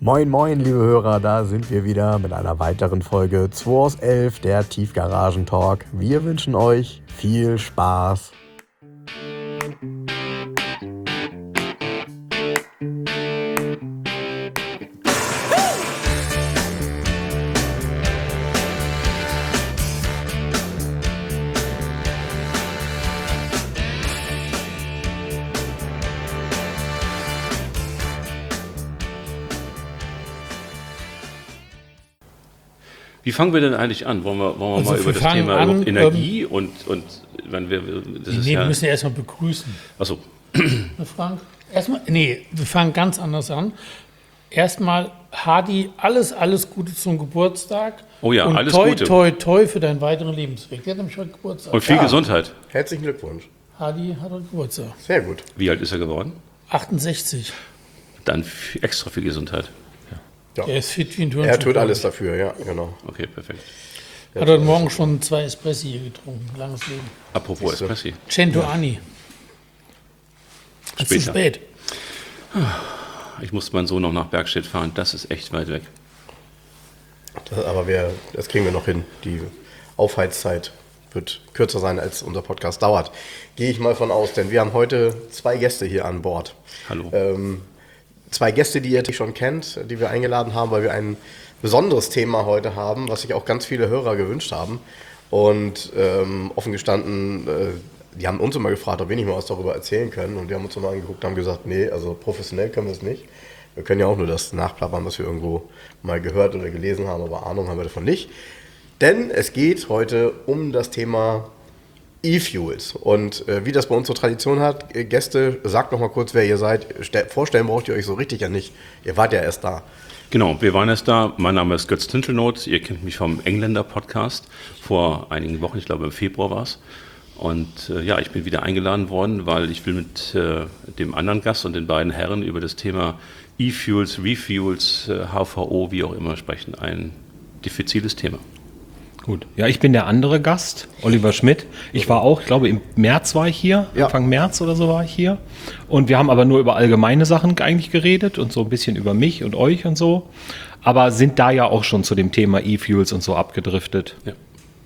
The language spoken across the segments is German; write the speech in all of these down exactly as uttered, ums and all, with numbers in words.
Moin moin liebe Hörer, da sind wir wieder mit einer weiteren Folge zwei aus elf, der Tiefgaragen-Talk. Wir wünschen euch viel Spaß. Wie fangen wir denn eigentlich an? Wollen wir, wollen wir Also mal wir über das fangen Thema an, Energie ähm, und, und wenn wir, das ist Nee, ja, wir müssen ja erstmal begrüßen. achso, Ne, Frank? Erstmal, nee, wir fangen ganz anders an. Erstmal, Hadi, alles, alles Gute zum Geburtstag. Oh ja, und alles toi, Gute. toi, toi für deinen weiteren Lebensweg. Der hat nämlich heute Geburtstag. und viel Ja. Gesundheit. Herzlichen Glückwunsch. Hadi hat heute Geburtstag. Sehr gut. Wie alt ist er geworden? achtundsechzig. Dann f- extra viel Gesundheit. Ja. Der ist fit wie ein Er Turnschuh. tut alles dafür, ja, genau. Okay, perfekt. Hat heute Morgen schon zwei Espressi hier getrunken. Langes Leben. Apropos Siehst du. Espressi. Cento Anni. Ist zu Später. spät. Ich musste meinen Sohn noch nach Bergstedt fahren. Das ist echt weit weg. Das, aber wir, das kriegen wir noch hin. Die Aufheizzeit wird kürzer sein, als unser Podcast dauert. Gehe ich mal von aus, denn wir haben heute zwei Gäste hier an Bord. Hallo. Ähm, zwei Gäste, die ihr schon kennt, die wir eingeladen haben, weil wir ein besonderes Thema heute haben, was sich auch ganz viele Hörer gewünscht haben. Und ähm, offen gestanden, äh, die haben uns immer gefragt, ob wir nicht mal was darüber erzählen können. Und wir haben uns immer angeguckt und haben gesagt, nee, also professionell können wir es nicht. Wir können ja auch nur das nachplappern, was wir irgendwo mal gehört oder gelesen haben, aber Ahnung haben wir davon nicht. Denn es geht heute um das Thema E-Fuels. Und äh, wie das bei uns so Tradition hat, äh, Gäste, sagt noch mal kurz, wer ihr seid. Ste- vorstellen braucht ihr euch so richtig ja nicht. Ihr wart ja erst da. Genau, wir waren erst da. Mein Name ist Götz Tintelnoth. Ihr kennt mich vom Engländer-Podcast. Vor einigen Wochen, ich glaube im Februar war es. Und äh, ja, ich bin wieder eingeladen worden, weil ich will mit äh, dem anderen Gast und den beiden Herren über das Thema E-Fuels, Refuels, äh, H V O, wie auch immer sprechen. Ein diffiziles Thema. Gut. Ja, ich bin der andere Gast, Oliver Schmidt. Ich war auch, ich glaube, im März war ich hier, Ja. Anfang März oder so war ich hier. Und wir haben aber nur über allgemeine Sachen eigentlich geredet und so ein bisschen über mich und euch und so. Aber sind da ja auch schon zu dem Thema E-Fuels und so abgedriftet. Ja.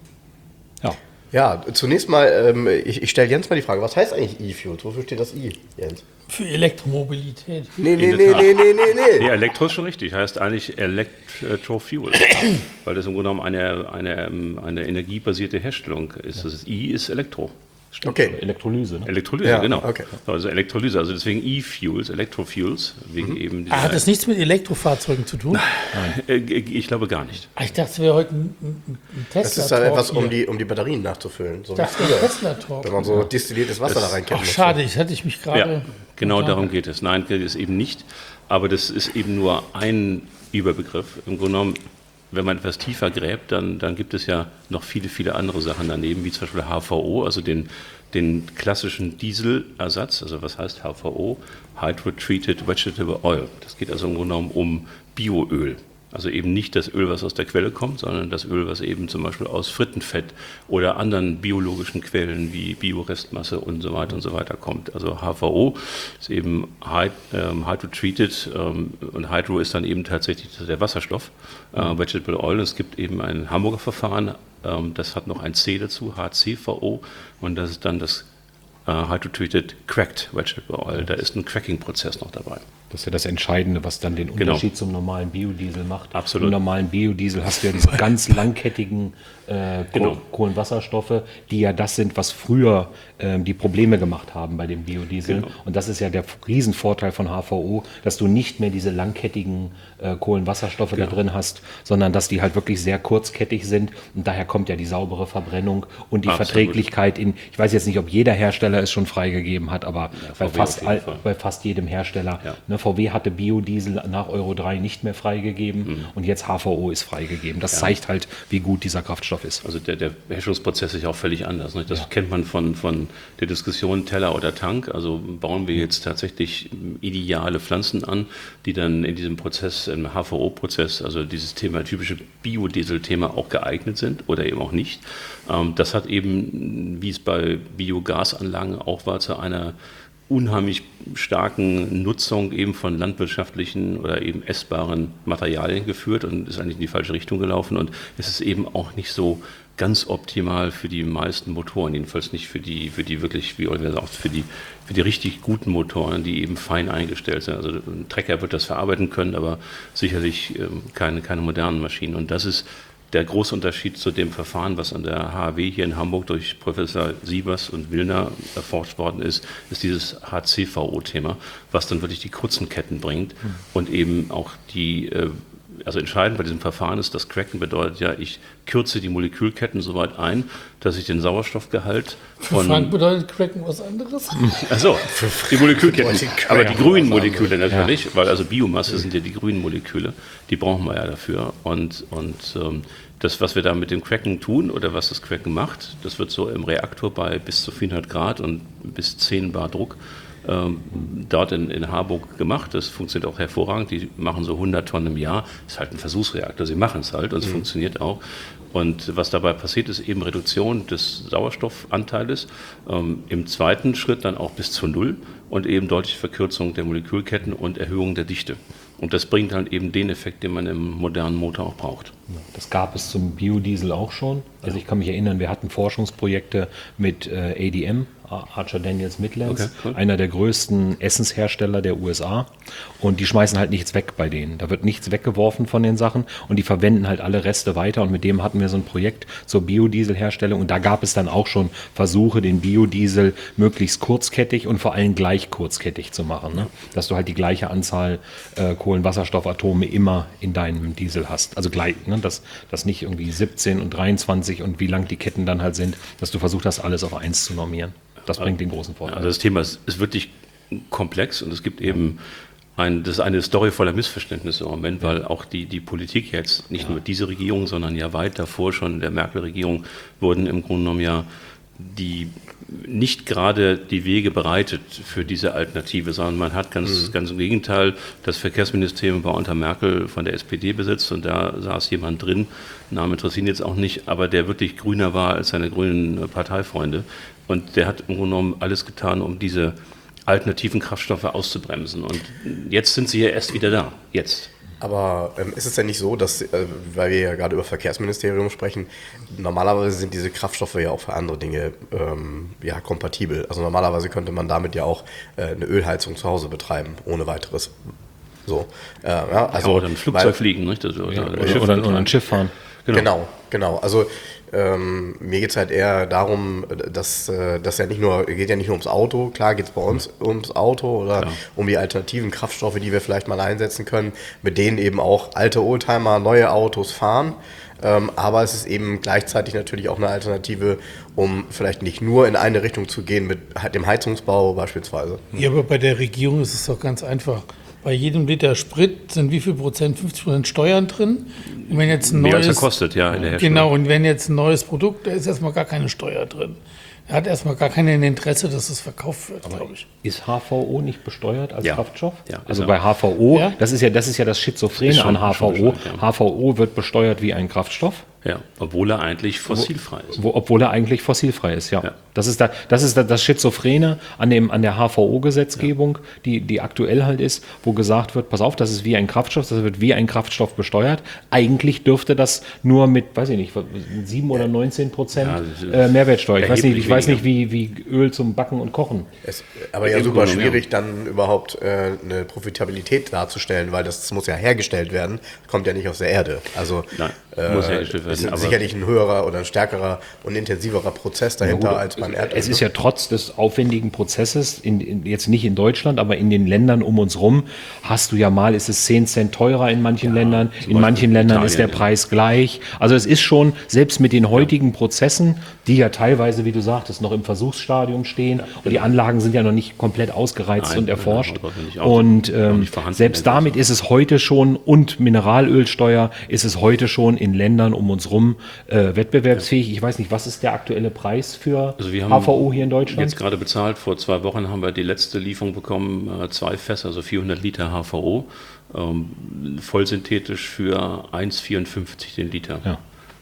Ja. Ja, zunächst mal, ähm, ich, ich stelle Jens mal die Frage, was heißt eigentlich E-Fuels? Wofür steht das I, Jens? Für Elektromobilität. Nee, nee, In nee, der Tat. nee, nee, nee, nee. Ja, Elektro ist schon richtig, heißt eigentlich Electrofuel, weil das im Grunde genommen eine, eine, eine energiebasierte Herstellung ist. Das I ist Elektro. Okay. Elektrolyse, ne? Elektrolyse, Ja, genau. okay. Also Elektrolyse, also deswegen E-Fuels, Electrofuels, wegen eben dieser, Ah, hat das nichts mit Elektrofahrzeugen zu tun? äh, ich glaube gar nicht. Ah, ich dachte, es wäre heute ein, ein, ein Tesla-Talk. Das ist dann etwas, um hier. die, um die Batterien nachzufüllen. So wie Das ist der früher. Tesla-Talk. Wenn man so destilliertes Wasser da reinkippen Ach, muss. schade, ich hätte ich mich gerade... Ja, genau darum geht es. Nein, das ist eben nicht, aber das ist eben nur ein Überbegriff. Im Grunde genommen, wenn man etwas tiefer gräbt, dann, dann gibt es ja noch viele, viele andere Sachen daneben, wie zum Beispiel H V O, also den, den klassischen Dieselersatz. Also was heißt H V O? Hydro-Treated Vegetable Oil. Das geht also im Grunde genommen um Bioöl. Also eben nicht das Öl, was aus der Quelle kommt, sondern das Öl, was eben zum Beispiel aus Frittenfett oder anderen biologischen Quellen wie Biorestmasse und so weiter und so weiter kommt. Also H V O ist eben Hyd- ähm, Hydro-Treated ähm, und Hydro ist dann eben tatsächlich der Wasserstoff, äh, Vegetable Oil. Es gibt eben ein Hamburger Verfahren, ähm, das hat noch ein C dazu, H C V O, und das ist dann das äh, Hydro-Treated Cracked Vegetable Oil. Da ist ein Cracking-Prozess noch dabei. Das ist ja das Entscheidende, was dann den Genau. Unterschied zum normalen Biodiesel macht. Absolut. Im normalen Biodiesel hast du ja diese ganz langkettigen äh, Genau. Koh- Kohlenwasserstoffe, die ja das sind, was früher ähm, die Probleme gemacht haben bei dem Biodiesel. Genau. Und das ist ja der Riesenvorteil von H V O, dass du nicht mehr diese langkettigen äh, Kohlenwasserstoffe Genau. da drin hast, sondern dass die halt wirklich sehr kurzkettig sind. Und daher kommt ja die saubere Verbrennung und die Absolut. Verträglichkeit in, ich weiß jetzt nicht, ob jeder Hersteller es schon freigegeben hat, aber bei, V W fast auf jeden all, Fall. bei fast jedem Hersteller. Ja. Ne, V W hatte Biodiesel nach Euro drei nicht mehr freigegeben Mhm. und jetzt H V O ist freigegeben. Das zeigt halt, wie gut dieser Kraftstoff ist. Also der, der Herstellungsprozess ist ja auch völlig anders. Nicht? Das kennt man von, von der Diskussion Teller oder Tank. Also bauen wir jetzt tatsächlich ideale Pflanzen an, die dann in diesem Prozess, im H V O-Prozess, also dieses Thema, typische Biodiesel-Thema auch geeignet sind oder eben auch nicht. Ähm, das hat eben, wie es bei Biogasanlagen auch war, zu einer unheimlich starken Nutzung eben von landwirtschaftlichen oder eben essbaren Materialien geführt und ist eigentlich in die falsche Richtung gelaufen. Und es ist eben auch nicht so ganz optimal für die meisten Motoren, jedenfalls nicht für die, für die wirklich, wie Oliver sagt, für die, für die richtig guten Motoren, die eben fein eingestellt sind. Also ein Trecker wird das verarbeiten können, aber sicherlich ähm, keine, keine modernen Maschinen. Und das ist der große Unterschied zu dem Verfahren, was an der H W hier in Hamburg durch Professor Sievers und Willner erforscht worden ist, ist dieses H C V O-Thema, was dann wirklich die kurzen Ketten bringt mhm. und eben auch die, also entscheidend bei diesem Verfahren ist, das Cracken bedeutet ja, ich kürze die Molekülketten so weit ein, dass ich den Sauerstoffgehalt von... Für Frank bedeutet Cracken was anderes? Achso, die Molekülketten, aber die grünen Moleküle natürlich, ja. Weil also Biomasse sind ja die grünen Moleküle, die brauchen wir ja dafür und, und ähm, das, was wir da mit dem Cracken tun oder was das Cracken macht, das wird so im Reaktor bei bis zu vierhundert Grad und bis zehn Bar Druck ähm, dort in, in Harburg gemacht. Das funktioniert auch hervorragend. Die machen so hundert Tonnen im Jahr. Das ist halt ein Versuchsreaktor. Sie machen es halt und es mhm. funktioniert auch. Und was dabei passiert, ist eben Reduktion des Sauerstoffanteils. Ähm, Im zweiten Schritt dann auch bis zu Null und eben deutliche Verkürzung der Molekülketten und Erhöhung der Dichte. Und das bringt halt eben den Effekt, den man im modernen Motor auch braucht. Das gab es zum Biodiesel auch schon. Also ich kann mich erinnern, wir hatten Forschungsprojekte mit äh, A D M, Archer Daniels Midlands, okay, cool. einer der größten Essenshersteller der U S A. Und die schmeißen halt nichts weg bei denen. Da wird nichts weggeworfen von den Sachen und die verwenden halt alle Reste weiter. Und mit dem hatten wir so ein Projekt zur Biodieselherstellung. Und da gab es dann auch schon Versuche, den Biodiesel möglichst kurzkettig und vor allem gleich kurzkettig zu machen. Ne? Dass du halt die gleiche Anzahl äh, Kohlenwasserstoffatome immer in deinem Diesel hast. Also gleich, ne? dass, dass nicht irgendwie siebzehn und dreiundzwanzig und wie lang die Ketten dann halt sind, dass du versucht hast, alles auf eins zu normieren. Das bringt den großen Vorteil. Also das Thema ist, ist wirklich komplex und es gibt eben ein, das ist eine Story voller Missverständnisse im Moment, weil auch die, die Politik jetzt, nicht ja. nur diese Regierung, sondern ja weit davor schon der Merkel-Regierung, wurden im Grunde genommen ja die nicht gerade die Wege bereitet für diese Alternative, sondern man hat ganz, mhm. ganz im Gegenteil das Verkehrsministerium war unter Merkel von der S P D besetzt und da saß jemand drin, Name interessiert ihn jetzt auch nicht, aber der wirklich grüner war als seine grünen Parteifreunde und der hat im Grunde genommen alles getan, um diese alternativen Kraftstoffe auszubremsen und jetzt sind sie ja erst wieder da, jetzt. Aber ähm, ist es denn nicht so, dass, äh, weil wir ja gerade über Verkehrsministerium sprechen, normalerweise sind diese Kraftstoffe ja auch für andere Dinge ähm, ja, kompatibel. Also normalerweise könnte man damit ja auch äh, eine Ölheizung zu Hause betreiben, ohne weiteres. So, äh, ja, also, ja, oder ein Flugzeug weil, fliegen, nicht? Das, oder, ja, oder, Schiff oder, oder ein Schiff fahren. Genau, genau. genau. Also ähm, mir geht es halt eher darum, dass äh, das ja nicht nur, geht ja nicht nur ums Auto, klar geht es bei uns ums Auto oder ja. um die alternativen Kraftstoffe, die wir vielleicht mal einsetzen können, mit denen eben auch alte Oldtimer neue Autos fahren. Ähm, aber es ist eben gleichzeitig natürlich auch eine Alternative, um vielleicht nicht nur in eine Richtung zu gehen mit dem Heizungsbau beispielsweise. Ja, aber bei der Regierung ist es doch ganz einfach. Bei jedem Liter Sprit sind wie viel Prozent? fünfzig Prozent Steuern drin. Und wenn jetzt ein Mehr neues, als er kostet, ja, in der Herstellung. Genau, und wenn jetzt ein neues Produkt, da ist erstmal gar keine Steuer drin. Er hat erstmal gar kein Interesse, dass es verkauft wird, glaube ich. Ist H V O nicht besteuert als ja. Kraftstoff? Ja, also ja. bei H V O, ja? das ist ja das ist ja das Schizophrene schon, an H V O. Ja. H V O wird besteuert wie ein Kraftstoff. Ja, obwohl er eigentlich fossilfrei ist. Wo, obwohl er eigentlich fossilfrei ist, ja. ja. Das ist, da, das, ist da, das Schizophrene an, dem, an der H V O-Gesetzgebung, ja. die, die aktuell halt ist, wo gesagt wird, pass auf, das ist wie ein Kraftstoff, das wird wie ein Kraftstoff besteuert. Eigentlich dürfte das nur mit, weiß ich nicht, sieben oder neunzehn Prozent ja, äh, Mehrwertsteuer. Ich weiß nicht, ich weiß nicht wie, wie Öl zum Backen und Kochen. Es, aber ja super schwierig, dann überhaupt äh, eine Profitabilität darzustellen, weil das, das muss ja hergestellt werden, kommt ja nicht aus der Erde. Also Nein, äh, muss hergestellt werden. Es ist aber sicherlich ein höherer oder ein stärkerer und intensiverer Prozess dahinter ja, als beim Erdöl. Es ist ja trotz des aufwendigen Prozesses, in, in, jetzt nicht in Deutschland, aber in den Ländern um uns rum, hast du ja mal, ist es zehn Cent teurer in manchen ja, Ländern, in manchen Ländern Italien, ist der Preis ja. gleich. Also es ist schon, selbst mit den heutigen Prozessen, die ja teilweise, wie du sagtest, noch im Versuchsstadium stehen, und die Anlagen sind ja noch nicht komplett ausgereizt Nein, und erforscht. Ja, und ähm, selbst damit ist es heute schon, und Mineralölsteuer ist es heute schon in Ländern um uns rum äh, wettbewerbsfähig. Ich weiß nicht, was ist der aktuelle Preis für also wir haben H V O hier in Deutschland? Jetzt gerade bezahlt, vor zwei Wochen haben wir die letzte Lieferung bekommen, äh, zwei Fässer, also vierhundert Liter H V O, ähm, vollsynthetisch für eins Komma vierundfünfzig den Liter. Ja.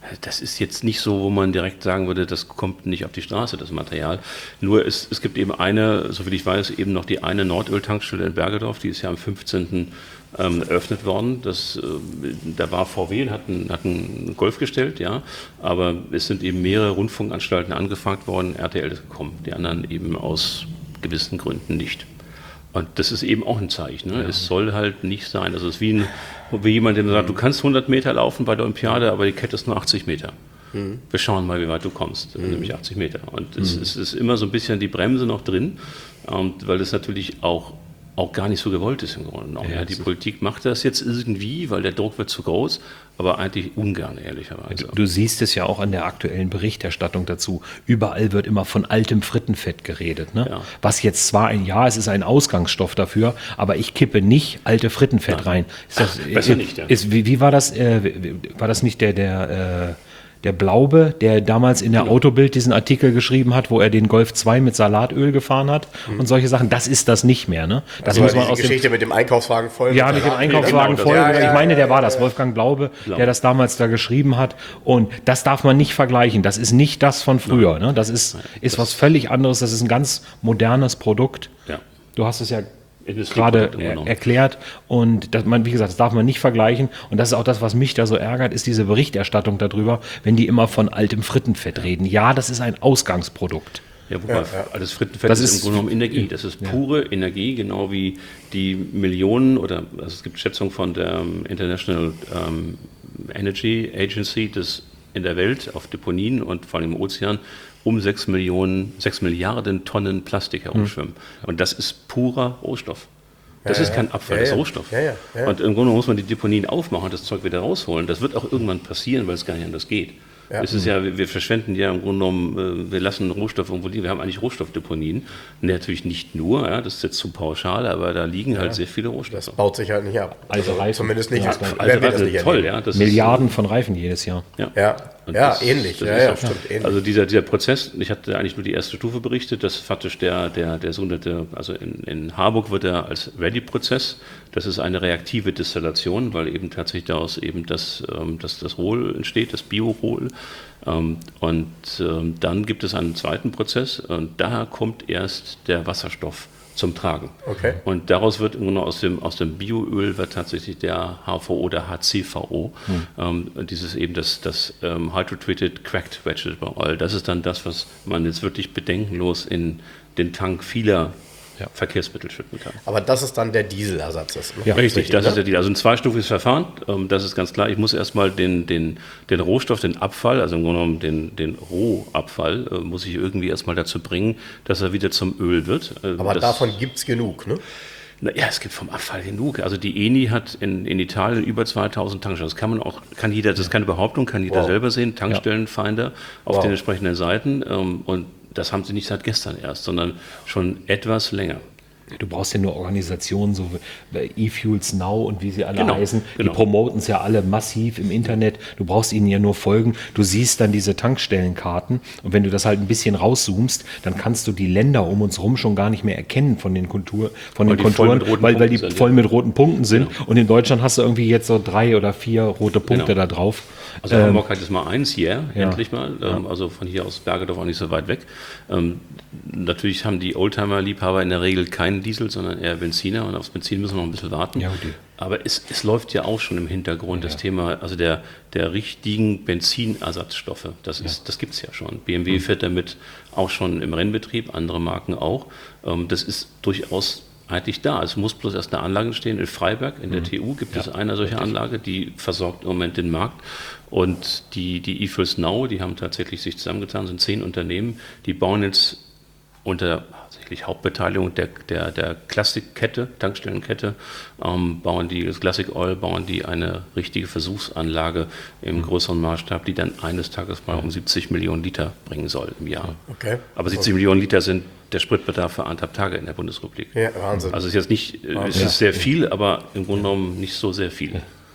Das ist jetzt nicht so, wo man direkt sagen würde, das kommt nicht auf die Straße, das Material. Nur es, es gibt eben eine, soviel ich weiß, eben noch die eine Nordöl-Tankstelle in Bergedorf, die ist ja am fünfzehnten Ähm, eröffnet worden. Das, äh, da war V W, hat einen, hat einen Golf gestellt, ja, aber es sind eben mehrere Rundfunkanstalten angefragt worden, R T L ist gekommen, die anderen eben aus gewissen Gründen nicht. Und das ist eben auch ein Zeichen. Ne? Ja. Es soll halt nicht sein. Also es ist wie, ein, wie jemand, der sagt, du kannst hundert Meter laufen bei der Olympiade, aber die Kette ist nur achtzig Meter. Mhm. Wir schauen mal, wie weit du kommst, mhm. nämlich achtzig Meter. Und es, mhm. es ist immer so ein bisschen die Bremse noch drin, und weil das natürlich auch auch gar nicht so gewollt ist im Grunde genommen. Ja, ja, die Politik macht das jetzt irgendwie, weil der Druck wird zu groß, aber eigentlich ungern, ehrlicherweise. Du, du siehst es ja auch an der aktuellen Berichterstattung dazu. Überall wird immer von altem Frittenfett geredet. Ne? Ja. Was jetzt zwar ein, ja, es ist ein Ausgangsstoff dafür, aber ich kippe nicht alte Frittenfett Nein. rein. Ist das, Ach, besser äh, nicht, ja. Ist, wie, wie war das, äh, war das nicht der, der, äh, der Blaube, der damals in der genau. Autobild diesen Artikel geschrieben hat, wo er den Golf zwei mit Salatöl gefahren hat mhm. und solche Sachen. Das ist das nicht mehr. Ne? Das also muss man aus Geschichte dem, mit dem Einkaufswagen voll. Ja, mit dem Einkaufswagen voll. Ja, ja, ich meine, der war das, Wolfgang Blaube, genau. der das damals da geschrieben hat. Und das darf man nicht vergleichen. Das ist nicht das von früher. Ne? Das ist, ist das was völlig anderes. Das ist ein ganz modernes Produkt. Ja. Du hast es ja gerade er, erklärt und das, man, wie gesagt, das darf man nicht vergleichen und das ist auch das, was mich da so ärgert, ist diese Berichterstattung darüber, wenn die immer von altem Frittenfett reden. Ja, das ist ein Ausgangsprodukt. Ja, wobei, ja, ja. das Frittenfett das ist, ist im Grunde genommen Energie. Das ist pure ja. Energie, genau wie die Millionen oder also es gibt Schätzungen von der International um, Energy Agency, das in der Welt auf Deponien und vor allem im Ozean um sechs Millionen, sechs Milliarden Tonnen Plastik herumschwimmen. Mhm. Und das ist purer Rohstoff. Das ja, ist kein Abfall, ja, das ist Rohstoff. Ja, ja, ja. Und im Grunde muss man die Deponien aufmachen und das Zeug wieder rausholen. Das wird auch irgendwann passieren, weil es gar nicht anders geht. Ja. Es ist ja, wir verschwenden ja im Grunde genommen, wir lassen Rohstoff irgendwo liegen. Wir haben eigentlich Rohstoffdeponien. Natürlich nicht nur, ja, das ist jetzt zu pauschal, aber da liegen ja. halt sehr viele Rohstoffe. Das baut sich halt nicht ab. Also Reifen. Zumindest nicht. Ja, also Reifen, das toll, ja. Das Milliarden ist, von Reifen jedes Jahr. Ja, ja, ja das, ähnlich. Das ja, ja, stimmt, ähnlich. Also dieser, dieser Prozess, ich hatte eigentlich nur die erste Stufe berichtet, das faktisch der, der, der sogenannte, also in, in Harburg wird er als Ready-Prozess. Das ist eine reaktive Destillation, weil eben tatsächlich daraus eben das, das, das Rohl entsteht, das Bio-Rohl. Und dann gibt es einen zweiten Prozess und da kommt erst der Wasserstoff zum Tragen. Okay. Und daraus wird im Grunde aus dem, aus dem Bioöl wird tatsächlich der H V O oder H C V O, hm. ähm, dieses eben das, das ähm, Hydrotreated Cracked Vegetable Oil. Das ist dann das, was man jetzt wirklich bedenkenlos in den Tank vieler ja. Verkehrsmittel schütten kann. Aber das ist dann der Dieselersatz. Ist, ne? Ja, richtig, richtig, das ne? ist der Diesel. Also ein zweistufiges Verfahren, ähm, das ist ganz klar. Ich muss erstmal den, den, den Rohstoff, den Abfall, also im Grunde genommen den, den Rohabfall, äh, muss ich irgendwie erstmal dazu bringen, dass er wieder zum Öl wird. Äh, Aber das, davon gibt es genug, ne? Na ja, es gibt vom Abfall genug. Also die Eni hat in, in Italien über zweitausend Tankstellen. Das kann man auch, kann jeder, das ist keine Behauptung, kann jeder wow. selber sehen. Tankstellenfinder auf wow. den entsprechenden Seiten. Ähm, und das haben sie nicht seit gestern erst, sondern schon etwas länger. Du brauchst ja nur Organisationen, so wie eFuels Now und wie sie alle genau, heißen. Genau. Die promoten es ja alle massiv im Internet. Du brauchst ihnen ja nur folgen. Du siehst dann diese Tankstellenkarten und wenn du das halt ein bisschen rauszoomst, dann kannst du die Länder um uns rum schon gar nicht mehr erkennen von den, Kontur, von den Konturen, weil, weil die sind, voll mit roten Punkten sind. Genau. Und in Deutschland hast du irgendwie jetzt so drei oder vier rote Punkte genau. da drauf. Also ähm, Hamburg hat jetzt mal eins hier, ja. endlich mal. Ähm, ja. Also von hier aus Bergedorf auch nicht so weit weg. Ähm, natürlich haben die Oldtimer-Liebhaber in der Regel keinen Diesel, sondern eher Benziner. Und aufs Benzin müssen wir noch ein bisschen warten. Ja, okay. Aber es, es läuft ja auch schon im Hintergrund ja. das Thema, also der, der richtigen Benzinersatzstoffe. Das, ja. das gibt es ja schon. B M W mhm. fährt damit auch schon im Rennbetrieb, andere Marken auch. Ähm, das ist durchaus eigentlich da. Es muss bloß erst eine Anlage stehen. In Freiberg, in der mhm. T U, gibt ja, es eine solche richtig. Anlage, die versorgt im Moment den Markt. Und die, die eFuels Now, die haben tatsächlich sich zusammengetan, sind zehn Unternehmen, die bauen jetzt unter tatsächlich Hauptbeteiligung der, der, der Classic-Kette, Tankstellenkette, ähm, bauen die, das Classic Oil, bauen die eine richtige Versuchsanlage im mhm. größeren Maßstab, die dann eines Tages mal um siebzig Millionen Liter bringen soll im Jahr. Okay. Aber siebzig okay. Millionen Liter sind der Spritbedarf für anderthalb Tage in der Bundesrepublik. Ja, Wahnsinn. Also es ist jetzt nicht, Wahnsinn. Es ist sehr viel, aber im Grunde genommen nicht so sehr viel.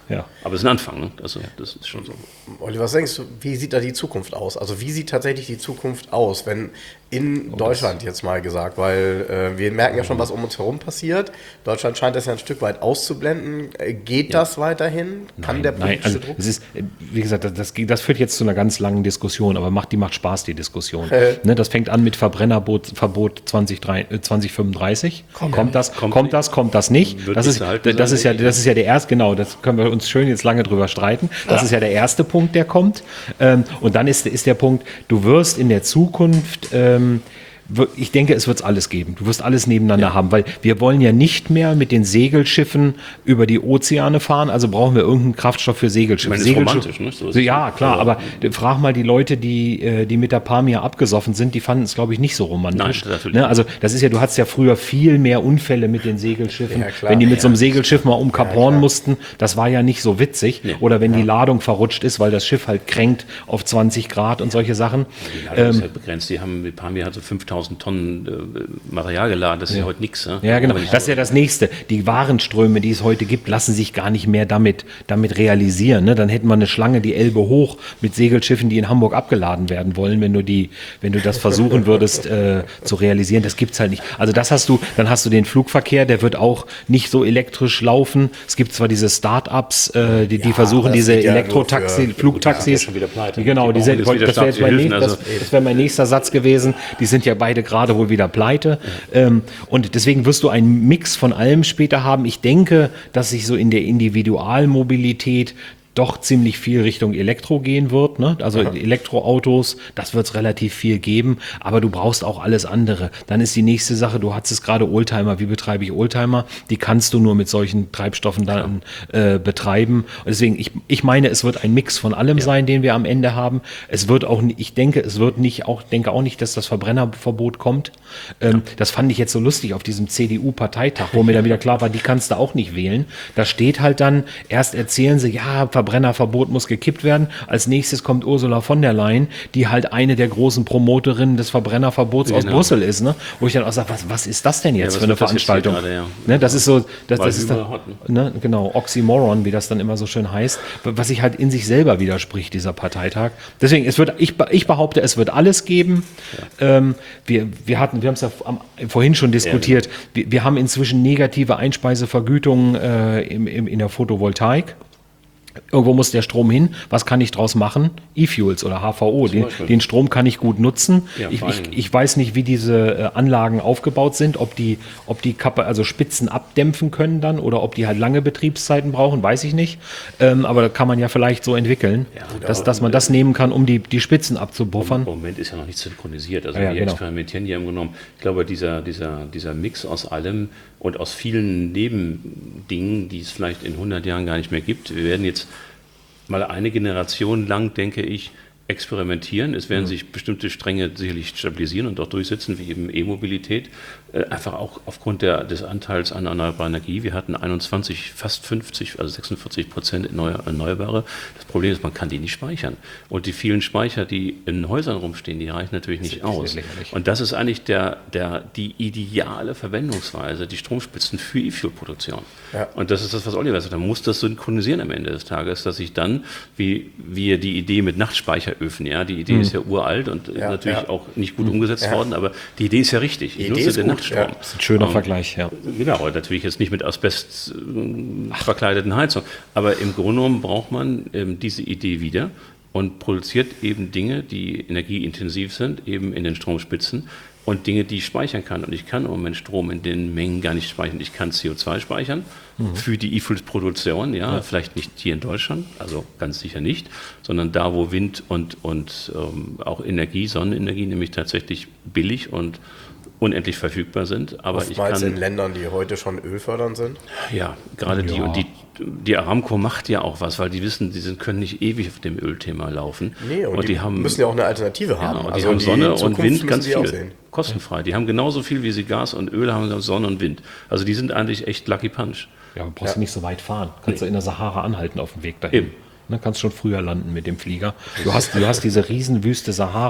Ja. Aber es ist ein Anfang, ne? Also das ist schon so. Olli, was denkst du, wie sieht da die Zukunft aus? Also wie sieht tatsächlich die Zukunft aus, wenn in Oh, Deutschland jetzt mal gesagt, weil äh, wir merken ja schon, was um uns herum passiert. Deutschland scheint das ja ein Stück weit auszublenden. Äh, geht das weiterhin? Kann Nein, der nein, politische also Druck? es ist, äh, wie gesagt, das, das, das führt jetzt zu einer ganz langen Diskussion, aber macht, die macht Spaß, die Diskussion. Äh. Ne, das fängt an mit Verbrennerverbot zwanzig fünfunddreißig. Kommt kommt, das, kommt kommt nicht. das, kommt das nicht? Wird Das nicht ist, zu halten das, sein, ist ja, denke ich. das ist ja der erste, genau, das können wir uns schön jetzt lange drüber streiten. Das ist ja der erste Punkt, der kommt. Ähm, und dann ist, ist der Punkt, du wirst in der Zukunft, ähm, ich denke, es wird alles geben. Du wirst alles nebeneinander Ja. haben, weil wir wollen ja nicht mehr mit den Segelschiffen über die Ozeane fahren, also brauchen wir irgendeinen Kraftstoff für Segelschiffe. Ich meine, das ist Segelschiff- romantisch, ne? So ist es. ja, klar, Ja. aber frag mal die Leute, die, äh, die mit der Pamir abgesoffen sind, die fanden es, glaube ich, nicht so romantisch. Nein, natürlich ne? Also das ist ja, du hattest ja früher viel mehr Unfälle mit den Segelschiffen. Ja, klar. Wenn die mit so einem Ja. Segelschiff mal um Kap Ja, Horn klar. mussten, das war ja nicht so witzig. Nee. Oder wenn die Ladung verrutscht ist, weil das Schiff halt kränkt auf zwanzig Grad und solche Sachen. Die Ladung ist Ähm, ja begrenzt. Die haben, die Pamir hat so fünftausend Tonnen äh, Material geladen. Das ist ja heute nichts. Ne? Ja, genau. Aber nicht Das ist so- ja das Nächste. Die Warenströme, die es heute gibt, lassen sich gar nicht mehr damit, damit realisieren. Ne? Dann hätten wir eine Schlange die Elbe hoch mit Segelschiffen, die in Hamburg abgeladen werden wollen, wenn du die, wenn du das versuchen würdest äh, zu realisieren. Das gibt's halt nicht. Also das hast du, dann hast du den Flugverkehr, der wird auch nicht so elektrisch laufen. Es gibt zwar diese Start-ups, äh, die, die Ja, versuchen das diese geht ja nur Elektrotaxi, für- Flugtaxis. Ja, schon wieder pleite. Genau, Die die sind, brauchen jetzt wieder das wäre jetzt mein, staatliche nächster- Hilfen, das, das wäre mein nächster Satz gewesen. Die sind ja beide gerade wohl wieder pleite. Ähm, und deswegen wirst du einen Mix von allem später haben. Ich denke, dass sich so in der Individualmobilität doch ziemlich viel Richtung Elektro gehen wird. Ne? Also Elektroautos, das wird es relativ viel geben, aber du brauchst auch alles andere. Dann ist die nächste Sache, du hattest es gerade Oldtimer, wie betreibe ich Oldtimer? Die kannst du nur mit solchen Treibstoffen dann äh, betreiben. Und deswegen, ich, ich meine, es wird ein Mix von allem sein, den wir am Ende haben. Es wird auch, ni- ich denke, es wird nicht, auch denke auch nicht, dass das Verbrennerverbot kommt. Ähm, das fand ich jetzt so lustig auf diesem C D U-Parteitag, wo mir dann wieder klar war, die kannst du auch nicht wählen. Da steht halt dann, erst erzählen sie, ja, Verbrennerverbot muss gekippt werden. Als nächstes kommt Ursula von der Leyen, die halt eine der großen Promoterinnen des Verbrennerverbots aus Genau. Brüssel ist. Ne? Wo ich dann auch sage, was, was ist das denn jetzt Ja, was für eine wird das jetzt hier Veranstaltung? gerade, ja. Ne, das ist so, das, Weil das ist dann, überall hot, ne, genau, Oxymoron, wie das dann immer so schön heißt, was sich halt in sich selber widerspricht, dieser Parteitag. Deswegen, es wird, ich, ich behaupte, es wird alles geben. Ähm, wir, wir hatten, wir haben es ja am, vorhin schon diskutiert, wir, wir haben inzwischen negative Einspeisevergütungen äh, im, im, in der Photovoltaik. Irgendwo muss der Strom hin. Was kann ich draus machen? E-Fuels oder H V O. Den, Beispiel. den Strom kann ich gut nutzen. Ja, ich, vor ich, allen Dingen. ich weiß nicht, wie diese äh, Anlagen aufgebaut sind, ob die, ob die Kappe, also Spitzen abdämpfen können dann oder ob die halt lange Betriebszeiten brauchen, weiß ich nicht. Ähm, aber da kann man ja vielleicht so entwickeln, Ja, dass, aber- dass man das nehmen kann, um die, die Spitzen abzubuffern. Im Moment ist ja noch nicht synchronisiert. Also Ja, ja, wir genau. experimentieren hier im Grunde genommen. Ich glaube, dieser, dieser, dieser Mix aus allem und aus vielen Nebendingen, die es vielleicht in hundert Jahren gar nicht mehr gibt. Wir werden jetzt mal eine Generation lang, denke ich, experimentieren. Es werden sich bestimmte Stränge sicherlich stabilisieren und auch durchsetzen, wie eben E-Mobilität. Äh, einfach auch aufgrund der, des Anteils an erneuerbarer Energie. Wir hatten einundzwanzig, fast fünfzig, also sechsundvierzig Prozent Erneuerbare. Das Problem ist, man kann die nicht speichern. Und die vielen Speicher, die in Häusern rumstehen, die reichen natürlich nicht aus. lächerlich. Und das ist eigentlich der, der, die ideale Verwendungsweise, die Stromspitzen für E-Fuel-Produktion. Ja. Und das ist das, was Oliver sagt. Man muss das synchronisieren am Ende des Tages, dass ich dann, wie wir die Idee mit Nachtspeicheröfen, ja, die Idee ist ja uralt und ist Ja, natürlich ja. auch nicht gut umgesetzt Ja. worden, aber die Idee ist ja richtig. Die Ich Idee nutze ist den gut, Nachtstrom. ja. Das ist ein schöner Ähm, Vergleich, ja. Genau, natürlich jetzt nicht mit Asbest äh, verkleideten Heizung, aber im Grunde genommen braucht man ähm, diese Idee wieder und produziert eben Dinge, die energieintensiv sind, eben in den Stromspitzen und Dinge, die ich speichern kann. Und ich kann im Moment Strom in den Mengen gar nicht speichern. Ich kann C O zwei speichern für die E-Fuels-Produktion, ja, ja, vielleicht nicht hier in Deutschland, also ganz sicher nicht, sondern da, wo Wind und, und ähm, auch Energie, Sonnenenergie nämlich tatsächlich billig und unendlich verfügbar sind. Aber Oftmals ich kann, in Ländern, die heute schon ölfördernd sind. ja, gerade die Ja. und die, die Aramco macht ja auch was, weil die wissen, die sind, können nicht ewig auf dem Ölthema laufen. Nee, und, die, haben, müssen ja auch eine Alternative ja, haben. und die Also haben die Sonne und Zukunft Wind müssen ganz sie auch viel. sehen. Kostenfrei. Die haben genauso viel wie sie Gas und Öl haben, sie Sonne und Wind. Also die sind eigentlich echt Lucky Punch. Ja, aber brauchst du Ja. nicht so weit fahren. Kannst du in der Sahara anhalten auf dem Weg dahin. Eben. Ne, kannst schon früher landen mit dem Flieger. Du hast, du hast diese Riesenwüste Sahara.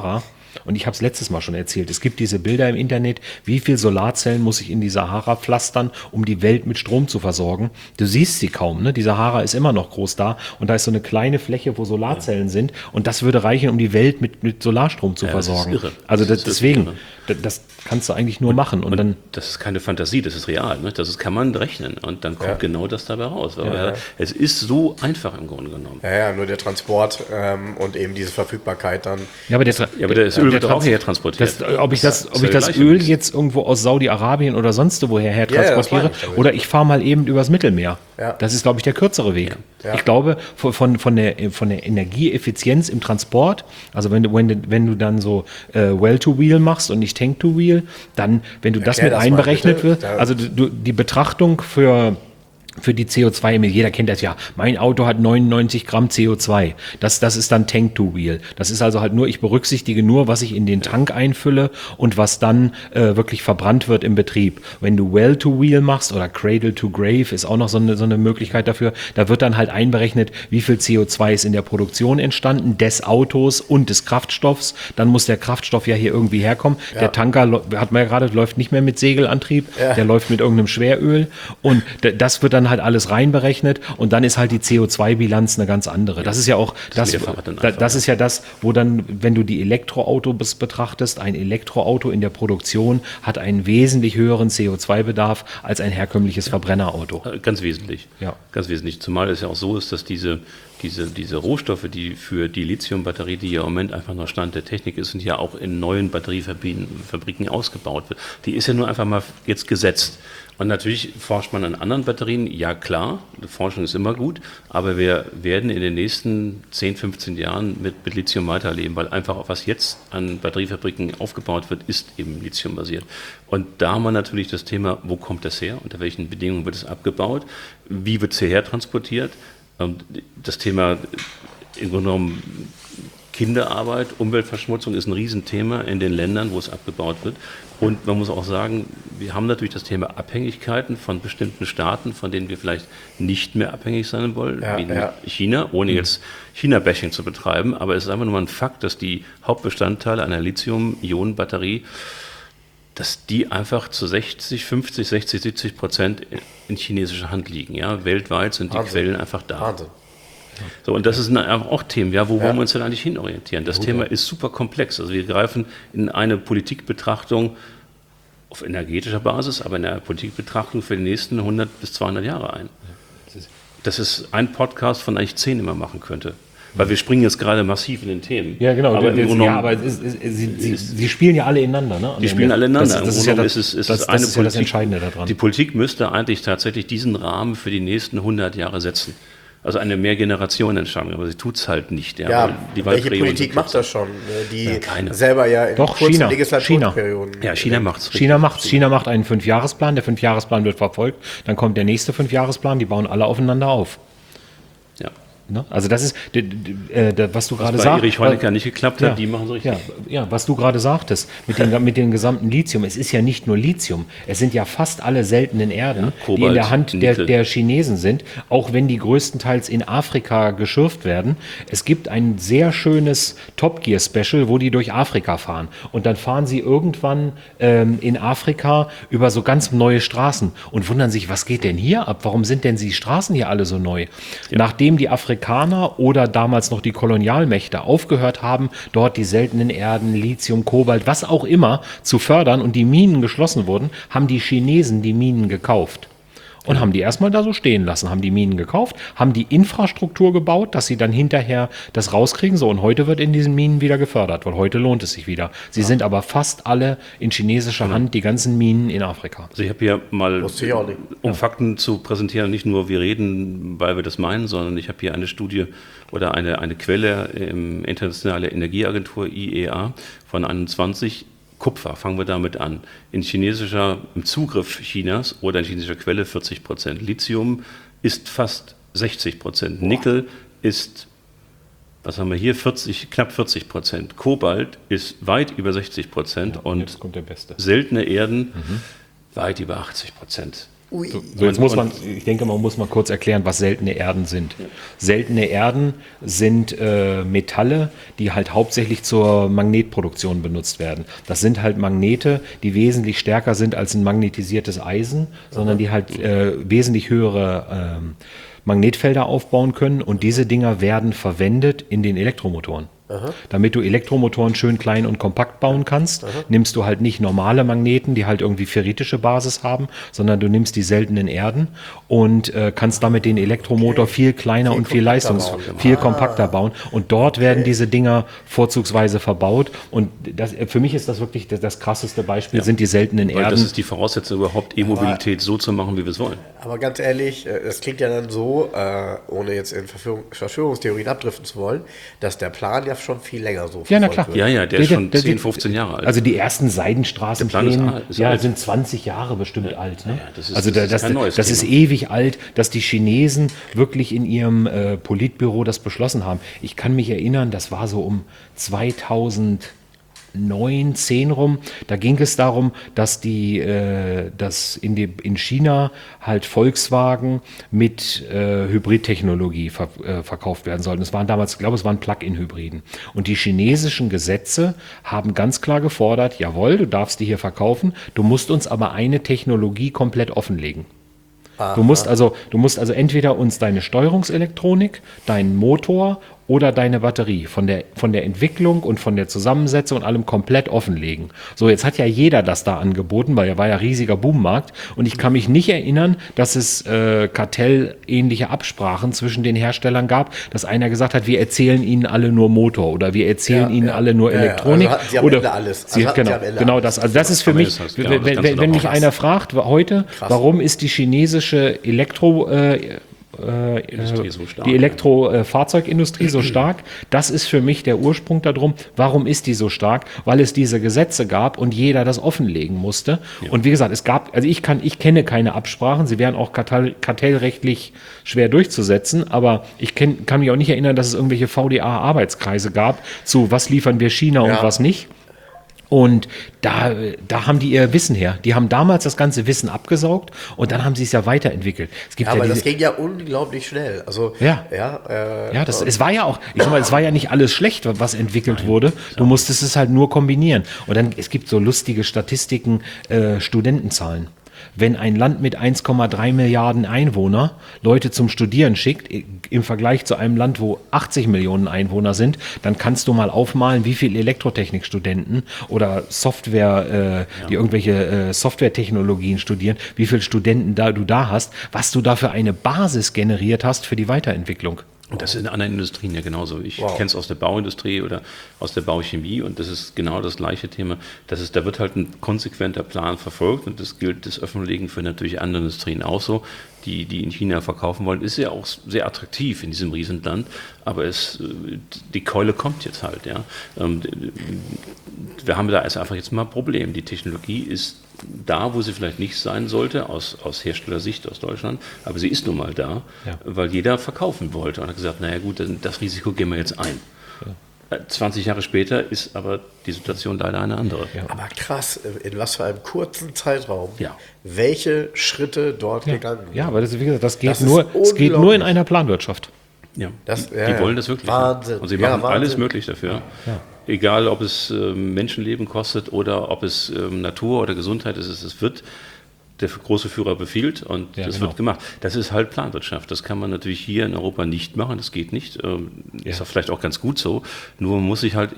Und ich habe es letztes Mal schon erzählt, es gibt diese Bilder im Internet, wie viel Solarzellen muss ich in die Sahara pflastern, um die Welt mit Strom zu versorgen. Du siehst sie kaum, ne? Die Sahara ist immer noch groß da und da ist so eine kleine Fläche, wo Solarzellen ja. sind und das würde reichen, um die Welt mit, mit Solarstrom zu ja, versorgen. Das ist irre. Also das, das deswegen, irre. das kannst du eigentlich nur und, machen. Und, und dann das ist keine Fantasie, das ist real, ne? Das ist, kann man rechnen und dann kommt ja. genau das dabei raus. Aber ja, ja. Es ist so einfach im Grunde genommen. Ja, ja, nur der Transport ähm, und eben diese Verfügbarkeit dann. Ja, aber, der, ja, aber das Öl wird auch her transportiert. Das, ob ich das, ob ich das Öl jetzt irgendwo aus Saudi-Arabien oder sonst woher her transportiere ja, ja, oder ich fahre mal eben übers Mittelmeer. Ja. Das ist, glaube ich, der kürzere Weg. Ja. Ich glaube, von, von, von, der, von der Energieeffizienz im Transport, also wenn du, wenn du, wenn du dann so äh, Well-to-Wheel machst und nicht Tank-to-Wheel, dann, wenn du das Erklär mit das einberechnet wird, also du, die Betrachtung für für die C O zwei Emissionen, jeder kennt das ja, mein Auto hat neunundneunzig Gramm C O zwei, das, das ist dann Tank-to-Wheel. Das ist also halt nur, ich berücksichtige nur, was ich in den Tank einfülle und was dann äh, wirklich verbrannt wird im Betrieb. Wenn du Well-to-Wheel machst oder Cradle-to-Grave ist auch noch so eine, so eine Möglichkeit dafür, da wird dann halt einberechnet, wie viel C O zwei ist in der Produktion entstanden, des Autos und des Kraftstoffs, dann muss der Kraftstoff ja hier irgendwie herkommen. Ja. Der Tanker, hat man ja gerade, läuft nicht mehr mit Segelantrieb, ja. der läuft mit irgendeinem Schweröl und d- das wird dann halt alles reinberechnet und dann ist halt die C O zwei Bilanz eine ganz andere. Das ist ja auch das, das, da, das ist ja das, wo dann, wenn du die Elektroautos betrachtest, ein Elektroauto in der Produktion hat einen wesentlich höheren C O zwei Bedarf als ein herkömmliches ja. Verbrennerauto. Ganz wesentlich. Ja. Ganz wesentlich. Zumal es ja auch so ist, dass diese Diese, diese Rohstoffe, die für die Lithium-Batterie, die ja im Moment einfach noch Stand der Technik ist und ja auch in neuen Batteriefabriken ausgebaut wird, die ist ja nur einfach mal jetzt gesetzt. Und natürlich forscht man an anderen Batterien, ja klar, Forschung ist immer gut, aber wir werden in den nächsten zehn, fünfzehn Jahren mit, mit Lithium weiterleben, weil einfach auch was jetzt an Batteriefabriken aufgebaut wird, ist eben Lithium-basiert. Und da haben wir natürlich das Thema, wo kommt das her, unter welchen Bedingungen wird es abgebaut, wie wird es hierher transportiert. Das Thema im Grunde genommen Kinderarbeit, Umweltverschmutzung ist ein Riesenthema in den Ländern, wo es abgebaut wird. Und man muss auch sagen, wir haben natürlich das Thema Abhängigkeiten von bestimmten Staaten, von denen wir vielleicht nicht mehr abhängig sein wollen, ja, wie ja. China, ohne jetzt China-Bashing zu betreiben. Aber es ist einfach nur mal ein Fakt, dass die Hauptbestandteile einer Lithium-Ionen-Batterie, dass die einfach zu sechzig, fünfzig, sechzig, siebzig Prozent in chinesischer Hand liegen. Ja? Weltweit sind die Wahnsinn. Quellen einfach da. Wahnsinn. So, und das sind auch Themen, ja, wo ja. wollen wir uns denn eigentlich hinorientieren? Das Gut, Thema ja. ist super komplex. Also wir greifen in eine Politikbetrachtung auf energetischer Basis, aber in einer Politikbetrachtung für die nächsten hundert bis zweihundert Jahre ein. Das ist ein Podcast, von eigentlich zehn immer machen könnte. Weil wir springen jetzt gerade massiv in den Themen. Ja, genau. Aber, das, ja, aber es ist, es ist, sie, sie, sie spielen ja alle ineinander. Ne? Die spielen alle ineinander. Das, das, ist, ja das, ist, ist das, das ist ja das Entscheidende daran. Die Politik müsste eigentlich tatsächlich diesen Rahmen für die nächsten hundert Jahre setzen. Also eine Mehrgenerationenentscheidung, aber sie tut es halt nicht. Ja, ja die welche Politik macht das schon? Die ja, keine. selber ja in Doch, kurzen China. Legislaturperioden. China. Ja, China macht es. China macht China macht einen Fünfjahresplan, der Fünfjahresplan wird verfolgt, dann kommt der nächste Fünfjahresplan, die bauen alle aufeinander auf. Ja. Ne? Also das ist, d- d- äh, was du gerade sagst. sagst. Was bei Erich Honecker nicht geklappt hat, ja, die machen so richtig. Ja, ja, was du gerade sagtest, mit dem, mit dem gesamten Lithium, es ist ja nicht nur Lithium, es sind ja fast alle seltenen Erden, ja, Kobalt, die in der Hand der, der Chinesen sind, auch wenn die größtenteils in Afrika geschürft werden. Es gibt ein sehr schönes Top Gear Special, wo die durch Afrika fahren. Und dann fahren sie irgendwann ähm, in Afrika über so ganz neue Straßen und wundern sich, was geht denn hier ab? Warum sind denn die Straßen hier alle so neu? Ja. Nachdem die Afrikaner oder damals noch die Kolonialmächte aufgehört haben, dort die seltenen Erden, Lithium, Kobalt, was auch immer zu fördern und die Minen geschlossen wurden, haben die Chinesen die Minen gekauft. Und haben die erstmal da so stehen lassen, haben die Minen gekauft, haben die Infrastruktur gebaut, dass sie dann hinterher das rauskriegen. So, und heute wird in diesen Minen wieder gefördert, weil heute lohnt es sich wieder. Sie ja. sind aber fast alle in chinesischer ja. Hand, die ganzen Minen in Afrika. Also ich habe hier mal, um Fakten zu präsentieren, nicht nur wir reden, weil wir das meinen, sondern ich habe hier eine Studie oder eine, eine Quelle im Internationale Energieagentur I E A von einundzwanzig. Kupfer, fangen wir damit an. In chinesischer, im Zugriff Chinas oder in chinesischer Quelle vierzig Prozent. Lithium ist fast sechzig Prozent. Nickel ist, was haben wir hier, vierzig, knapp vierzig Prozent. Kobalt ist weit über sechzig Prozent ja, und jetzt kommt der Beste. Seltene Erden mhm. weit über achtzig Prozent. Ui. So, so jetzt muss man, ich denke, man muss mal kurz erklären, was seltene Erden sind. Ja. Seltene Erden sind äh, Metalle, die halt hauptsächlich zur Magnetproduktion benutzt werden. Das sind halt Magnete, die wesentlich stärker sind als ein magnetisiertes Eisen, sondern die halt äh, wesentlich höhere äh, Magnetfelder aufbauen können, und diese Dinger werden verwendet in den Elektromotoren. Aha. Damit du Elektromotoren schön klein und kompakt bauen kannst, Aha. nimmst du halt nicht normale Magneten, die halt irgendwie ferritische Basis haben, sondern du nimmst die seltenen Erden und äh, kannst damit den Elektromotor okay. viel kleiner viel und viel leistungs viel ah. kompakter bauen. Und dort okay. werden diese Dinger vorzugsweise verbaut. Und das, für mich ist das wirklich das, das krasseste Beispiel, ja. sind die seltenen Weil Erden. Das ist die Voraussetzung, überhaupt E-Mobilität so zu machen, wie wir es wollen. Aber ganz ehrlich, das klingt ja dann so, äh, ohne jetzt in Verschwörung, Verschwörungstheorien abdriften zu wollen, dass der Plan ja schon viel länger so ja, na klar. wird. Ja, ja, der, der ist schon der, der, zehn, fünfzehn Jahre alt. Also die ersten Seidenstraßenpläne ist ja, alt. sind zwanzig Jahre bestimmt ja. alt. Ne? Ja, das ist, also das, das, ist, das, das ist ewig alt, dass die Chinesen wirklich in ihrem äh, Politbüro das beschlossen haben. Ich kann mich erinnern, das war so um zweitausendneun, zehn rum, da ging es darum, dass die, äh, dass in, die, in China halt Volkswagen mit äh, Hybridtechnologie ver, äh, verkauft werden sollten. Es waren damals, ich glaube, es waren Plug-in-Hybriden. Und die chinesischen Gesetze haben ganz klar gefordert, jawohl, du darfst die hier verkaufen, du musst uns aber eine Technologie komplett offenlegen. Aha. Du musst also, du musst also entweder uns deine Steuerungselektronik, deinen Motor oder deine Batterie von der, von der Entwicklung und von der Zusammensetzung und allem komplett offenlegen. So, jetzt hat ja jeder das da angeboten, weil er war ja riesiger Boommarkt, und ich kann mich nicht erinnern, dass es äh, kartellähnliche Absprachen zwischen den Herstellern gab, dass einer gesagt hat, wir erzählen ihnen alle nur Motor oder wir erzählen ja, ihnen ja. alle nur ja, Elektronik. Ja, also sie haben oder Ende alles. Sie, also genau, Ende genau alles. das. Also das ist für Aber mich, das heißt, genau, wenn, wenn, wenn mich einer fragt heute, krass. Warum ist die chinesische Elektro äh, Äh, so stark, die Elektrofahrzeugindustrie so stark. Das ist für mich der Ursprung darum. Warum ist die so stark? Weil es diese Gesetze gab und jeder das offenlegen musste. Ja. Und wie gesagt, es gab, also ich kann, ich kenne keine Absprachen. Sie wären auch kartell, kartellrechtlich schwer durchzusetzen. Aber ich kenn, kann mich auch nicht erinnern, dass es irgendwelche V D A-Arbeitskreise gab zu was liefern wir China ja. und was nicht. Und da, da haben die ihr Wissen her. Die haben damals das ganze Wissen abgesaugt und dann haben sie es ja weiterentwickelt. Es gibt ja, ja aber diese, das ging ja unglaublich schnell. Also, ja, ja, äh, ja das, es war ja auch, ich sag mal, es war ja nicht alles schlecht, was entwickelt Nein, wurde. Du musstest es halt nur kombinieren. Und dann, es gibt so lustige Statistiken, äh, Studentenzahlen. Wenn ein Land mit eins Komma drei Milliarden Einwohner Leute zum Studieren schickt, im Vergleich zu einem Land, wo achtzig Millionen Einwohner sind, dann kannst du mal aufmalen, wie viele Elektrotechnikstudenten oder Software, äh, ja. die irgendwelche äh, Softwaretechnologien studieren, wie viele Studenten da du da hast, was du da für eine Basis generiert hast für die Weiterentwicklung. Und das ist in anderen Industrien ja genauso. Ich wow. kenne es aus der Bauindustrie oder aus der Bauchemie, und das ist genau das gleiche Thema. Das ist, da wird halt ein konsequenter Plan verfolgt, und das gilt das Offenlegen für natürlich andere Industrien auch so, die, die in China verkaufen wollen. Ist ja auch sehr attraktiv in diesem Riesenland, aber es, die Keule kommt jetzt halt. Ja. Wir haben da einfach jetzt mal ein Problem. Die Technologie ist da, wo sie vielleicht nicht sein sollte, aus, aus Herstellersicht aus Deutschland, aber sie ist nun mal da, ja. weil jeder verkaufen wollte und hat gesagt, naja gut, das Risiko gehen wir jetzt ein. Ja. zwanzig Jahre später ist aber die Situation leider eine andere. Ja. Aber krass, in was für einem kurzen Zeitraum, ja. welche Schritte dort ja. gegangen sind. Ja, aber das, wie gesagt, das geht, das nur, es geht nur in einer Planwirtschaft. Ja, das, die, ja, die wollen das wirklich. Wahnsinn. Und sie ja, machen Wahnsinn. alles möglich dafür. Ja. Egal, ob es äh, Menschenleben kostet oder ob es äh, Natur oder Gesundheit ist, es wird der große Führer befiehlt und ja, das genau. wird gemacht. Das ist halt Planwirtschaft. Das kann man natürlich hier in Europa nicht machen. Das geht nicht. Ähm, ja. Ist auch vielleicht auch ganz gut so. Nur man muss sich halt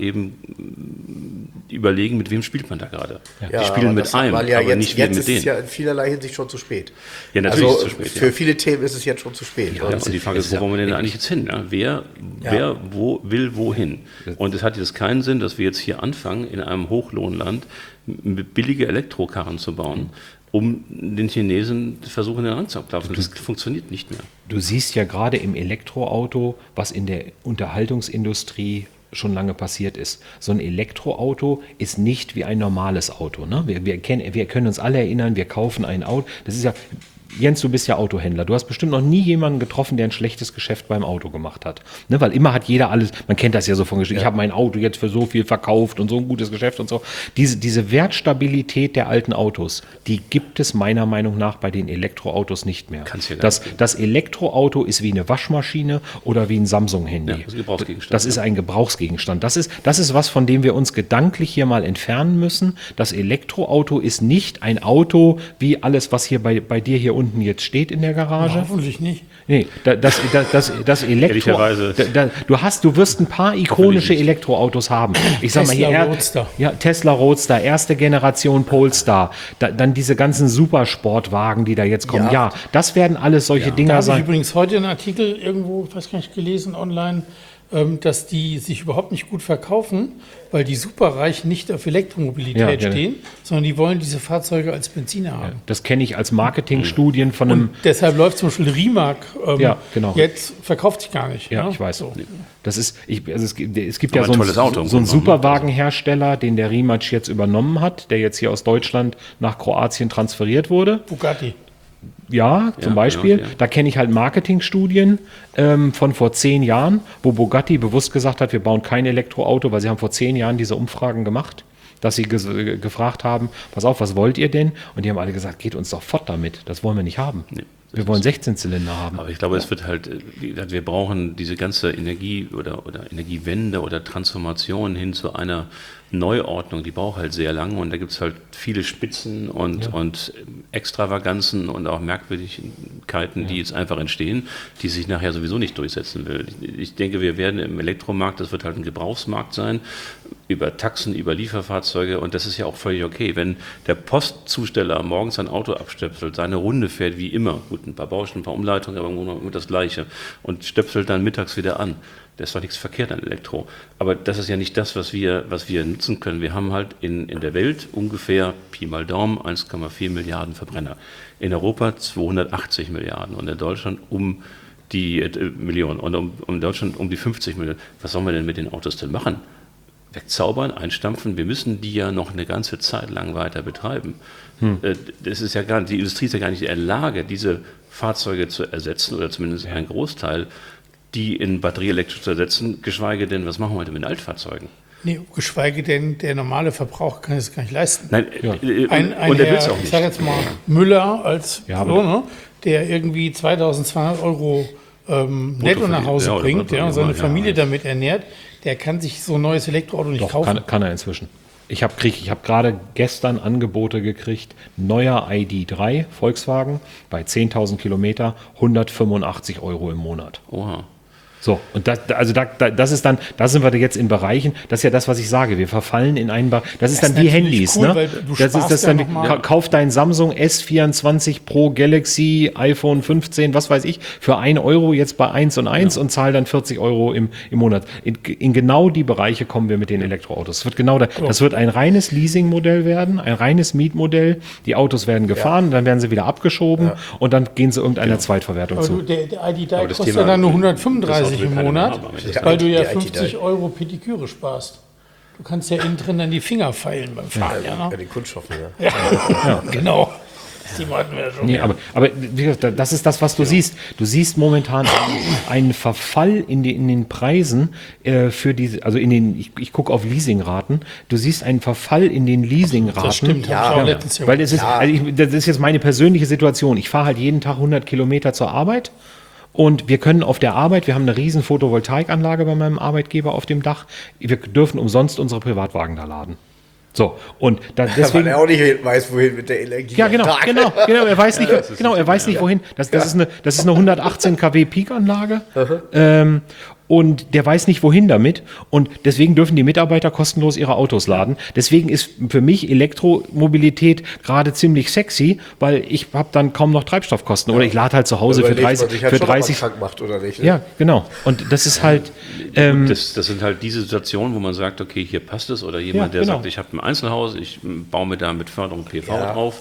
eben überlegen, mit wem spielt man da gerade. Ja. Die spielen mit einem, ja aber jetzt, nicht jetzt mit ist denen. Es ja in vielerlei Hinsicht schon zu spät. Ja, natürlich also ist es zu spät. Für ja. viele Themen ist es jetzt schon zu spät. Ja, und die Frage ist, wo wollen wir denn eigentlich jetzt hin? Ja? Wer, ja. wer wo, will wohin? Und es hat jetzt keinen Sinn, dass wir jetzt hier anfangen, in einem Hochlohnland billige Elektrokarren zu bauen, um den Chinesen versuchen, den Rang zu abklopfen. Das funktioniert nicht mehr. Du siehst ja gerade im Elektroauto, was in der Unterhaltungsindustrie schon lange passiert ist. So ein Elektroauto ist nicht wie ein normales Auto. Ne? Wir, wir, kennen, wir können uns alle erinnern, wir kaufen ein Auto. Das ist ja, Jens, du bist ja Autohändler. Du hast bestimmt noch nie jemanden getroffen, der ein schlechtes Geschäft beim Auto gemacht hat. Ne, weil immer hat jeder alles, man kennt das ja so von Geschichten, ja. Ich habe mein Auto jetzt für so viel verkauft und so ein gutes Geschäft und so. Diese, diese Wertstabilität der alten Autos, die gibt es meiner Meinung nach bei den Elektroautos nicht mehr. Kann's ja gar das, nicht geben. das Elektroauto ist wie eine Waschmaschine oder wie ein Samsung-Handy. Ja, das ist ein Gebrauchsgegenstand. Das ist ein Gebrauchsgegenstand. Das ist, das ist was, von dem wir uns gedanklich hier mal entfernen müssen. Das Elektroauto ist nicht ein Auto wie alles, was hier bei, bei dir hier unten jetzt steht in der Garage. Ja, hoffentlich nicht. Nee, das, das, das, das, das Elektro. Ehrlicherweise. Da, da, du hast, du wirst ein paar ikonische Elektroautos haben. Ich sag mal hier, Tesla er, Roadster. ja, Tesla Roadster, erste Generation Polestar, da, dann diese ganzen Supersportwagen, die da jetzt kommen. Ja, Ja. das werden alles solche Da Dinger habe ich sein. übrigens heute einen Artikel irgendwo, ich weiß gar nicht, gelesen online, ähm, dass die sich überhaupt nicht gut verkaufen, weil die Superreichen nicht auf Elektromobilität Ja, ja. stehen, sondern die wollen diese Fahrzeuge als Benziner haben. Das kenne ich als Marketingstudien von einem. Und deshalb läuft zum Beispiel Rimac ähm, Ja, genau. jetzt verkauft sich gar nicht. Ja, ne? ich weiß. So. Das ist, ich, also es gibt, es gibt Aber ja so ein einen, tolles Auto im so einen Grunde genommen, ne? Superwagenhersteller, den der Rimac jetzt übernommen hat, der jetzt hier aus Deutschland nach Kroatien transferiert wurde. Bugatti. Ja, zum Ja, Beispiel. genau, ja. Da kenne ich halt Marketingstudien ähm, von vor zehn Jahren, wo Bugatti bewusst gesagt hat, wir bauen kein Elektroauto, weil sie haben vor zehn Jahren diese Umfragen gemacht, dass sie ges- äh, gefragt haben, pass auf, was wollt ihr denn? Und die haben alle gesagt, geht uns doch fort damit, das wollen wir nicht haben. Nee, wir wollen sechzehn Zylinder haben. Aber ich glaube, es wird halt, äh, wie gesagt, wir brauchen diese ganze Energie oder, oder Energiewende oder Transformation hin zu einer Neuordnung, die braucht halt sehr lange und da gibt es halt viele Spitzen und, und Extravaganzen und auch Merkwürdigkeiten, die jetzt einfach entstehen, die sich nachher sowieso nicht durchsetzen will. Ich, ich denke, wir werden im Elektromarkt, das wird halt ein Gebrauchsmarkt sein, über Taxen, über Lieferfahrzeuge und das ist ja auch völlig okay. Wenn der Postzusteller morgens sein Auto abstöpselt, seine Runde fährt wie immer, gut, ein paar Baustellen, ein paar Umleitungen, aber im Grunde immer das Gleiche und stöpselt dann mittags wieder an. Da ist doch nichts verkehrt an Elektro. Aber das ist ja nicht das, was wir, was wir nutzen können. Wir haben halt in, in der Welt ungefähr, Pi mal Daumen, eins Komma vier Milliarden Verbrenner. In Europa zweihundertachtzig Milliarden und in Deutschland um die äh, Millionen und um, um Deutschland um die fünfzig Millionen. Was sollen wir denn mit den Autos denn machen? Wegzaubern, einstampfen? Wir müssen die ja noch eine ganze Zeit lang weiter betreiben. Hm. Äh, das ist ja gar, die Industrie ist ja gar nicht in der Lage, diese Fahrzeuge zu ersetzen oder zumindest einen Großteil die in batterieelektrisch zu ersetzen, geschweige denn, was machen wir heute mit Altfahrzeugen? Nee, geschweige denn, der normale Verbraucher kann es gar nicht leisten. Nein, Ja. äh, Ein, ein und er will Herr, es auch ich nicht. sage jetzt mal Müller als Ja, aber- so, ne, der irgendwie zweitausendzweihundert Euro ähm, netto nach Hause ja, oder bringt Brutto, ja, und seine ja, Familie ja. damit ernährt, der kann sich so ein neues Elektroauto nicht Doch, kaufen. kann, kann er inzwischen. Ich habe ich hab gerade gestern Angebote gekriegt, neuer I D drei Volkswagen bei zehntausend Kilometer, hundertfünfundachtzig Euro im Monat. Oha. So, und das, also da, da, das ist dann, da sind wir jetzt in Bereichen, das ist ja das, was ich sage, wir verfallen in einen Bereich, das ist Das dann ist wie natürlich Handys, cool, ne? weil du Das ist sparst das ja dann, noch mal- ka- kauf dein Samsung S vierundzwanzig Pro Galaxy, iPhone fünfzehn, was weiß ich, für ein Euro jetzt bei eins und eins und zahl dann vierzig Euro im, im Monat. In, in genau die Bereiche kommen wir mit den Elektroautos. Das wird genau da, das wird ein reines Leasingmodell werden, ein reines Mietmodell. Die Autos werden gefahren, dann werden sie wieder abgeschoben und dann gehen sie irgendeiner Zweitverwertung Aber zu. du, der, der I D drei Aber das kostet Thema- ja dann nur das hundertfünfunddreißig Auto will im keiner Monat, haben, aber das ist weil du ja die I T drei. fünfzig Euro Pediküre sparst. Du kannst ja innen drin dann die Finger feilen beim Fahren, ja, Ja, ne? die Kunststoffe, ja. Ja, genau. Das Thema hatten wir ja schon. Nee, aber, aber wie gesagt, das ist das, was du siehst. Du siehst momentan einen, einen Verfall in, die, in den Preisen äh, für diese, also in den, ich, ich gucke auf Leasingraten, du siehst einen Verfall in den Leasingraten. Das stimmt, Ja, hab ich auch ja. letztens Weil das ist, Ja. also ich, das ist jetzt meine persönliche Situation. Ich fahre halt jeden Tag hundert Kilometer zur Arbeit. Und wir können auf der Arbeit, wir haben eine riesen Photovoltaikanlage bei meinem Arbeitgeber auf dem Dach, wir dürfen umsonst unsere Privatwagen da laden. So, und da, Weil deswegen... er auch nicht weiß, wohin mit der Energie. Ja, genau, Tag. genau, genau. Er weiß nicht, das ist genau, er weiß nicht, ja. wohin. Das, das, ist eine, das ist eine hundertachtzehn Kilowatt Peak-Anlage. ähm, und der weiß nicht, wohin damit. Und deswegen dürfen die Mitarbeiter kostenlos ihre Autos laden. Deswegen ist für mich Elektromobilität gerade ziemlich sexy, weil ich habe dann kaum noch Treibstoffkosten. Oder ich lade halt zu Hause für Überlegt man dreißig. sich halt Für schon, ob man dreißig krank macht oder nicht. ne? ja, genau. Und das ist halt. Ähm, Das, das sind halt diese Situationen, wo man sagt, okay, hier passt es. Oder jemand, Ja, der genau. sagt, ich habe ein Einzelhaus, ich m, baue mir da mit Förderung P V Ja. drauf.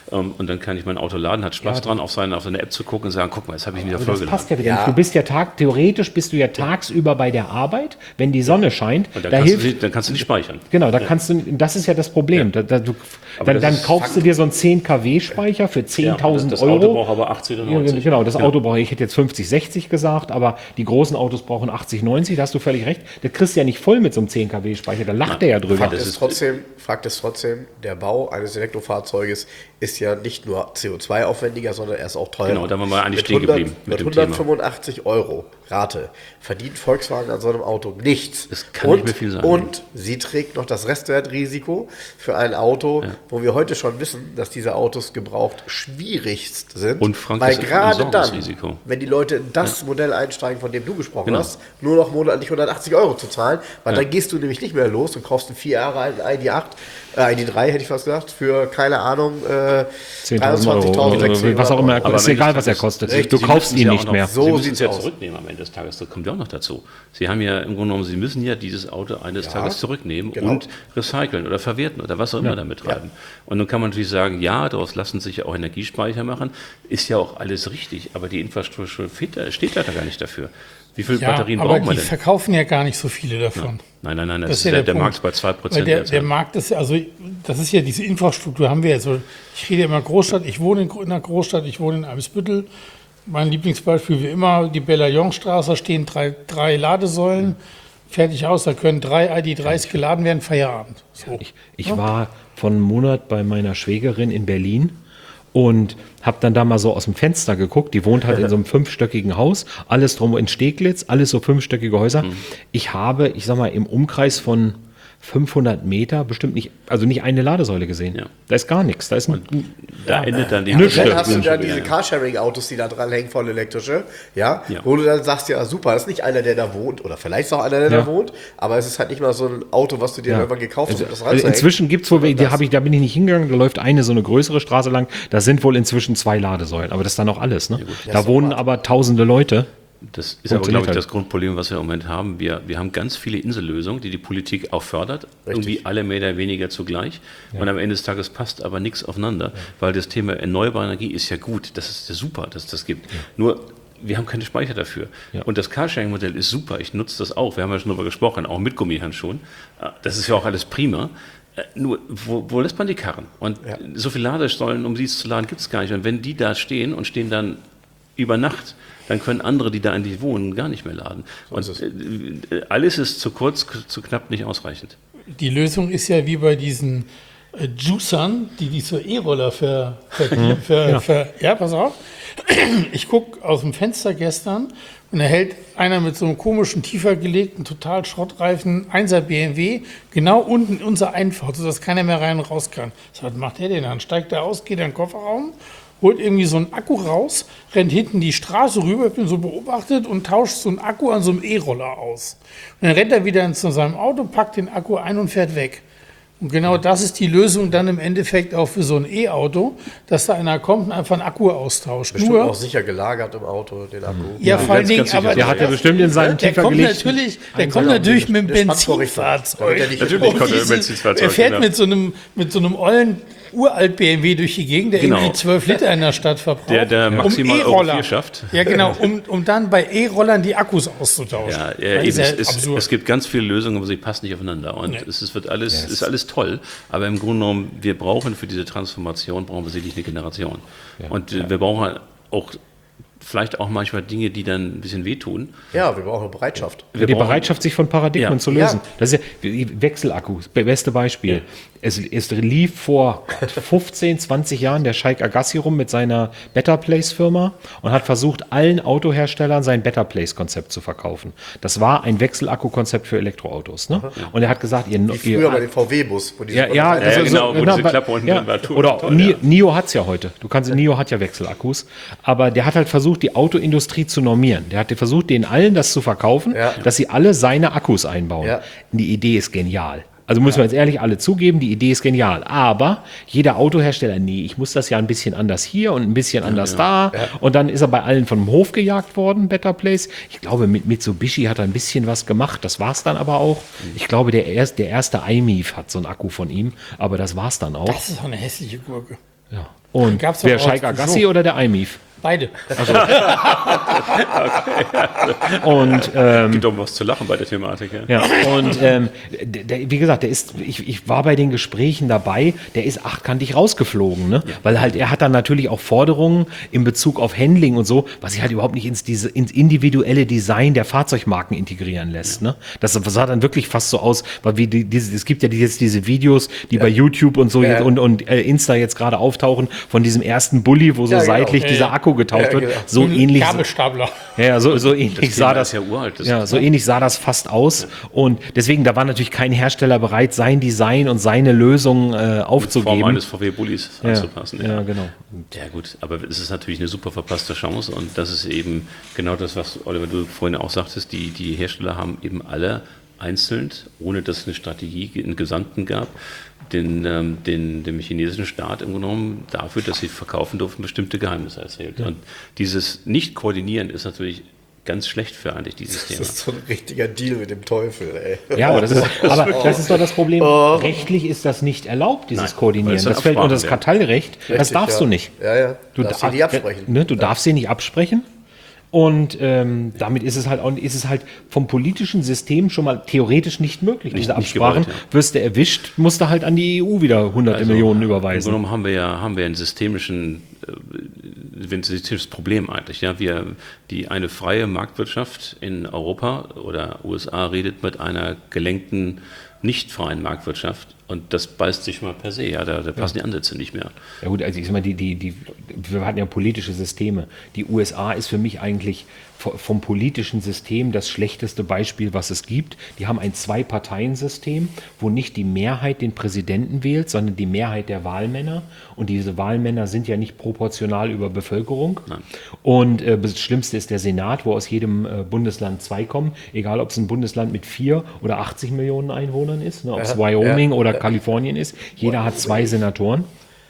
ähm, und dann kann ich mein Auto laden, hat Spaß Ja, dran, auf seine, auf seine App zu gucken und sagen, guck mal, jetzt habe ich ihn wieder Aber das vollgeladen. passt ja wieder Ja. nicht. Du bist ja Tag, theoretisch bist du ja tagsüber bei der Arbeit, wenn die Sonne scheint. Und dann, Da kannst hilft, du, sie- dann kannst du nicht speichern. genau, da kannst du, das ist ja das Problem. Da, da, du, Aber dann das dann ist kaufst du dir so einen zehn Kilowatt Speicher für zehntausend das Euro. Auto braucht aber achtzig oder Ja, neunzig. genau, das Ja. Auto brauche ich, hätte jetzt fünfzig, sechzig gesagt, aber die großen Autos brauchen achtzig, neunzig, da hast du völlig recht. Das kriegst du ja nicht voll mit so einem zehn Kilowatt Speicher, da lacht der ja drüber. Fakt das ist, ist- trotzdem, Fakt ist trotzdem, der Bau eines Elektrofahrzeuges ist ja nicht nur C O zwei aufwendiger, sondern er ist auch teurer. Genau, da waren wir eigentlich Mit stehen hundert geblieben mit Mit dem Thema. hundertfünfundachtzig Euro Rate verdient Volkswagen an so einem Auto nichts. Das kann und, nicht mehr viel sein. Und sie trägt noch das Restwertrisiko für ein Auto, wo wir heute schon wissen, dass diese Autos gebraucht schwierigst sind. Und Frank, weil das ist ein gerade dann, Sorgungsrisiko. wenn die Leute in das Modell einsteigen, von dem du gesprochen Genau. hast, nur noch monatlich hundertachtzig Euro zu zahlen, weil Ja. dann gehst du nämlich nicht mehr los und kaufst einen vier Jahre alten I D acht, äh, I D drei hätte ich fast gesagt, für, keine Ahnung, äh, zehntausend Euro, dreiundzwanzigtausendsechshundert oder was auch immer, Aber ist am egal, Ende was er des Tages- kostet. Richtig, Du Sie kaufst müssen ihn ja nicht auch noch, mehr. Sie So müssen es sieht's ja aus. zurücknehmen am Ende des Tages. Das kommt ja auch noch dazu. Sie haben ja im Grunde genommen, Sie müssen ja dieses Auto eines Tages zurücknehmen genau. und recyceln oder verwerten oder was auch immer damit treiben. Und nun kann man natürlich sagen, ja, daraus lassen sich ja auch Energiespeicher machen. Ist ja auch alles richtig, aber die Infrastruktur steht da, steht da gar nicht dafür. Wie viele Ja, Batterien aber brauchen wir die denn? verkaufen ja gar nicht so viele davon. Nein, nein, nein, das Das ist ist ja der, der der Punkt. Markt ist bei zwei Weil Prozent der, derzeit. der Markt ist ja, also das ist ja diese Infrastruktur haben wir ja so. Ich rede immer Großstadt, ich wohne in, Gro- in einer Großstadt, ich wohne in Eimsbüttel. Mein Lieblingsbeispiel wie immer, die Bellagionstraße, stehen drei, drei Ladesäulen, fertig aus, da können drei I D dreis geladen werden, Feierabend. So. Ich, ich war vor einem Monat bei meiner Schwägerin in Berlin und habe dann da mal so aus dem Fenster geguckt. Die wohnt halt in so einem fünfstöckigen Haus, alles drum in Steglitz, alles so fünfstöckige Häuser. Ich habe, ich sag mal, im Umkreis von fünfhundert Meter bestimmt nicht, also nicht eine Ladesäule gesehen. Ja. Da ist gar nichts. Da ist ein, Da endet dann die Und dann hast du Schon dann wieder, diese ja. Carsharing-Autos, die da dran hängen, voll elektrische, ja, Ja. wo du dann sagst, ja super, das ist nicht einer, der da wohnt, oder vielleicht ist auch einer, der Ja. da wohnt, aber es ist halt nicht mal so ein Auto, was du dir Ja. irgendwann gekauft hast, Also, um das also ranzuhängen. inzwischen gibt es wohl, Sondern da, das. hab ich, da bin ich nicht hingegangen, da läuft eine so eine größere Straße lang, da sind wohl inzwischen zwei Ladesäulen, aber das ist dann auch alles. Ne? Da wohnen aber tausende Leute. Das ist aber, Funktioniert glaube ich, halt. das Grundproblem, was wir im Moment haben. Wir, wir haben ganz viele Insellösungen, die die Politik auch fördert. Irgendwie alle mehr oder weniger zugleich. Und am Ende des Tages passt aber nichts aufeinander, weil das Thema erneuerbare Energie ist ja gut. Das ist ja super, dass es das gibt. Nur, wir haben keine Speicher dafür. Ja. Und das Carsharing-Modell ist super. Ich nutze das auch. Wir haben ja schon darüber gesprochen, auch mit Gummihandschuhen. Das ist ja auch alles prima. Äh, Nur, wo, wo lässt man die Karren? Und Ja. so viele Ladesäulen, um dies zu laden, gibt es gar nicht. Und wenn die da stehen und stehen dann über Nacht, dann können andere, die da eigentlich wohnen, gar nicht mehr laden. Und ist es. äh, alles ist zu kurz, k- zu knapp, nicht ausreichend. Die Lösung ist ja wie bei diesen äh, Juicern, die diese E-Roller ver, ver, ver, ver. Ja, pass auf. Ich gucke aus dem Fenster gestern und da hält einer mit so einem komischen, tiefer gelegten, total Schrottreifen einser B M W genau unten in unser Einfahrt, sodass keiner mehr rein und raus kann. So, was macht der denn? Dann steigt er aus, geht in den Kofferraum, holt irgendwie so einen Akku raus, rennt hinten die Straße rüber, ich bin so beobachtet und tauscht so einen Akku an so einem E-Roller aus. Und dann rennt er wieder zu seinem Auto, packt den Akku ein und fährt weg. Und genau das ist die Lösung dann im Endeffekt auch für so ein E-Auto, dass da einer kommt und einfach einen Akku austauscht. Bestimmt Nur, auch sicher gelagert im Auto, den Akku. ja, vor allen ganz, Dingen, ganz sicher. aber Der hat ja bestimmt in seinem der tiefer kommt gelegten natürlich, der kommt natürlich mit dem Der Spannvorrichter, Benzinfahrzeug. damit er nicht- Natürlich Und kommt er mit dem diese- Benzinfahrzeug, Er fährt genau. mit so einem, mit so einem ollen uralt B M W durch die Gegend, der Genau. irgendwie zwölf Liter in der Stadt verbraucht. Der- der maximal Euro E-Roller- vier schafft. Ja, genau, um, um dann bei E-Rollern die Akkus auszutauschen. Ja, Das äh, ist eben, ja es, es, absurd. es gibt ganz viele Lösungen, aber sie passen nicht aufeinander. Und Nee. es, es wird alles, ist alles toll. Aber im Grunde genommen, wir brauchen für diese Transformation, brauchen wir sicherlich eine Generation. Und äh, wir brauchen halt auch vielleicht auch manchmal Dinge, die dann ein bisschen wehtun. Ja, wir brauchen Bereitschaft. Wir die brauchen- Bereitschaft, sich von Paradigmen Ja. zu lösen. Ja. Das ist ja die Wechselakkus, be- beste Beispiel. Es, es lief vor Gott, fünfzehn, zwanzig Jahren der Scheik Agassi rum mit seiner Better Place Firma und hat versucht, allen Autoherstellern sein Better Place Konzept zu verkaufen. Das war ein Wechselakku-Konzept für Elektroautos. Ne? Und er hat gesagt, ihr, Wie früher ihr bei den V W-Bus. wo diese- ja, ja, ja, also genau, wo diese aber- Klappe unten drin war. Toll, Oder toll, Ni- ja. NIO hat es ja heute. Du kannst, NIO hat ja Wechselakkus. Aber der hat halt versucht, die Autoindustrie zu normieren. Der hat versucht, denen allen das zu verkaufen, Ja. dass sie alle seine Akkus einbauen. Ja. Die Idee ist genial. Also müssen wir jetzt ehrlich alle zugeben, die Idee ist genial. Aber jeder Autohersteller, nee, ich muss das ja ein bisschen anders hier und ein bisschen anders da. Und dann ist er bei allen vom Hof gejagt worden, Better Place. Ich glaube, mit Mitsubishi hat er ein bisschen was gemacht. Das war's dann aber auch. Ich glaube, der, erst, der erste iMIF hat so einen Akku von ihm. Aber das war's dann auch. Das ist doch eine hässliche Gurke. Ja. Und Gab's wer doch Sheikh auch Agassi so. oder der I M I F? Beide. Und ähm, Gibt doch was zu lachen bei der Thematik. Ja. ja, und ähm, der, der, wie gesagt, der ist, ich, ich war bei den Gesprächen dabei, der ist achtkantig rausgeflogen, ne? Ja. Weil halt, er hat dann natürlich auch Forderungen in Bezug auf Handling und so, was sich halt überhaupt nicht ins, diese, ins individuelle Design der Fahrzeugmarken integrieren lässt, ne? Das sah dann wirklich fast so aus, weil wie die, diese, es gibt ja die, jetzt diese Videos, die ja. bei YouTube und so ja. jetzt, und, und äh, Insta jetzt gerade auftauchen, von diesem ersten Bulli, wo so ja, seitlich genau. dieser ja. Akku getauscht ja, wird. Genau. So Ein ähnlich. Gabelstapler. Ja, so, so ähnlich das sah das. Ist ja uralt, das ja, so ähnlich sah das fast aus. Ja. Und deswegen, da war natürlich kein Hersteller bereit, sein Design und seine Lösung äh, aufzugeben. Die Form eines V W-Bullis ja. anzupassen. Ja. ja, genau. Ja, gut, aber es ist natürlich eine super verpasste Chance und das ist eben genau das, was Oliver, du vorhin auch sagtest, die, die Hersteller haben eben alle einzeln, ohne dass es eine Strategie in Gesamten gab, den, ähm, den, dem chinesischen Staat im Grunde genommen dafür, dass sie verkaufen durften, bestimmte Geheimnisse erzählt. Ja. Und dieses Nicht-Koordinieren ist natürlich ganz schlecht für eigentlich dieses Thema. Das ist so ein richtiger Deal mit dem Teufel, ey. Ja, aber das ist, aber das ist doch das Problem. Oh. Rechtlich ist das nicht erlaubt, dieses Nein, Koordinieren. Das fällt unter das Kartellrecht. Ja. Das darfst ja. du nicht. Ja, ja. Du darfst sie nicht absprechen. Ne, du ja. darfst sie nicht absprechen. Und ähm, damit ist es halt auch, ist es halt vom politischen System schon mal theoretisch nicht möglich. Nicht, Diese Absprachen, gewollt, ja. wirst du erwischt, musst du halt an die E U wieder hunderte also, Millionen überweisen. Im Grunde genommen haben wir ja haben wir einen systemischen, äh, ein systemisches Problem eigentlich. Ja, wir die eine freie Marktwirtschaft in Europa oder U S A redet mit einer gelenkten nicht freien Marktwirtschaft und das beißt sich mal per se, ja, da, da passen ja. die Ansätze nicht mehr. Ja gut, also ich sag mal, die, die, die, wir hatten ja politische Systeme. Die U S A ist für mich eigentlich vom politischen System das schlechteste Beispiel, was es gibt. Die haben ein Zwei-Parteien-System, wo nicht die Mehrheit den Präsidenten wählt, sondern die Mehrheit der Wahlmänner. Und diese Wahlmänner sind ja nicht proportional über Bevölkerung. Nein. Und äh, das Schlimmste ist der Senat, wo aus jedem äh, Bundesland zwei kommen, egal ob es ein Bundesland mit vier oder achtzig Millionen Einwohnern ist, ne, ob es ja, Wyoming ja, oder ja. Kalifornien ist. Jeder hat zwei Senatoren.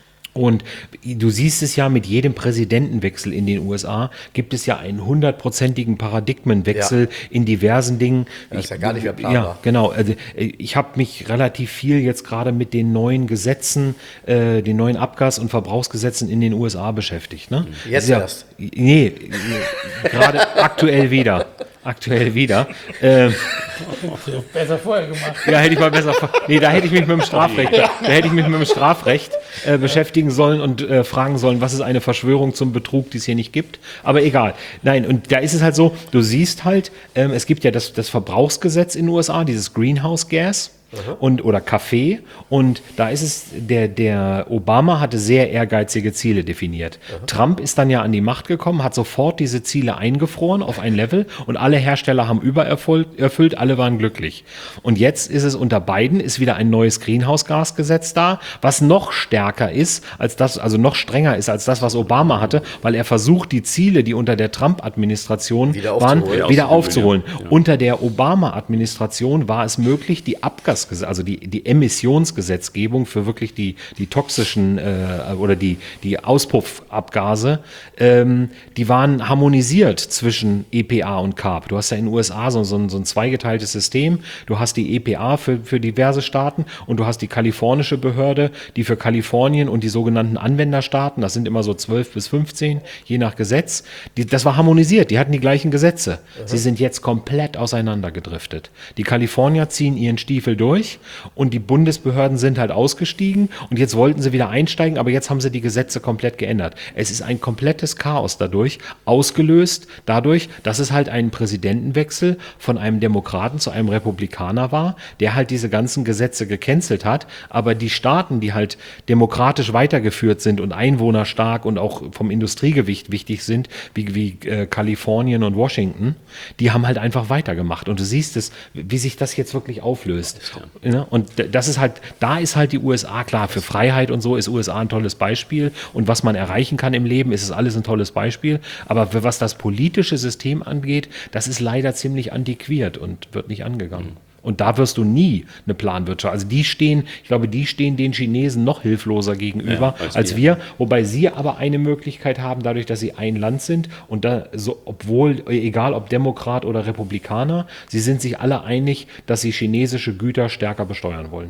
Und du siehst es ja, mit jedem Präsidentenwechsel in den U S A gibt es ja einen hundertprozentigen Paradigmenwechsel ja. in diversen Dingen. Das ist ja gar nicht mehr planbar. Ja, genau. Also ich habe mich relativ viel jetzt gerade mit den neuen Gesetzen, äh, den neuen Abgas- und Verbrauchsgesetzen in den U S A beschäftigt. Ne? Jetzt ja, erst? Nee, gerade aktuell wieder. Aktuell wieder. Ähm, besser vorher gemacht. Ja, hätte ich mal besser. Nee, da hätte ich mich mit dem Strafrecht, da hätte ich mich mit dem Strafrecht äh, beschäftigen sollen und äh, fragen sollen, was ist eine Verschwörung zum Betrug, die es hier nicht gibt. Aber egal. Nein, und da ist es halt so, du siehst halt, ähm, es gibt ja das, das Verbrauchsgesetz in den U S A, dieses Greenhouse Gas. Und, oder Kaffee. Und da ist es, der, der Obama hatte sehr ehrgeizige Ziele definiert. Aha. Trump ist dann ja an die Macht gekommen, hat sofort diese Ziele eingefroren auf ein Level und alle Hersteller haben übererfüllt, alle waren glücklich. Und jetzt ist es unter Biden, ist wieder ein neues Greenhouse-Gas-Gesetz da, was noch stärker ist als das, also noch strenger ist als das, was Obama hatte, weil er versucht, die Ziele, die unter der Trump-Administration waren, aufzuholen. wieder aufzuholen. Ja. Ja. Unter der Obama-Administration war es möglich, die Abgas also die, die Emissionsgesetzgebung für wirklich die, die toxischen äh, oder die, die Auspuffabgase, ähm, die waren harmonisiert zwischen E P A und C A R B. Du hast ja in den U S A so, so, ein, so ein zweigeteiltes System. Du hast die E P A für, für diverse Staaten und du hast die kalifornische Behörde, die für Kalifornien und die sogenannten Anwenderstaaten, das sind immer so zwölf bis fünfzehn, je nach Gesetz, die, das war harmonisiert, die hatten die gleichen Gesetze. Aha. Sie sind jetzt komplett auseinandergedriftet. Die Kalifornier ziehen ihren Stiefel durch und die Bundesbehörden sind halt ausgestiegen und jetzt wollten sie wieder einsteigen, aber jetzt haben sie die Gesetze komplett geändert. Es ist ein komplettes Chaos dadurch, ausgelöst dadurch, dass es halt einen Präsidentenwechsel von einem Demokraten zu einem Republikaner war, der halt diese ganzen Gesetze gecancelt hat, aber die Staaten, die halt demokratisch weitergeführt sind und einwohnerstark und auch vom Industriegewicht wichtig sind, wie, wie äh, Kalifornien und Washington, die haben halt einfach weitergemacht und du siehst es, wie sich das jetzt wirklich auflöst. Ja, und das ist halt, da ist halt die U S A klar, für Freiheit und so ist U S A ein tolles Beispiel und was man erreichen kann im Leben, ist es alles ein tolles Beispiel, aber für was das politische System angeht, das ist leider ziemlich antiquiert und wird nicht angegangen. Und da wirst du nie eine Planwirtschaft. Also die stehen, ich glaube, die stehen den Chinesen noch hilfloser gegenüber ja, als, als wir. wir, wobei sie aber eine Möglichkeit haben, dadurch, dass sie ein Land sind und da so, obwohl, egal ob Demokrat oder Republikaner, sie sind sich alle einig, dass sie chinesische Güter stärker besteuern wollen.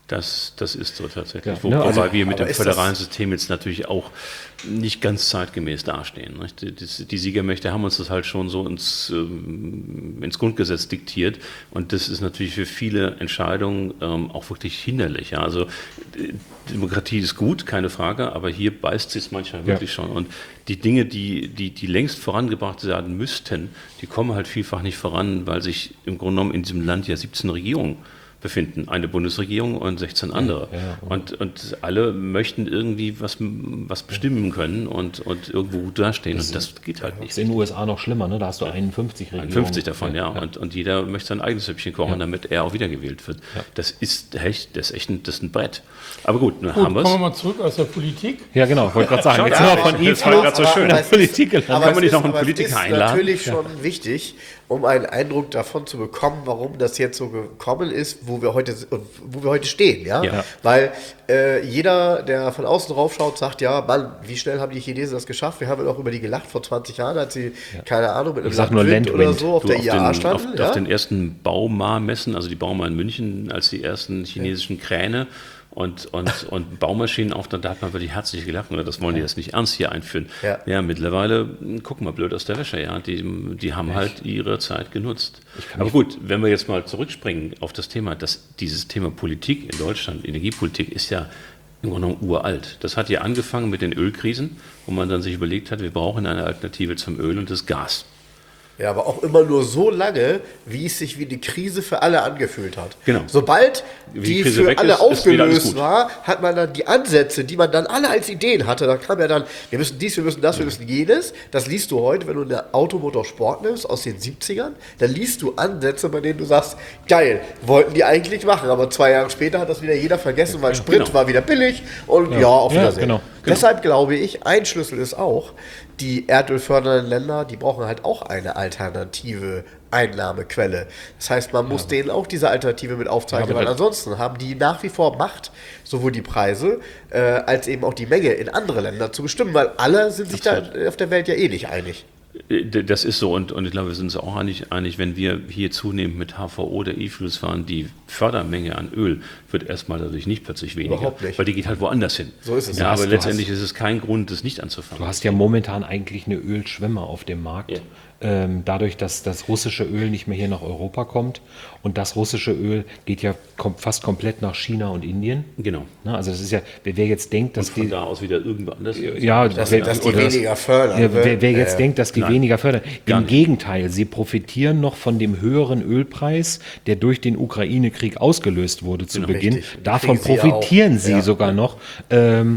Das, das ist so tatsächlich. Ja, Wo, ne, wobei also- wir mit dem aber ist föderalen das- System jetzt natürlich auch nicht ganz zeitgemäß dastehen. Nicht? Die, die, die Siegermächte haben uns das halt schon so ins, ähm, ins Grundgesetz diktiert und das ist natürlich für viele Entscheidungen ähm, auch wirklich hinderlich. Ja? Also äh, Demokratie ist gut, keine Frage, aber hier beißt sie es manchmal wirklich Ja. schon. Und die Dinge, die, die, die längst vorangebracht werden müssten, die kommen halt vielfach nicht voran, weil sich im Grunde genommen in diesem Land ja siebzehn Regierungen befinden. Eine Bundesregierung und sechzehn andere. Ja, ja. Und, und alle möchten irgendwie was, was bestimmen können und, und irgendwo gut dastehen. Und das geht halt Das nicht. ist in den U S A noch schlimmer, ne? Da hast du einundfünfzig Regierungen. fünfzig davon, ja. Und, und jeder möchte sein eigenes Süppchen kochen, damit er auch wiedergewählt wird. Das ist echt, das ist echt ein, das ist ein Brett. Aber gut, dann Gut, haben wir kommen es. wir mal zurück aus der Politik. Ja, genau, wollte gerade sagen. Jetzt Ja, sind wir von das war E-Fuels gerade so schön. Aber in es Politik ist- gelandet. aber Kann es man nicht ist- noch einen aber es Politiker ist einladen? natürlich schon wichtig, um einen Eindruck davon zu bekommen, warum das jetzt so gekommen ist, wo wir heute, wo wir heute stehen. Ja? Ja. Weil äh, jeder, der von außen drauf schaut, sagt, ja, Mann, wie schnell haben die Chinesen das geschafft? Wir haben ja auch über die gelacht vor zwanzig Jahren, als sie, keine Ahnung, mit einem Ich sag nur Landwind oder Landwind. so auf Du, der auf, I A A den, auf, standen. ja? auf den ersten Bauma-Messen, also die Bauma in München, als die ersten chinesischen Kräne und, und, und Baumaschinen auf, da hat man wirklich herzlich gelacht. Oder das wollen die jetzt nicht ernst hier einführen. Ja. Ja, mittlerweile gucken wir blöd aus der Wäsche. Ja, die, die haben halt ihre Zeit genutzt. Aber gut, wenn wir jetzt mal zurückspringen auf das Thema, dass dieses Thema Politik in Deutschland, Energiepolitik, ist ja im Grunde genommen uralt. Das hat ja angefangen mit den Ölkrisen, wo man dann sich überlegt hat, wir brauchen eine Alternative zum Öl und das Gas. Ja, aber auch immer nur so lange, wie es sich wie eine Krise für alle angefühlt hat. Genau. Sobald Wie die die Krise für weg alle ist, ist wieder alles aufgelöst gut. war, hat man dann die Ansätze, die man dann alle als Ideen hatte. Da kam ja dann, wir müssen dies, wir müssen das, wir müssen jenes. Das liest du heute, wenn du eine Automotorsport nimmst aus den siebzigern, dann liest du Ansätze, bei denen du sagst, geil, wollten die eigentlich machen. Aber zwei Jahre später hat das wieder jeder vergessen, weil Sprit genau. war wieder billig und ja, auf Ja, Wiedersehen. genau, genau. Deshalb glaube ich, ein Schlüssel ist auch, die erdölfördernden Länder, die brauchen halt auch eine alternative Einnahmequelle. Das heißt, man muss denen auch diese Alternative mit aufzeigen, Ja, aber weil das- ansonsten haben die nach wie vor Macht, sowohl die Preise äh, als eben auch die Menge in andere Länder zu bestimmen, weil alle sind sich da auf der Welt ja eh nicht einig. Das ist so und, und ich glaube, wir sind uns auch einig, einig, wenn wir hier zunehmend mit H V O oder E-Fuels fahren, die Fördermenge an Öl wird erstmal dadurch nicht plötzlich weniger, Überhaupt nicht. weil die geht halt woanders hin. So ist es. Ja, Du aber hast- du letztendlich ist es kein Grund, das nicht anzufangen. Du hast ja momentan eigentlich eine Ölschwemme auf dem Markt. Ja. Ähm, dadurch, dass das russische Öl nicht mehr hier nach Europa kommt. Und das russische Öl geht ja kom fast komplett nach China und Indien. Genau. Ne, also das ist ja, wer, wer jetzt denkt, dass Von die... da aus wieder irgendwo anders. Ja, Dass, wer, dass die oder das- weniger fördern. Ja, ne? wer, wer jetzt Ja. denkt, dass die Nein. weniger fördern, Gar im nicht. Gegenteil, sie profitieren noch von dem höheren Ölpreis, der durch den Ukraine-Krieg ausgelöst wurde zu Genau, Beginn. richtig. Davon Kriegen sie ja profitieren auch. sie Ja. sogar noch. Ähm,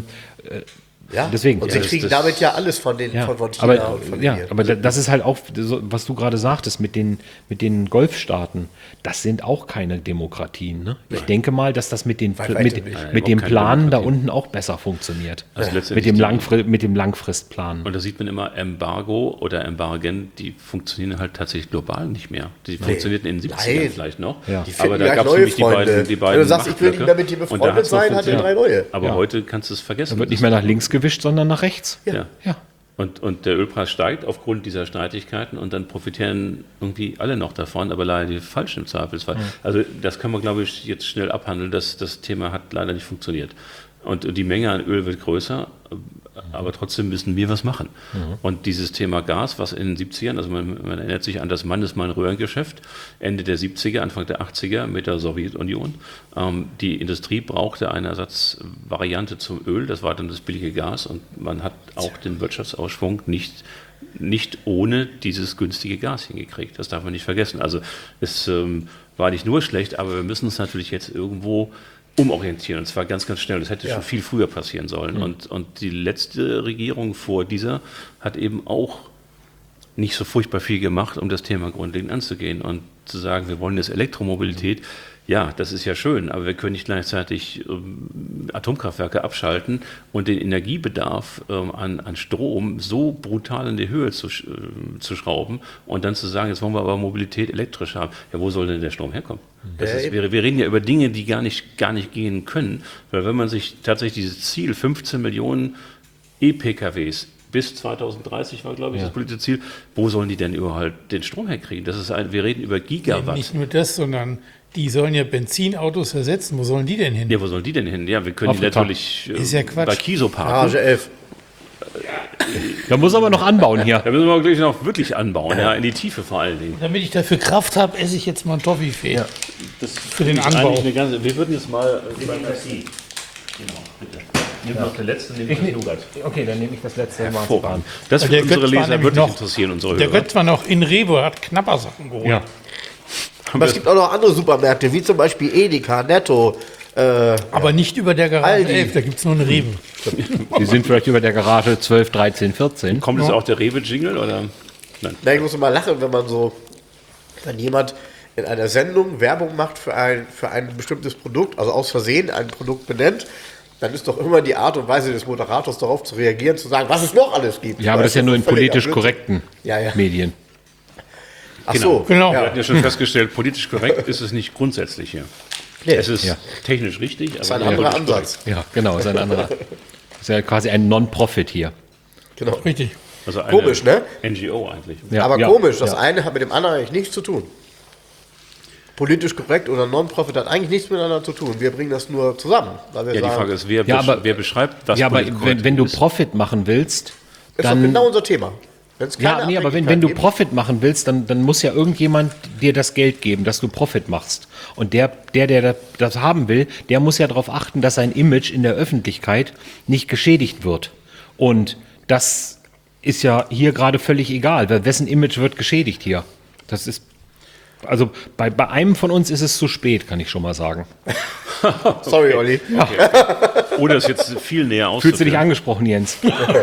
Ja, Deswegen. und Ja, sie das- kriegen das- damit ja alles von, den, Ja, von, von China aber, und von ja, Indien. aber da- das ist halt auch, so, was du gerade sagtest mit den, mit den Golfstaaten, das sind auch keine Demokratien. Ne? Ich denke mal, dass das mit, den, Bei mit, weitem mit nicht. dem Überhaupt keine Planen da Demokratien. unten auch besser funktioniert. Also mit, letztendlich dem die- Langfri mit dem Langfristplan. Und da sieht man immer, Embargo oder Embargen, die funktionieren halt tatsächlich global nicht mehr. Die funktionierten in den siebzigern Nein. vielleicht noch. Ja. Die Aber finden da gleich gab es neue nämlich die Freunde. beiden, die Wenn beiden du sagst, ich will nicht mehr mit dir Machtblöcke. befreundet Und da hat's noch sein, hat er funktioniert. drei neue. Aber Ja. heute kannst du es vergessen. Da wird nicht mehr nach links gewischt, sondern nach rechts. Ja. Ja. Und, und der Ölpreis steigt aufgrund dieser Streitigkeiten und dann profitieren irgendwie alle noch davon, aber leider die Falschen im Zweifelsfall. Also das kann man, glaube ich, jetzt schnell abhandeln. Das, das Thema hat leider nicht funktioniert. Und die Menge an Öl wird größer, aber trotzdem müssen wir was machen. Und dieses Thema Gas, was in den siebzigern, also man, man erinnert sich an das Mannesmann-Röhrengeschäft, Ende der siebziger, Anfang der achtziger mit der Sowjetunion. Ähm, die Industrie brauchte eine Ersatzvariante zum Öl, das war dann das billige Gas und man hat auch den Wirtschaftsausschwung nicht nicht ohne dieses günstige Gas hingekriegt. Das darf man nicht vergessen. Also es ähm, war nicht nur schlecht, aber wir müssen uns natürlich jetzt irgendwo umorientieren. Und zwar ganz, ganz schnell. Das hätte Ja. schon viel früher passieren sollen. Und, und die letzte Regierung vor dieser hat eben auch nicht so furchtbar viel gemacht, um das Thema grundlegend anzugehen und zu sagen, wir wollen jetzt Elektromobilität. Ja, das ist ja schön, aber wir können nicht gleichzeitig ähm, Atomkraftwerke abschalten und den Energiebedarf ähm, an, an Strom so brutal in die Höhe zu, sch- äh, zu schrauben und dann zu sagen, jetzt wollen wir aber Mobilität elektrisch haben. Ja, wo soll denn der Strom herkommen? Das Ja, ist, eben. wir, wir reden ja über Dinge, die gar nicht, gar nicht gehen können, weil wenn man sich tatsächlich dieses Ziel, fünfzehn Millionen E-P K Ws bis zweitausenddreißig war, glaube ich, Ja. das politische Ziel, wo sollen die denn überhaupt den Strom herkriegen? Das ist ein, wir reden über Gigawatt. Nicht nur das, sondern die sollen ja Benzinautos ersetzen. Wo sollen die denn hin? Ja, wo sollen die denn hin? Ja, wir können die Afrika. natürlich äh, Ist ja Quatsch. bei Kiso parken. Garage elf. Da muss aber noch anbauen hier. Da müssen wir gleich noch wirklich anbauen, ja, in die Tiefe vor allen Dingen. Damit ich dafür Kraft habe, esse ich jetzt mal ein Toffifee. Ja. Das Für den ist Anbau. eigentlich eine ganze, wir würden jetzt mal äh, beim Messi. Genau, bitte. Nimm noch den letzten, nimm Ich den nehm- Nougat. Okay, dann nehme ich das letzte Hervorragend. Das Der wird unsere Götz war Leser nämlich wirklich noch- interessieren, unsere Der Hörer. Götz war noch in Rewe, hat Knappersachen geholt. Ja. Aber es gibt auch noch andere Supermärkte, wie zum Beispiel Edeka, Netto. Äh, Aber nicht über der Garage Aldi. elf, da gibt es nur einen Rewe. Die sind vielleicht über der Garage zwölf, dreizehn, vierzehn. Kommt jetzt auch der Rewe-Jingle oder? Nein. na, ich muss immer lachen, wenn man so, wenn jemand in einer Sendung Werbung macht für ein, für ein bestimmtes Produkt, also aus Versehen ein Produkt benennt, dann ist doch immer die Art und Weise des Moderators darauf zu reagieren, zu sagen, was es noch alles gibt. Ja, aber das ist ja nur in völliger politisch Blödsinn. korrekten Ja, ja. Medien. Ach Genau. so, Genau. Wir Ja. hatten ja schon festgestellt, politisch korrekt ist es nicht grundsätzlich hier. Nee, Es ist Ja. technisch richtig, aber das ist ein nicht anderer politisch Ansatz. Ja, genau, ist ein anderer. Ist ja quasi ein Non-Profit hier. Genau. Richtig. korrekt. Also eine Komisch, ne? N G O eigentlich. Ja, aber ja, komisch, das ja. eine hat mit dem anderen eigentlich nichts zu tun. Politisch korrekt oder Non-Profit hat eigentlich nichts miteinander zu tun. Wir bringen das nur zusammen. Weil wir Ja, die sagen, Frage ist, wer, Ja, besch aber- wer beschreibt, was Ja, aber politisch wenn, korrekt wenn du ist? Profit machen willst, ist doch dann. genau unser Thema. Wenn's keine Ja, nee, aber wenn, wenn Abhängigkeit du gibt- Profit machen willst, dann, dann muss ja irgendjemand dir das Geld geben, dass du Profit machst. Und der, der, der das haben will, der muss ja darauf achten, dass sein Image in der Öffentlichkeit nicht geschädigt wird. Und das ist ja hier gerade völlig egal. Weil wessen Image wird geschädigt hier? Das ist. Also bei, bei einem von uns ist es zu spät, kann ich schon mal sagen. Sorry, Olli. Oder ist jetzt viel näher auszuführen. Fühlst du dich angesprochen, Jens?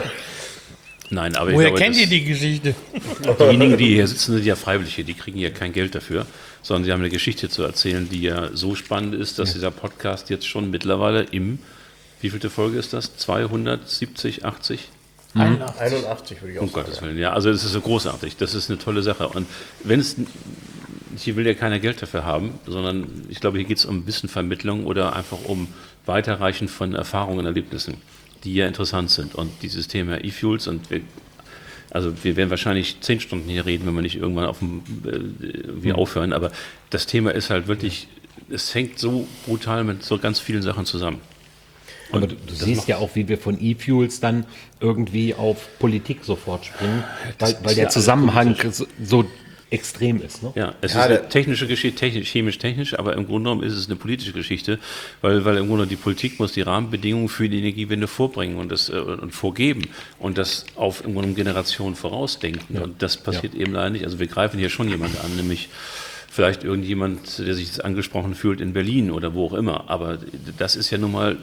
Nein, aber ich Woher glaube, kennt das- ihr die Geschichte? diejenigen, die hier sitzen, sind ja freiwillig hier. Die kriegen ja kein Geld dafür, sondern sie haben eine Geschichte zu erzählen, die ja so spannend ist, dass dieser Podcast jetzt schon mittlerweile im, wie vielte Folge ist das? zweihundertsiebzig, achtzig? einundachtzig würde ich auch Um sagen. Gottes Willen, ja, also es ist so großartig. Das ist eine tolle Sache. Und wenn es, hier will ja keiner Geld dafür haben, sondern ich glaube, hier geht es um Wissenvermittlung oder einfach um Weiterreichen von Erfahrungen und Erlebnissen, die ja interessant sind. Und dieses Thema E-Fuels und wir, also wir werden wahrscheinlich zehn Stunden hier reden, wenn wir nicht irgendwann auf dem, äh, irgendwie aufhören. Aber das Thema ist halt wirklich, es hängt so brutal mit so ganz vielen Sachen zusammen. Aber du, du siehst ja auch, wie wir von E-Fuels dann irgendwie auf Politik sofort springen, weil, weil ist der ja Zusammenhang so, so extrem ist. Ne? Ja, es Ja, ist der- eine technische Geschichte, technisch, chemisch-technisch, aber im Grunde genommen ist es eine politische Geschichte, weil, weil im Grunde die Politik muss die Rahmenbedingungen für die Energiewende vorbringen und, das, äh, und vorgeben und das auf im Grunde genommen Generationen vorausdenken. Und das passiert eben leider nicht. Also wir greifen hier schon jemanden an, nämlich vielleicht irgendjemand, der sich jetzt angesprochen fühlt in Berlin oder wo auch immer. Aber das ist ja nun mal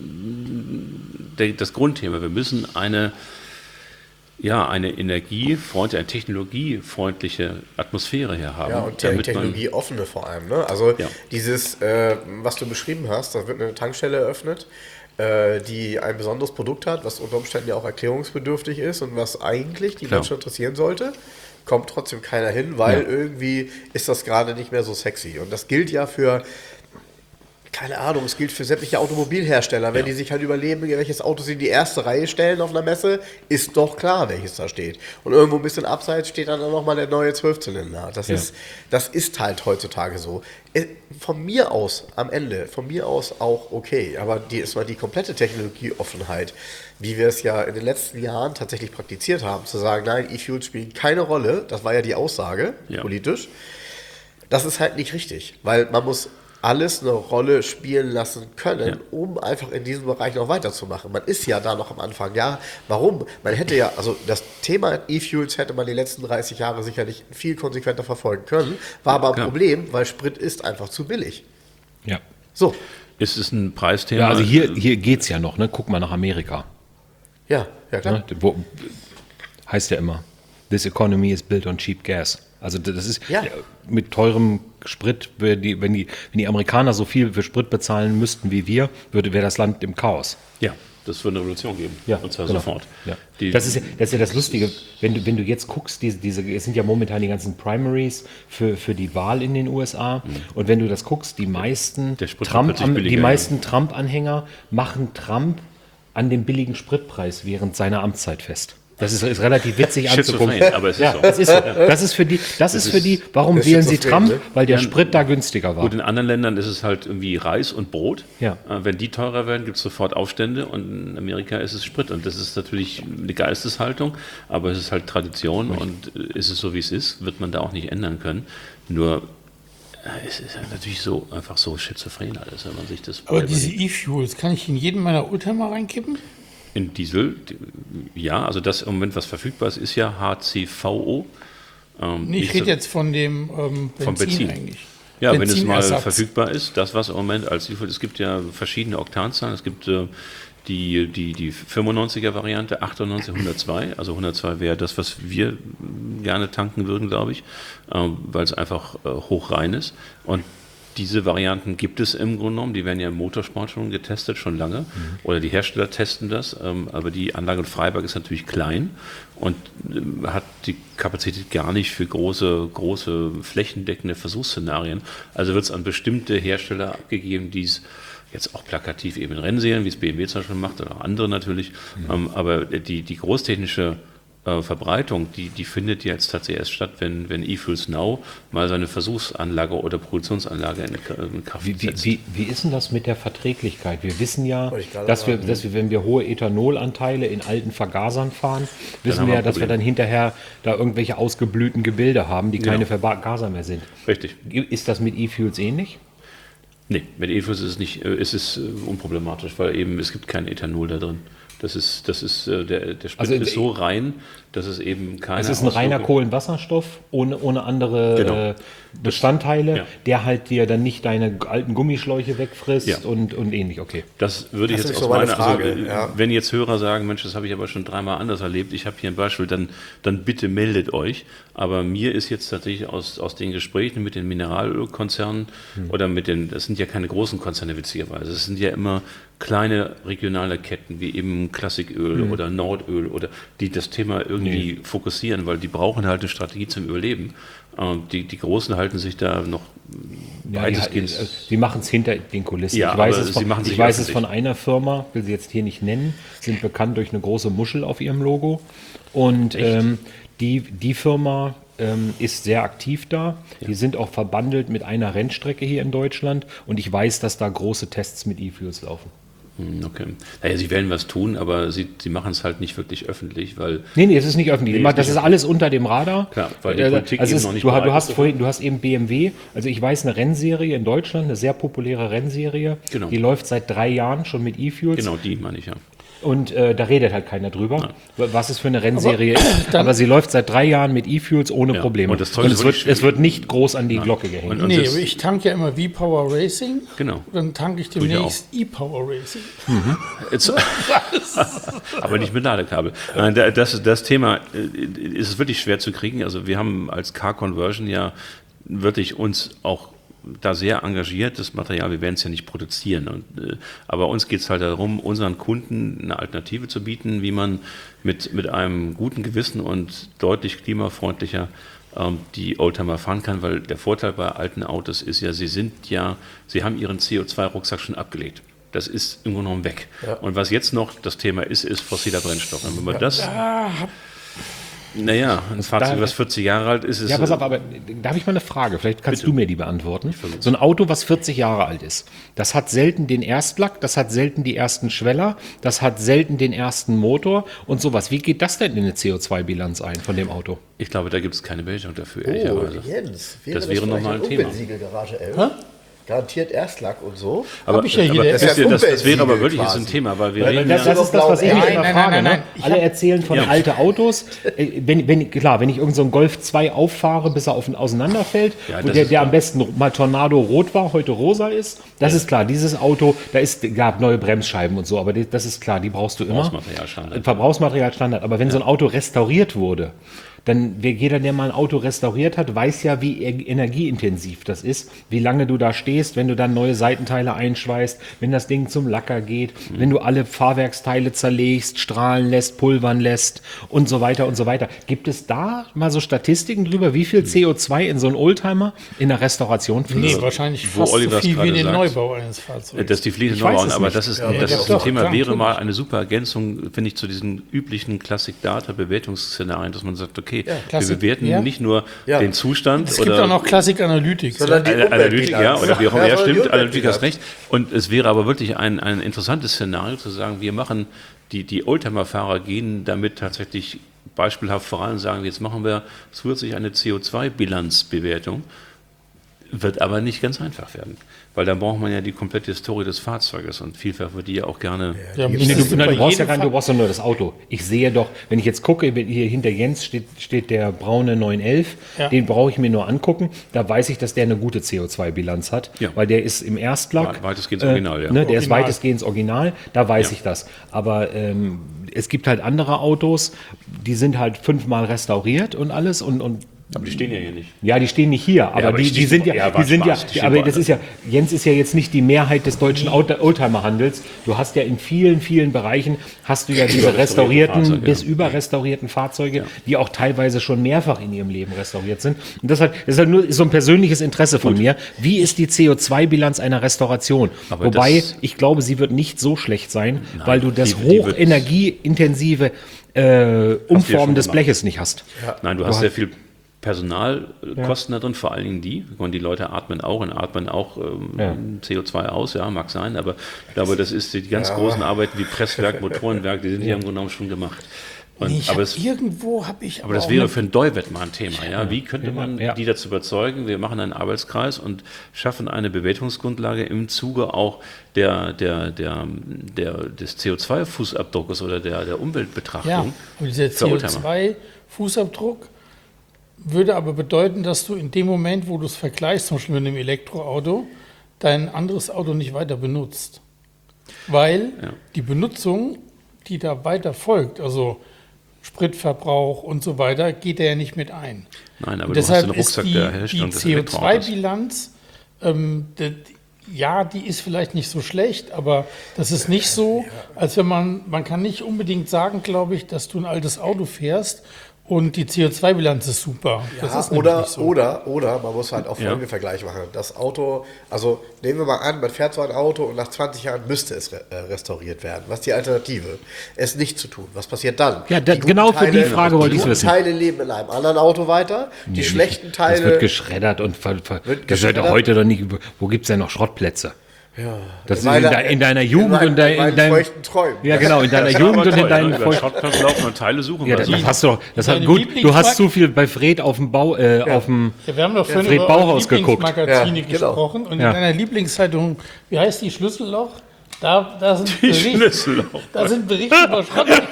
der, das Grundthema. Wir müssen eine ja, eine energiefreundliche, eine technologiefreundliche Atmosphäre hier haben. Ja, und damit man- technologieoffene vor allem. Ne? Also Ja. dieses, äh, was du beschrieben hast, da wird eine Tankstelle eröffnet, äh, die ein besonderes Produkt hat, was unter Umständen ja auch erklärungsbedürftig ist und was eigentlich die Klar. Menschen interessieren sollte, kommt trotzdem keiner hin, weil Ja. irgendwie ist das gerade nicht mehr so sexy. Und das gilt ja für, keine Ahnung, es gilt für sämtliche Automobilhersteller. Wenn Ja. die sich halt überlegen, welches Auto sie in die erste Reihe stellen auf einer Messe, ist doch klar, welches da steht. Und irgendwo ein bisschen abseits steht dann nochmal der neue Zwölfzylinder. Das, Ja. ist, das ist halt heutzutage so. Äh, Von mir aus, am Ende, von mir aus auch okay. Aber die ist mal die komplette Technologieoffenheit, wie wir es ja in den letzten Jahren tatsächlich praktiziert haben, zu sagen, nein, E-Fuels spielen keine Rolle, das war ja die Aussage, Ja. politisch. Das ist halt nicht richtig, weil man muss alles eine Rolle spielen lassen können, Ja. um einfach in diesem Bereich noch weiterzumachen. Man ist ja da noch am Anfang. Ja, warum? Man hätte ja, also das Thema E-Fuels hätte man die letzten dreißig Jahre sicherlich viel konsequenter verfolgen können, war aber ein klar. Problem, weil Sprit ist einfach zu billig. Ja. So, Ist es ein Preisthema? Ja, also hier, hier geht es ja noch, ne? Guck mal nach Amerika. ja, ja klar. Ne? Wo, heißt ja immer, this economy is built on cheap gas. Also das ist Ja. mit teurem Sprit, wenn die, wenn, die, wenn die Amerikaner so viel für Sprit bezahlen müssten wie wir, würde wäre das Land im Chaos. Ja, das würde eine Revolution geben. und zwar genau. sofort. Ja. Die, Das, ist ja, das ist ja das Lustige, wenn du, wenn du jetzt guckst, diese, diese, es sind ja momentan die ganzen Primaries für, für die Wahl in den U S A. Und wenn du das guckst, die meisten Der Sprit wird Trump, plötzlich die billiger, ja. meisten Trump-Anhänger machen Trump an dem billigen Spritpreis während seiner Amtszeit fest. Das ist, ist relativ witzig anzugucken. Schizophren, aber es ist ja, so. das ist so. Das ist für die, das ist für die, warum ist wählen sie schizophren, Trump? ne? Weil der Sprit da günstiger war. Gut, in anderen Ländern ist es halt irgendwie Reis und Brot. Ja. Äh, wenn die teurer werden, gibt es sofort Aufstände und in Amerika ist es Sprit. Und das ist natürlich eine Geisteshaltung, aber es ist halt Tradition und äh, ist es so, wie es ist, wird man da auch nicht ändern können. Nur äh, es ist halt natürlich so einfach so schizophren alles, wenn man sich das Aber diese E-Fuels, kann ich in jeden meiner Oldtimer reinkippen? in Diesel, ja, also das im Moment, was verfügbar ist, ist ja H C V O. Ähm, Nee, ich nicht rede so- jetzt von dem ähm, Benzin, Vom Benzin. eigentlich. Ja, wenn es mal Benzinersatz. verfügbar ist, das was im Moment als Diesel, es gibt ja verschiedene Oktanzahlen, es gibt äh, die, die, die fünfundneunziger Variante, achtundneunzig, hundertzwei, also hundertzwei wäre das, was wir gerne tanken würden, glaube ich, ähm, weil es einfach äh, hochrein ist und diese Varianten gibt es im Grunde genommen, die werden ja im Motorsport schon getestet, schon lange, mhm. oder die Hersteller testen das, ähm, aber die Anlage in Freiberg ist natürlich klein und ähm, hat die Kapazität gar nicht für große, große flächendeckende Versuchsszenarien. Also wird es an bestimmte Hersteller abgegeben, die es jetzt auch plakativ eben in Rennserien, wie es B M W zum Beispiel macht, oder auch andere natürlich, mhm. ähm, aber die, die großtechnische Äh, Verbreitung, die, die findet jetzt tatsächlich erst statt, wenn, wenn eFuels Now mal seine Versuchsanlage oder Produktionsanlage in, in Kraft Wie, wie, setzt. wie, wie ist denn das mit der Verträglichkeit? Wir wissen ja, Wollte ich gerade dass wir, sagen. dass wir, wenn wir hohe Ethanolanteile in alten Vergasern fahren, wissen haben wir wir ja, ein dass wir Problem. dann hinterher da irgendwelche ausgeblühten Gebilde haben, die keine Genau. Vergaser mehr sind. Richtig. Ist das mit E-Fuels ähnlich? Nee, mit eFuels ist es nicht, äh, ist es äh, unproblematisch, weil eben es gibt kein Ethanol da drin. Das ist, das ist, äh, der, der Sprit Also, ist so rein, dass es eben keine Es ist ein reiner Auswirkung- Kohlenwasserstoff ohne, ohne andere Genau. äh, Bestandteile, Ja. der halt dir dann nicht deine alten Gummischläuche wegfrisst Ja. und, und ähnlich. Okay. Das würde ich Das jetzt ist aus so meine meiner, Frage, also, äh, ja. wenn jetzt Hörer sagen, Mensch, das habe ich aber schon dreimal anders erlebt, ich habe hier ein Beispiel, dann, dann bitte meldet euch. Aber mir ist jetzt tatsächlich aus, aus den Gesprächen mit den Mineralölkonzernen Hm. oder mit den, das sind ja keine großen Konzerne witzigerweise, es sind ja immer kleine regionale Ketten wie eben Klassiköl Hm. oder Nordöl oder die das Thema irgendwie fokussieren, weil die brauchen halt eine Strategie zum Überleben. Ähm, Die, die Großen halten sich da noch Ja, die, weitestgehend. äh, sie machen es hinter den Kulissen. Ja, ich weiß, aber es von, sie machen ich sich weiß es öffentlich. von einer Firma, will sie jetzt hier nicht nennen, sind bekannt durch eine große Muschel auf ihrem Logo. Und ähm, die, die Firma ähm, ist sehr aktiv da. Die sind auch verbandelt mit einer Rennstrecke hier in Deutschland. Und ich weiß, dass da große Tests mit E-Fuels laufen. Hm, Okay. Naja, sie werden was tun, aber sie, sie machen es halt nicht wirklich öffentlich, weil Nee, nee, es ist nicht öffentlich. Nee, Nee, ist das nicht ist alles unter dem Radar. Klar, weil die Äh, Politik also eben es noch ist, nicht du, bereit du hast ist. vorhin, du hast eben B M W. Also ich weiß eine Rennserie in Deutschland, eine sehr populäre Rennserie. Genau. Die läuft seit drei Jahren schon mit E-Fuels. genau die meine ich ja. Und äh, da redet halt keiner drüber, was es für eine Rennserie ist. Aber sie läuft seit drei Jahren mit E-Fuels ohne Ja, Probleme. und das Zeug Und ist es, wird, wirklich- es wird nicht groß an die Glocke gehängt. Und- und Nee, das- aber ich tanke ja immer V-Power Racing. Genau. Dann tanke ich ich ja demnächst E-Power Racing. Jetzt, aber nicht mit Ladekabel. Nein, da- das, das Thema äh, ist es wirklich schwer zu kriegen. Also wir haben als Car Conversion ja wirklich uns auch da sehr engagiert, das Material, wir werden es ja nicht produzieren. Und, äh, aber uns geht es halt darum, unseren Kunden eine Alternative zu bieten, wie man mit, mit einem guten Gewissen und deutlich klimafreundlicher ähm, die Oldtimer fahren kann, weil der Vorteil bei alten Autos ist ja, sie sind ja, sie haben ihren C O zwei Rucksack schon abgelegt. Das ist im Grunde genommen weg. Ja. Und was jetzt noch das Thema ist, ist fossiler Brennstoff. Und wenn man das, naja, ein Fahrzeug, da- was vierzig Jahre alt ist, ist Ja, pass auf, aber da habe ich mal eine Frage. Vielleicht kannst Bitte. du mir die beantworten. So ein Auto, was vierzig Jahre alt ist, das hat selten den Erstlack, das hat selten die ersten Schweller, das hat selten den ersten Motor und sowas. Wie geht das denn in eine C O zwei Bilanz ein von dem Auto? ich glaube, da gibt es keine Bewertung dafür, Oh, ehrlicherweise. Jens, Das wäre noch mal ein Thema. Umweltsiegelgarage elf. Garantiert Erstlack und so. Aber, Hab ich ja hier, aber der- das, Das ist das, ja das wäre aber wirklich Umweltsiegel jetzt ein Thema, weil wir Weil- reden weil ja, Das ist das, was ich mich Nein, immer nein, frage. nein, nein, Ne? ich Alle hab- erzählen von Ja. alte Autos. Äh, Wenn, wenn, klar, wenn ich irgendeinen so einen Golf zwei auffahre, bis er auf, auseinanderfällt, Ja, und das der, ist der klar. am besten mal Tornado rot war, heute rosa ist, das ist klar. Dieses Auto, da ist, gab neue Bremsscheiben und so, aber die, das ist klar, die brauchst du immer. Verbrauchsmaterialstandard. Verbrauchsmaterialstandard. Aber wenn so ein Auto restauriert wurde, Dann, wer jeder, der mal ein Auto restauriert hat, weiß ja, wie e- energieintensiv das ist, wie lange du da stehst, wenn du dann neue Seitenteile einschweißt, wenn das Ding zum Lacker geht, mhm. wenn du alle Fahrwerksteile zerlegst, strahlen lässt, pulvern lässt und so weiter und so weiter. Gibt es da mal so Statistiken drüber, wie viel C O zwei in so einen Oldtimer in der Restauration fließt? Nee, wahrscheinlich Wo fast so Oliver viel wie in den sagt, Neubau eines Fahrzeugs. dass die Fliege Ich Neubau, weiß es aber nicht. das ist, Ja, das ja, ist doch, ein Thema, klar, wäre natürlich. mal eine super Ergänzung, finde ich, zu diesen üblichen Classic-Data-Bewertungsszenarien, dass man sagt, okay, Ja, wir Klassik, bewerten ja. nicht nur Ja. den Zustand Es gibt oder auch noch Classic Analytics. Sondern die Analytik, ja, Umweltbilanz. oder wie auch immer, Ja, ja, sondern die stimmt, Analytik Umweltbilanz. hast recht. Und es wäre aber wirklich ein, ein interessantes Szenario zu sagen, wir machen, die, die Oldtimer-Fahrer gehen damit tatsächlich beispielhaft voran und sagen, jetzt machen wir zusätzlich eine C O zwei Bilanzbewertung, wird aber nicht ganz einfach werden. Weil dann braucht man ja die komplette Historie des Fahrzeuges und vielfach wird die ja auch gerne... Ja, Nee, das du, ist nein, bei du, brauchst ja jedem kein, du Fall- brauchst ja nur das Auto. Ich sehe doch, wenn ich jetzt gucke, hier hinter Jens steht, steht der braune neun elf, Ja. den brauche ich mir nur angucken. Da weiß ich, dass der eine gute C O zwei Bilanz hat, Ja. weil der ist im Erstlack. Weit- weitestgehend original, ja. Ne, der ist Original. weitestgehend original, da weiß Ja. ich das. Aber ähm, es gibt halt andere Autos, die sind halt fünfmal restauriert und alles und, und Aber die stehen ja hier nicht. ja, die stehen nicht hier, aber, aber die, ich- die sind ja, ja, die war sind ja, Spaß, die stehen aber das woanders. ist ja, Jens ist ja jetzt nicht die Mehrheit des deutschen Old- Oldtimer-Handels. Du hast ja in vielen, vielen Bereichen hast du ja diese restaurierten, Fahrzeuge, bis ja. überrestaurierten Fahrzeuge, die auch teilweise schon mehrfach in ihrem Leben restauriert sind. Und das, hat, das ist halt nur so ein persönliches Interesse von mir. Wie ist die C O zwei Bilanz einer Restauration? Aber Wobei, das- ich glaube, sie wird nicht so schlecht sein, weil du das die- die wird- hochenergieintensive äh, Umformen schon des gemacht. Bleches nicht hast. Nein, du hast sehr viel Personalkosten da drin, vor allen Dingen die. Ich meine, die Leute atmen auch und atmen auch ähm, Ja. C O zwei aus, ja, mag sein, aber ich glaube, das ist die ganz großen Arbeiten wie Presswerk, Motorenwerk, die sind ja im Grunde genommen schon gemacht. Und, Nee, ich aber hab, es, irgendwo habe ich aber das auch wäre eine- für ein Deuwett mal ein Thema. Ja? Wie könnte man Ja. die dazu überzeugen, wir machen einen Arbeitskreis und schaffen eine Bewertungsgrundlage im Zuge auch der, der, der, der, des C O zwei Fußabdruckes oder der, der Ja, Umweltbetrachtung. und dieser für C O Oldtimer. zwei Fußabdruck würde aber bedeuten, dass du in dem Moment, wo du es vergleichst, zum Beispiel mit einem Elektroauto, dein anderes Auto nicht weiter benutzt. Weil Ja. die Benutzung, die da weiter folgt, also Spritverbrauch und so weiter, geht er ja nicht mit ein. Nein, aber Und du hast deshalb den Rucksack ist der die, Herstellung die des C O zwei Elektroautos. Bilanz, ähm, de, ja, die ist vielleicht nicht so schlecht, aber das ist nicht so, als wenn man, man kann nicht unbedingt sagen, glaube ich, dass du ein altes Auto fährst und die C O zwei Bilanz ist super. Das Ja, ist nämlich oder, nicht so. oder, oder, man muss halt auch Ja. folgenden Vergleich machen. Das Auto, also nehmen wir mal an, man fährt so ein Auto und nach zwanzig Jahren müsste es re äh, restauriert werden. Was ist die Alternative? Es nicht zu tun. Was passiert dann? Ja, da- Die guten genau für die Frage wollte die ich's guten wissen. Teile leben in einem anderen Auto weiter. Die schlechten Das Teile. wird geschreddert und ver, ver, Wird das wird geschreddert? heute doch nicht. Wo gibt es denn noch Schrottplätze? ja, Das ist meiner- in, de, in deiner Jugend meinen- und de, in meinen in deinem. feuchten Träumen. Ja, genau, in deiner Das Jugend war und in toll, deinen ne? Über feuchten. Schrottplatz laufen und Teile suchen. Ja, lassen. das hast du doch. Das hat Deine gut. Du Lieblingsmark- hast zu viel bei Fred auf dem Bau, äh, auf dem. Ja, wir haben doch vorhin Fred über Bauhaus eure geguckt. Lieblingsmagazine Ja, genau. gesprochen und Ja. in deiner Lieblingszeitung, wie heißt die, Schlüsselloch? Da, da, sind, Die Berichte, Schlüsselloch. da sind Berichte über Schrottplätze.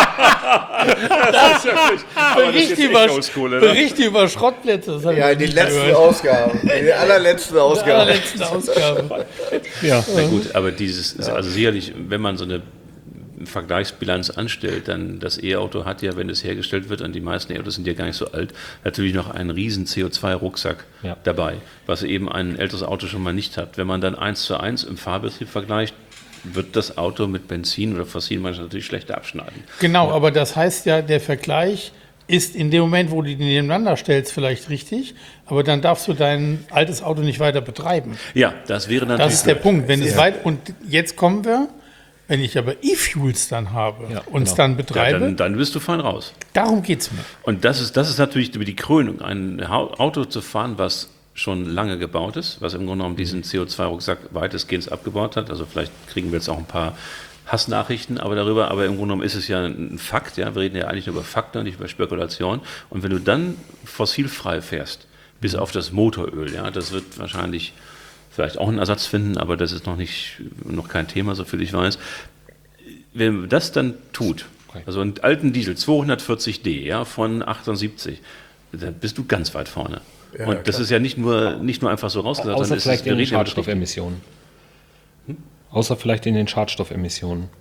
Das ist wirklich, aber das ist Berichte jetzt über, echt oldschool, oder? Berichte über Schrottplätze. Das hab Ja, ich in den nicht letzten gehört. Ausgaben. In den allerletzten In der Ausgaben. allerletzten Ausgabe. Ja. Na gut, aber dieses, ist also sicherlich, wenn man so eine Vergleichsbilanz anstellt, dann das E-Auto hat ja, wenn es hergestellt wird, und die meisten E-Autos sind ja gar nicht so alt, natürlich noch einen riesen C O zwei Rucksack Ja. dabei, was eben ein älteres Auto schon mal nicht hat. Wenn man dann eins zu eins im Fahrbetrieb vergleicht, wird das Auto mit Benzin oder Fossil manchmal natürlich schlechter abschneiden. Genau, aber das heißt ja, der Vergleich ist in dem Moment, wo du die nebeneinander stellst, vielleicht richtig, aber dann darfst du dein altes Auto nicht weiter betreiben. Ja, das wäre natürlich. Das ist der blöd. Punkt. Wenn es weit, und jetzt kommen wir, wenn ich aber E-Fuels dann habe Ja, und es genau. dann Ja, betreibe, dann, dann bist du fein raus. darum geht es mir. Und das ist, das ist natürlich über die Krönung, ein Hau- Auto zu fahren, was schon lange gebaut ist, was im Grunde genommen diesen C O zwei Rucksack weitestgehend abgebaut hat. Also vielleicht kriegen wir jetzt auch ein paar Hassnachrichten aber darüber, aber im Grunde genommen ist es ja ein Fakt. Ja? Wir reden ja eigentlich nur über Fakten, nicht über Spekulation. Und wenn du dann fossilfrei fährst, bis auf das Motoröl, ja, das wird wahrscheinlich vielleicht auch einen Ersatz finden, aber das ist noch nicht, noch kein Thema, soviel ich weiß. Wenn man das dann tut, also einen alten Diesel zweihundertvierzig D, ja, von achtundsiebzig, dann bist du ganz weit vorne. Ja, und das klar. ist ja nicht nur, nicht nur einfach so rausgesagt, Außer sondern es vielleicht ist in den geregelt. Schadstoffemissionen. Außer vielleicht in den Schadstoffemissionen.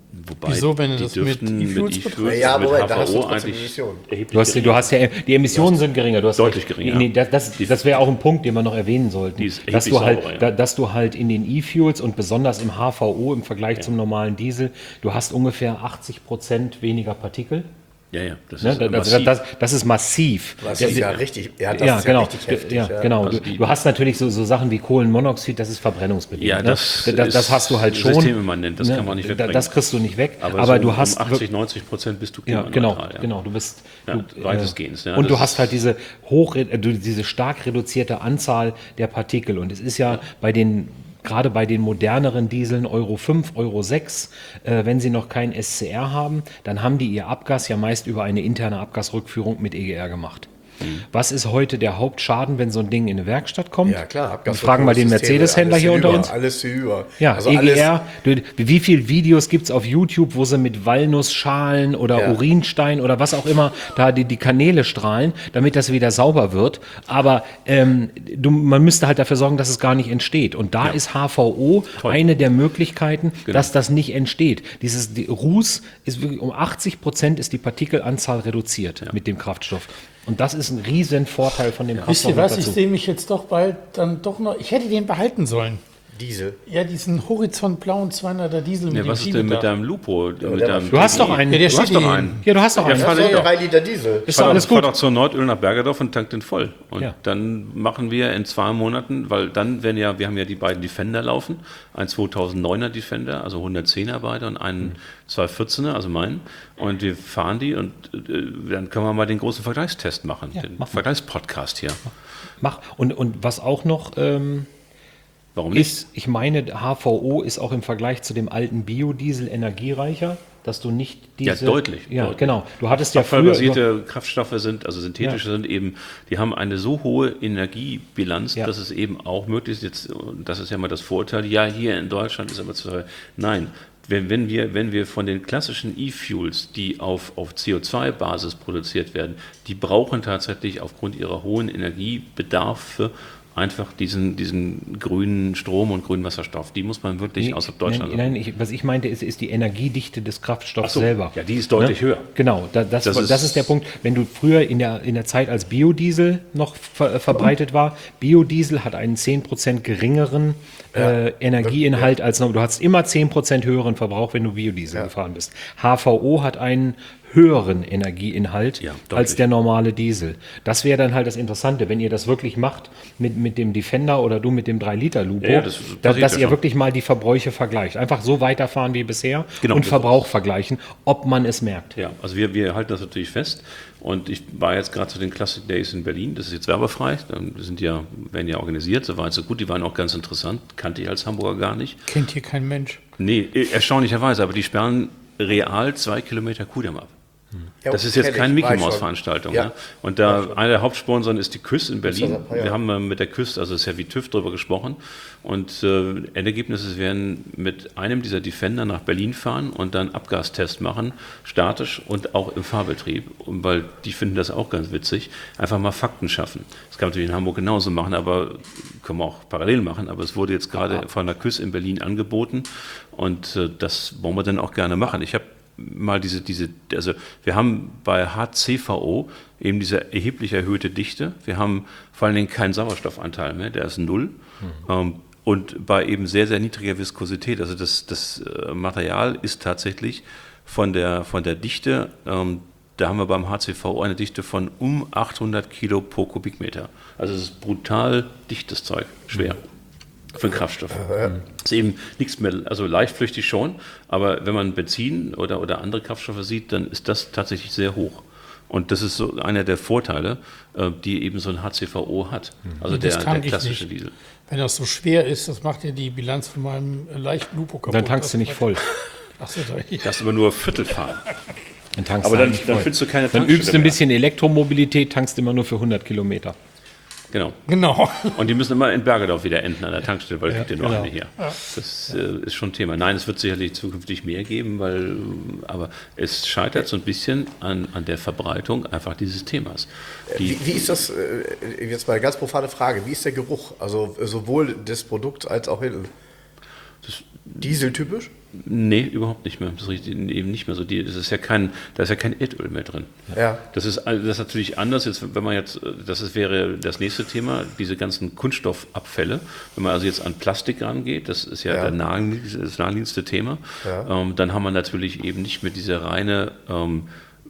Wobei Wieso, wenn du die das mit dürften E-Fuels mit betreibst? E-Fuels, Ja, mit aber da hast du H V O trotzdem eigentlich Emissionen. erheblich Du hast, du geringer. hast ja, die Emissionen sind geringer. Du hast Deutlich recht. geringer. Nee, das das, das wäre auch ein Punkt, den wir noch erwähnen sollten. Die ist dass, erheblich du halt, sauberer, ja. da, dass du halt in den E-Fuels und besonders im H V O im Vergleich zum normalen Diesel, du hast ungefähr achtzig Prozent weniger Partikel. Ja, ja, das Ne? ist Das, massiv. das, das ist massiv. Das Der- ist ja richtig, ja, das ja, ist genau. ja richtig heftig. ja, ja. genau. Also du, die- du hast natürlich so, so Sachen wie Kohlenmonoxid, das ist verbrennungsbedingt. Ja, ne? das das, das ist hast du halt schon. systemimmanent, das kann man nicht Da- wegbringen. Das kriegst du nicht weg. Aber, aber, so du um hast achtzig, neunzig Prozent bist du Ja, klimaneutral. genau, ja. genau. Du bist Ja, du, weitestgehend, ja, und du das hast ist- halt diese hoch, äh, du- diese stark reduzierte Anzahl der Partikel. Und es ist ja, bei den gerade bei den moderneren Dieseln Euro fünf, Euro sechs, äh, wenn sie noch kein S C R haben, dann haben die ihr Abgas ja meist über eine interne Abgasrückführung mit E G R gemacht. Was ist heute der Hauptschaden, wenn so ein Ding in eine Werkstatt kommt? Ja, klar. Wir fragen mal den Abgasrückführungssysteme, Mercedes-Händler alles hier unter über, uns. Alles über. Ja, also E G alles, R, du, wie viele Videos gibt es auf YouTube, wo sie mit Walnussschalen oder Ja. Urinstein oder was auch immer da die, die Kanäle strahlen, damit das wieder sauber wird. Aber ähm, du, man müsste halt dafür sorgen, dass es gar nicht entsteht. Und da ist H V O Toll. eine der Möglichkeiten, Genau. dass das nicht entsteht. Dieses die, Ruß ist wirklich um achtzig Prozent ist die Partikelanzahl reduziert mit dem Kraftstoff. Und das ist ein riesen Vorteil von dem Wisst Kraftstoff ihr was, ich dazu. sehe mich jetzt doch bald dann doch noch, ich hätte den behalten sollen. Diesel. Ja, diesen horizontblauen zweihunderter Diesel mit Ja, dem was ist denn mit Schiebedach. deinem Lupo? Mit der deinem Du hast doch einen. Ja, der Du steht hast doch hier einen. Ja, du hast doch Ja, einen. fahr Das den ist doch. drei Liter Diesel. Ist Fahr doch alles fahr gut. doch zur Nordöl nach Bergedorf und tank den voll. Und Ja. dann machen wir in zwei Monaten, weil dann werden ja, wir haben ja die beiden Defender laufen, ein zweitausenddeuner Defender, also hundertzehner beide und einen zweihundertvierzehner, also meinen. Und wir fahren die und äh, dann können wir mal den großen Vergleichstest machen, Ja, den machen wir. Vergleichspodcast hier. Mach. Und, und was auch noch ähm, Warum nicht? ist, ich meine, H V O ist auch im Vergleich zu dem alten Biodiesel energiereicher, dass du nicht diese... Ja, deutlich, Ja, deutlich. genau. Du hattest ja früher... Abfallbasierte Kraftstoffe sind, also synthetische sind eben, die haben eine so hohe Energiebilanz, Ja. dass es eben auch möglich ist, jetzt, und das ist ja mal das Vorurteil, ja, hier in Deutschland ist aber zu teuer. Nein, wenn, wenn, wir, wenn wir von den klassischen E-Fuels, die auf, auf C O zwei Basis produziert werden, die brauchen tatsächlich aufgrund ihrer hohen Energiebedarfe einfach diesen, diesen grünen Strom und grünen Wasserstoff. Die muss man wirklich Nee, aus Deutschland Nein, nein ich, was ich meinte, ist, ist die Energiedichte des Kraftstoffs Ach so, selber. ja, die ist deutlich höher. Genau, da, das, Das das, ist- ist, ist der Punkt. Wenn du früher in der, in der Zeit als Biodiesel noch ver, verbreitet war, Biodiesel hat einen zehn Prozent geringeren äh, Energieinhalt als noch. Du hast immer zehn Prozent höheren Verbrauch, wenn du Biodiesel gefahren bist. H V O hat einen höheren Energieinhalt Ja, deutlich. als der normale Diesel. Das wäre dann halt das Interessante, wenn ihr das wirklich macht mit, mit dem Defender oder du mit dem drei Liter Lupo, Ja, ja, das da, passiert dass ja ihr schon. wirklich mal die Verbräuche vergleicht. Einfach so weiterfahren wie bisher Genau, und das Verbrauch vergleichen, ob man es merkt. Ja, also wir, wir halten das natürlich fest. Und ich war jetzt gerade zu den Classic Days in Berlin. Das ist jetzt werbefrei. Die sind ja, werden ja organisiert. So weit, so gut. Die waren auch ganz interessant. Kannte ich als Hamburger gar nicht. Kennt hier kein Mensch. Nee, erstaunlicherweise. Aber die sperren real zwei Kilometer Kudamm ab. Ja, Das ist jetzt kenn keine ich, war Mickey ich schon. Maus Veranstaltung. Ja. Ne? Und da einer der Hauptsponsoren ist die Küss in Berlin. seit ein paar Jahren. Wir haben äh, mit der Küss, also das ist ja wie TÜV, drüber gesprochen. Und äh, Endergebnis ist, wir werden mit einem dieser Defender nach Berlin fahren und dann Abgastest machen, statisch und auch im Fahrbetrieb. Und weil die finden das auch ganz witzig. Einfach mal Fakten schaffen. Das kann man natürlich in Hamburg genauso machen, aber können wir auch parallel machen. Aber es wurde jetzt gerade von der Küss in Berlin angeboten. Und äh, das wollen wir dann auch gerne machen. Ich habe mal diese, diese, also wir haben bei H C V O eben diese erheblich erhöhte Dichte. Wir haben vor allen Dingen keinen Sauerstoffanteil mehr, der ist null. Mhm. Ähm, und bei eben sehr, sehr niedriger Viskosität. Also das, das äh, Material ist tatsächlich von der, von der Dichte, ähm, da haben wir beim H C V O eine Dichte von um achthundert Kilo pro Kubikmeter. Also es ist brutal dichtes Zeug, schwer. Mhm. Für den Kraftstoff. Ist eben nichts mehr, also leichtflüchtig schon, aber wenn man Benzin oder, oder andere Kraftstoffe sieht, dann ist das tatsächlich sehr hoch. Und das ist so einer der Vorteile, äh, die eben so ein H C V O hat. Also Das der, kann der ich klassische nicht. Diesel. Wenn das so schwer ist, das macht ja die Bilanz von meinem äh, leichten Lupo kaputt. Dann tankst du nicht voll. Achso, da ich. Das ist aber nur Viertelfahren. Dann tankst Aber du dann, nicht dann voll. findest du keine Dann Tankstelle übst du ein mehr. bisschen Elektromobilität, tankst immer nur für hundert Kilometer. Genau. Genau. Und die müssen immer in Bergedorf wieder enden an der Tankstelle, weil es gibt ja nur genau. eine hier. Das äh, ist schon Thema. Nein, es wird sicherlich zukünftig mehr geben, weil, aber es scheitert so ein bisschen an, an der Verbreitung einfach dieses Themas. Die, Wie, wie ist das, äh, jetzt mal eine ganz profane Frage, wie ist der Geruch? Also äh, sowohl des Produkts als auch hin. Das, Dieseltypisch? Nee, überhaupt nicht mehr. Das ist eben nicht mehr so. Das ist ja kein, da ist ja kein Erdöl mehr drin. Ja. Das ist, das ist natürlich anders, jetzt, wenn man jetzt, das ist, wäre das nächste Thema, diese ganzen Kunststoffabfälle. Wenn man also jetzt an Plastik rangeht, das ist ja, ja. Der naheliegendste, das naheliegendste Thema, ja. ähm, dann haben wir natürlich eben nicht mehr diese reine ähm,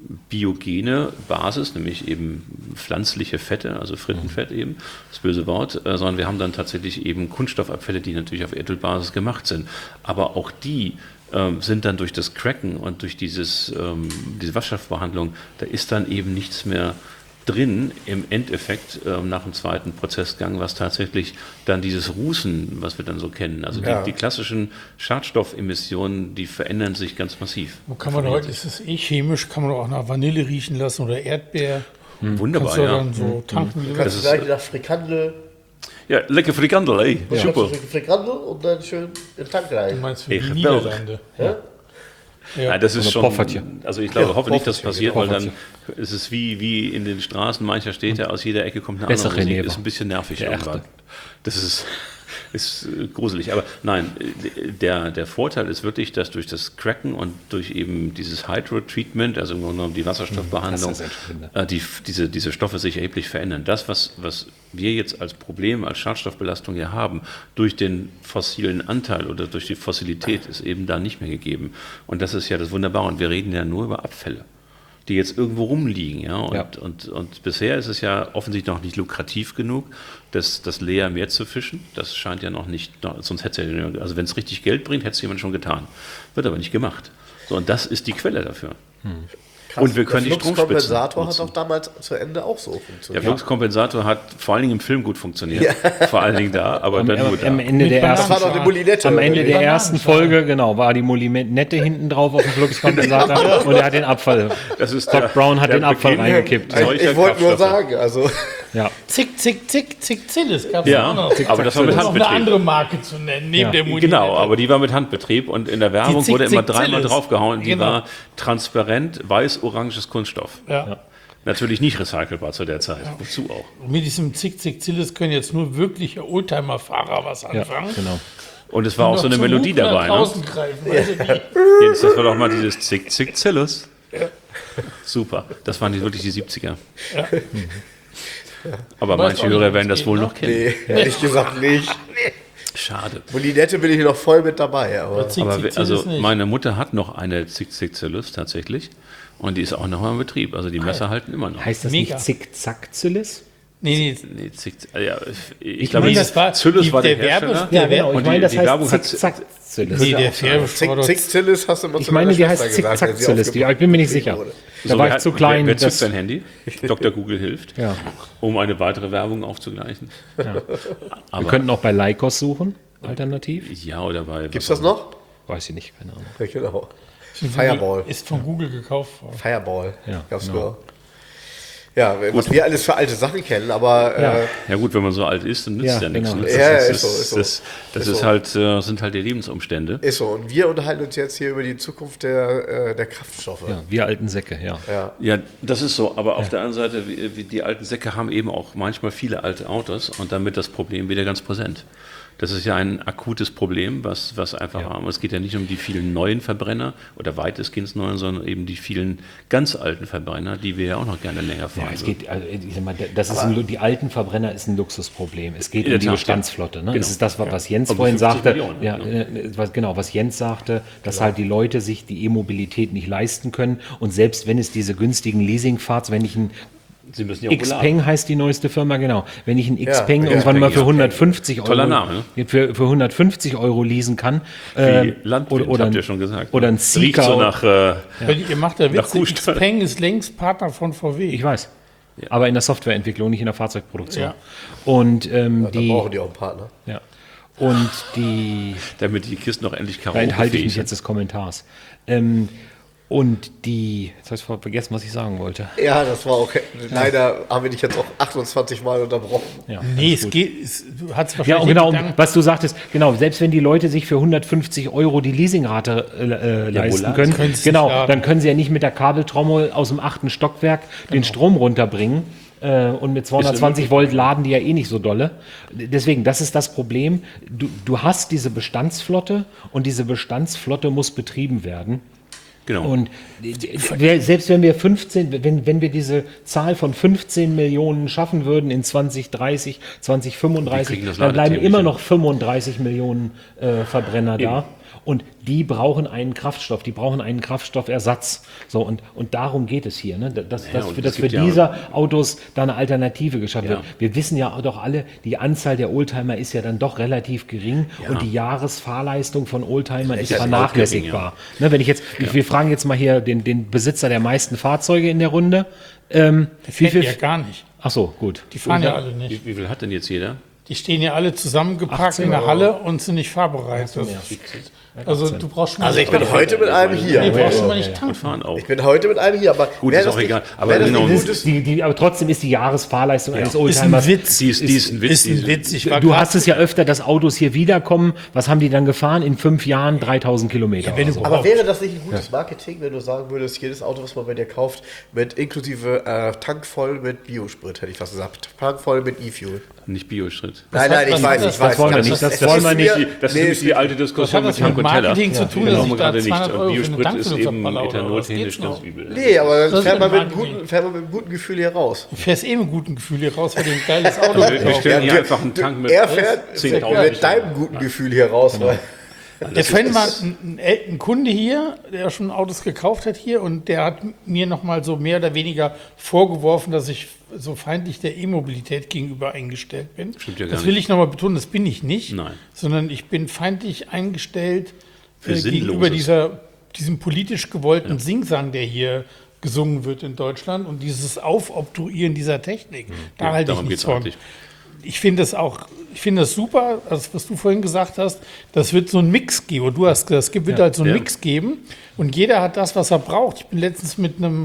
biogene Basis, nämlich eben pflanzliche Fette, also Frittenfett eben, das böse Wort, äh, sondern wir haben dann tatsächlich eben Kunststoffabfälle, die natürlich auf Erdölbasis gemacht sind. Aber auch die ähm, sind dann durch das Cracken und durch dieses, ähm, diese Wasserstoffbehandlung, da ist dann eben nichts mehr drin im Endeffekt ähm, nach dem zweiten Prozessgang, was tatsächlich dann dieses Rußen, was wir dann so kennen, also ja. die, die klassischen Schadstoffemissionen, die verändern sich ganz massiv. Wo kann man heute, ist es eh chemisch, kann man auch nach Vanille riechen lassen oder Erdbeer. Hm. Wunderbar, du ja. Dann so tanken. Du kannst gleich nach Frikandel. Ja, lecker Frikandel, ey. Ja. Super. Frikandel und dann schön in den Tank rein. Du meinst für Ich die Niederlande. Ja? Ja. Ja, das ist Oder schon, Poffertchen. also ich glaube, Ja, hoffe nicht, dass das Poffertchen, passiert, weil genau. dann ist es wie, wie in den Straßen mancher Städte, aus jeder Ecke kommt eine Bessere andere Musik, Neber. ist ein bisschen nervig Der irgendwann. echte. Das ist, ist äh, gruselig, aber nein, äh, der, der Vorteil ist wirklich, dass durch das Cracken und durch eben dieses Hydro-Treatment, also im Grunde genommen die Wasserstoffbehandlung, Das ist entscheidend. äh, die, diese, diese Stoffe sich erheblich verändern. Das, was, was wir jetzt als Problem, als Schadstoffbelastung hier haben, durch den fossilen Anteil oder durch die Fossilität ist eben da nicht mehr gegeben. Und das ist ja das Wunderbare. Und wir reden ja nur über Abfälle, die jetzt irgendwo rumliegen. Ja? Und, Ja. Und, und bisher ist es ja offensichtlich noch nicht lukrativ genug, das, das Leer mehr zu fischen. Das scheint ja noch nicht, noch, sonst hätte es ja, also wenn es richtig Geld bringt, hätte es jemand schon getan. Wird aber nicht gemacht. So, und das ist die Quelle dafür. Hm. Krass. Und wir können der die Stromspitzen Fluxkompensator hat nutzen. auch damals zu Ende auch so Der funktioniert. Fluxkompensator hat vor allen Dingen im Film gut funktioniert. Vor allen Dingen da, aber Am, dann nur am, da. am Ende Mit der Bananen- Das ersten war doch eine Molinette. Am Ende der Bananenschale. ersten Folge, genau, war die Molinette hinten drauf auf dem Fluxkompensator und er hat den Abfall. Das ist Doc der- Brown hat der den Abfall Beginn reingekippt. solcher ich ich wollte nur Kraftstoffe. sagen, also Ja. Zick, zick, zick, zick, Zillis gab es Ja, auch noch. aber das war mit Um noch eine Handbetrieb. andere Marke zu nennen, neben Ja. der Molinette. Genau, aber die war mit Handbetrieb und in der Werbung Zick, wurde immer Zick, dreimal Zillis. draufgehauen. Die Genau. war transparent, weiß-oranges Kunststoff. Ja. Natürlich nicht recycelbar zu der Zeit. Wozu auch? Mit diesem Zick, Zick, Zillis können jetzt nur wirkliche Oldtimer-Fahrer was Ja, anfangen. genau. Und es war auch so eine Noch zum Melodie Hupen nach dabei. Ne? draußen greifen, weißt du, die- Jens, das war doch mal dieses Zick, Zick, Zillus. Super, das waren die, wirklich die siebziger. Ja. Aber Weißt manche auch nicht, Hörer wie werden es das wohl geht, noch kennen. nee, ehrlich gesagt nicht. Schade. Molinette bin ich noch voll mit dabei. Aber Zick, Aber Zick, wir- Zillis also nicht. meine Mutter hat noch eine Zick, Zick, Zillus tatsächlich. Und die ist auch noch mal im Betrieb. Also die Messer halten immer noch. Heißt das Mega. nicht Zick-Zack-Zillis? Nee, nee, Nee, Zick, ja, ich, Ich glaube, meine, das war- Zillus die- war der, der Werbe- Hersteller. der Ja, genau. Ich Und meine, die- das die heißt Werbung hat- Zick-Zack-Zillis. nee, der Zick, Pferdesport. Zick Zillis hast du immer Ich zu meine, meiner die heißt Schwester gesagt, wenn sie Zick-Zack-Zillis. Die- aufgebaut Ich bin mir nicht sicher. wurde. Da So, war wer, ich zu klein. Wer, wer zückt das- sein Handy? Doktor Google hilft, Ja. um eine weitere Werbung aufzugleichen. Wir Aber könnten auch bei Lycos suchen, alternativ. ja, oder bei. Gibt's das noch? Weiß ich nicht, keine Ahnung. Ja, genau. Von Fireball. Google- Ist von Google gekauft worden. Fireball. Ja, Gab's genau. früher. Ja, was wir alles für alte Sachen kennen, aber Ja. äh, Ja gut, wenn man so alt ist, dann nützt Ja, ja, nichts. genau. Das, Ja, ist, ist so, ist so. das, das Ist ist so. halt, äh, sind halt die Lebensumstände. ist so. Und wir unterhalten uns jetzt hier über die Zukunft der, äh, der Kraftstoffe. Ja, wir alten Säcke, ja. Ja. Ja, das ist so. Aber auf der anderen Seite, wie, wie die alten Säcke haben eben auch manchmal viele alte Autos und damit das Problem wieder ganz präsent. Das ist ja ein akutes Problem, was, was einfach haben. Es geht ja nicht um die vielen neuen Verbrenner oder weitestgehend neuen, sondern eben die vielen ganz alten Verbrenner, die wir ja auch noch gerne länger fahren. Ja, es würden. geht, also ich sag mal, das ist ein, die alten Verbrenner ist ein Luxusproblem. Es geht In um der die Tat, Bestandsflotte. Ne? ja. Es ist das, was, was Jens Aber vorhin fünfzig sagte. Millionen, Ja, ne? äh, was, genau, was Jens sagte, dass halt die Leute sich die E-Mobilität nicht leisten können. Und selbst wenn es diese günstigen Leasingfahrzeuge, wenn ich ein Sie müssen ja auch beladen. Xpeng heißt die neueste Firma, genau. Wenn ich einen Xpeng ja, irgendwann mal Xpeng, für ja. hundertfünfzig Euro, Toller Name, für, für hundertfünfzig Euro leasen kann, Wie ähm, Landwind, oder, oder, habt ihr ein- schon gesagt. oder ein Das riecht Seeker. so nach, äh, Weil Ihr macht da Nach Witze, Kuhstall. Xpeng ist längst Partner von V W. Ich weiß. Aber in der Softwareentwicklung, nicht in der Fahrzeugproduktion. Ja. Und ähm, Da die, brauchen die auch einen Partner. ja. Und die, damit die Kisten noch endlich da Karaoke enthalte ich fähig mich sind. jetzt des Kommentars. Ähm, und die, jetzt habe ich vergessen, was ich sagen wollte. Ja, das war auch. Leider haben wir dich jetzt auch achtundzwanzig Mal unterbrochen. Ja, Nee, alles es gut. geht, es, du hast Ja, wahrscheinlich und genau, den und Gedanken, was du sagtest, genau, selbst wenn die Leute sich für hundertfünfzig Euro die Leasingrate äh, äh, leisten laden können, sie. Können sie genau, nicht laden. dann können sie ja nicht mit der Kabeltrommel aus dem achten Stockwerk den Strom runterbringen. äh, und mit zweihundertzwanzig Volt laden die ja eh nicht so dolle. Deswegen, das ist das Problem. Du, du hast diese Bestandsflotte und diese Bestandsflotte muss betrieben werden. Genau. Und selbst wenn wir fünfzehn, wenn, wenn wir diese Zahl von fünfzehn Millionen schaffen würden in zwanzig dreißig, zwanzig fünfunddreißig, dann bleiben immer noch fünfunddreißig Millionen äh, Verbrenner Eben. da. Und die brauchen einen Kraftstoff, die brauchen einen Kraftstoffersatz. So, und, und darum geht es hier, ne? dass, ja, dass, und dass für ja diese Autos da eine Alternative geschaffen ja. wird. Wir wissen ja doch alle, die Anzahl der Oldtimer ist ja dann doch relativ gering ja. und die Jahresfahrleistung von Oldtimern ist ja vernachlässigbar. Gering, ja. ne, wenn ich jetzt, ja. wir fragen jetzt mal hier den, den Besitzer der meisten Fahrzeuge in der Runde. Ähm, der fährt ja gar nicht. Ach so, gut. Die fahren und ja alle nicht. Wie, wie viel hat denn jetzt jeder? Die stehen ja alle zusammengepackt in der Halle und sind nicht fahrbereit. Also du brauchst schon mal Also ich bin heute mit einem hier. Nee, brauchst schon mal nicht tanken. Fahren auch. Ich bin heute mit einem hier, aber gut, ist auch nicht, egal. Aber, genau ist, die, die, aber trotzdem ist die Jahresfahrleistung ja. eines Oldtimers. Ist ein Witz. Die ist, die ist ein Witz. Ist ein Witz. Ich war du hast es ja öfter, dass Autos hier wiederkommen. Was haben die dann gefahren? In fünf Jahren dreitausend Kilometer. Ja, so. Aber wäre das nicht ein gutes Marketing, wenn du sagen würdest, jedes Auto, was man bei dir kauft, mit inklusive äh, Tank voll mit Biosprit, hätte ich fast gesagt. Tank voll mit E-Fuel. Nicht Bioschritt. Nein, nein, ich weiß, ich weiß. Das wollen wir nicht. Das wollen wir nicht. Das ist nämlich die alte Diskussion mit Tank und Teller. Marketing zu tun, dass ich da zweihundert Euro für eine Biosprit ist eben Tankfüllung ethanoltechnisch ganz übel. Nee, aber Das fährt ist man, mit ein einem guten, fährt man mit einem guten Gefühl hier raus. Du fährst eh mit einem guten Gefühl hier raus, weil du ein geiles Auto Wir gekauft stellen hier Ja, einfach einen Tank mit Er fährt zehntausend. mit deinem guten Gefühl hier raus, weil Der Fan war ein, ein, ein Kunde hier, der schon Autos gekauft hat hier und der hat mir nochmal so mehr oder weniger vorgeworfen, dass ich so feindlich der E-Mobilität gegenüber eingestellt bin. Stimmt ja gar das will nicht. ich nochmal betonen, das bin ich nicht, Nein. sondern ich bin feindlich eingestellt Für äh, gegenüber Sinnloses. dieser, diesem politisch gewollten Singsang, der hier gesungen wird in Deutschland und dieses Aufobtruieren dieser Technik. Da Ja, halte ich darum nichts geht's von. eigentlich. Ich finde das auch, ich finde das super, also was du vorhin gesagt hast, das wird so ein Mix geben. Und du hast gesagt, es wird Ja. halt so einen Ja. Mix geben und jeder hat das, was er braucht. Ich bin letztens mit einem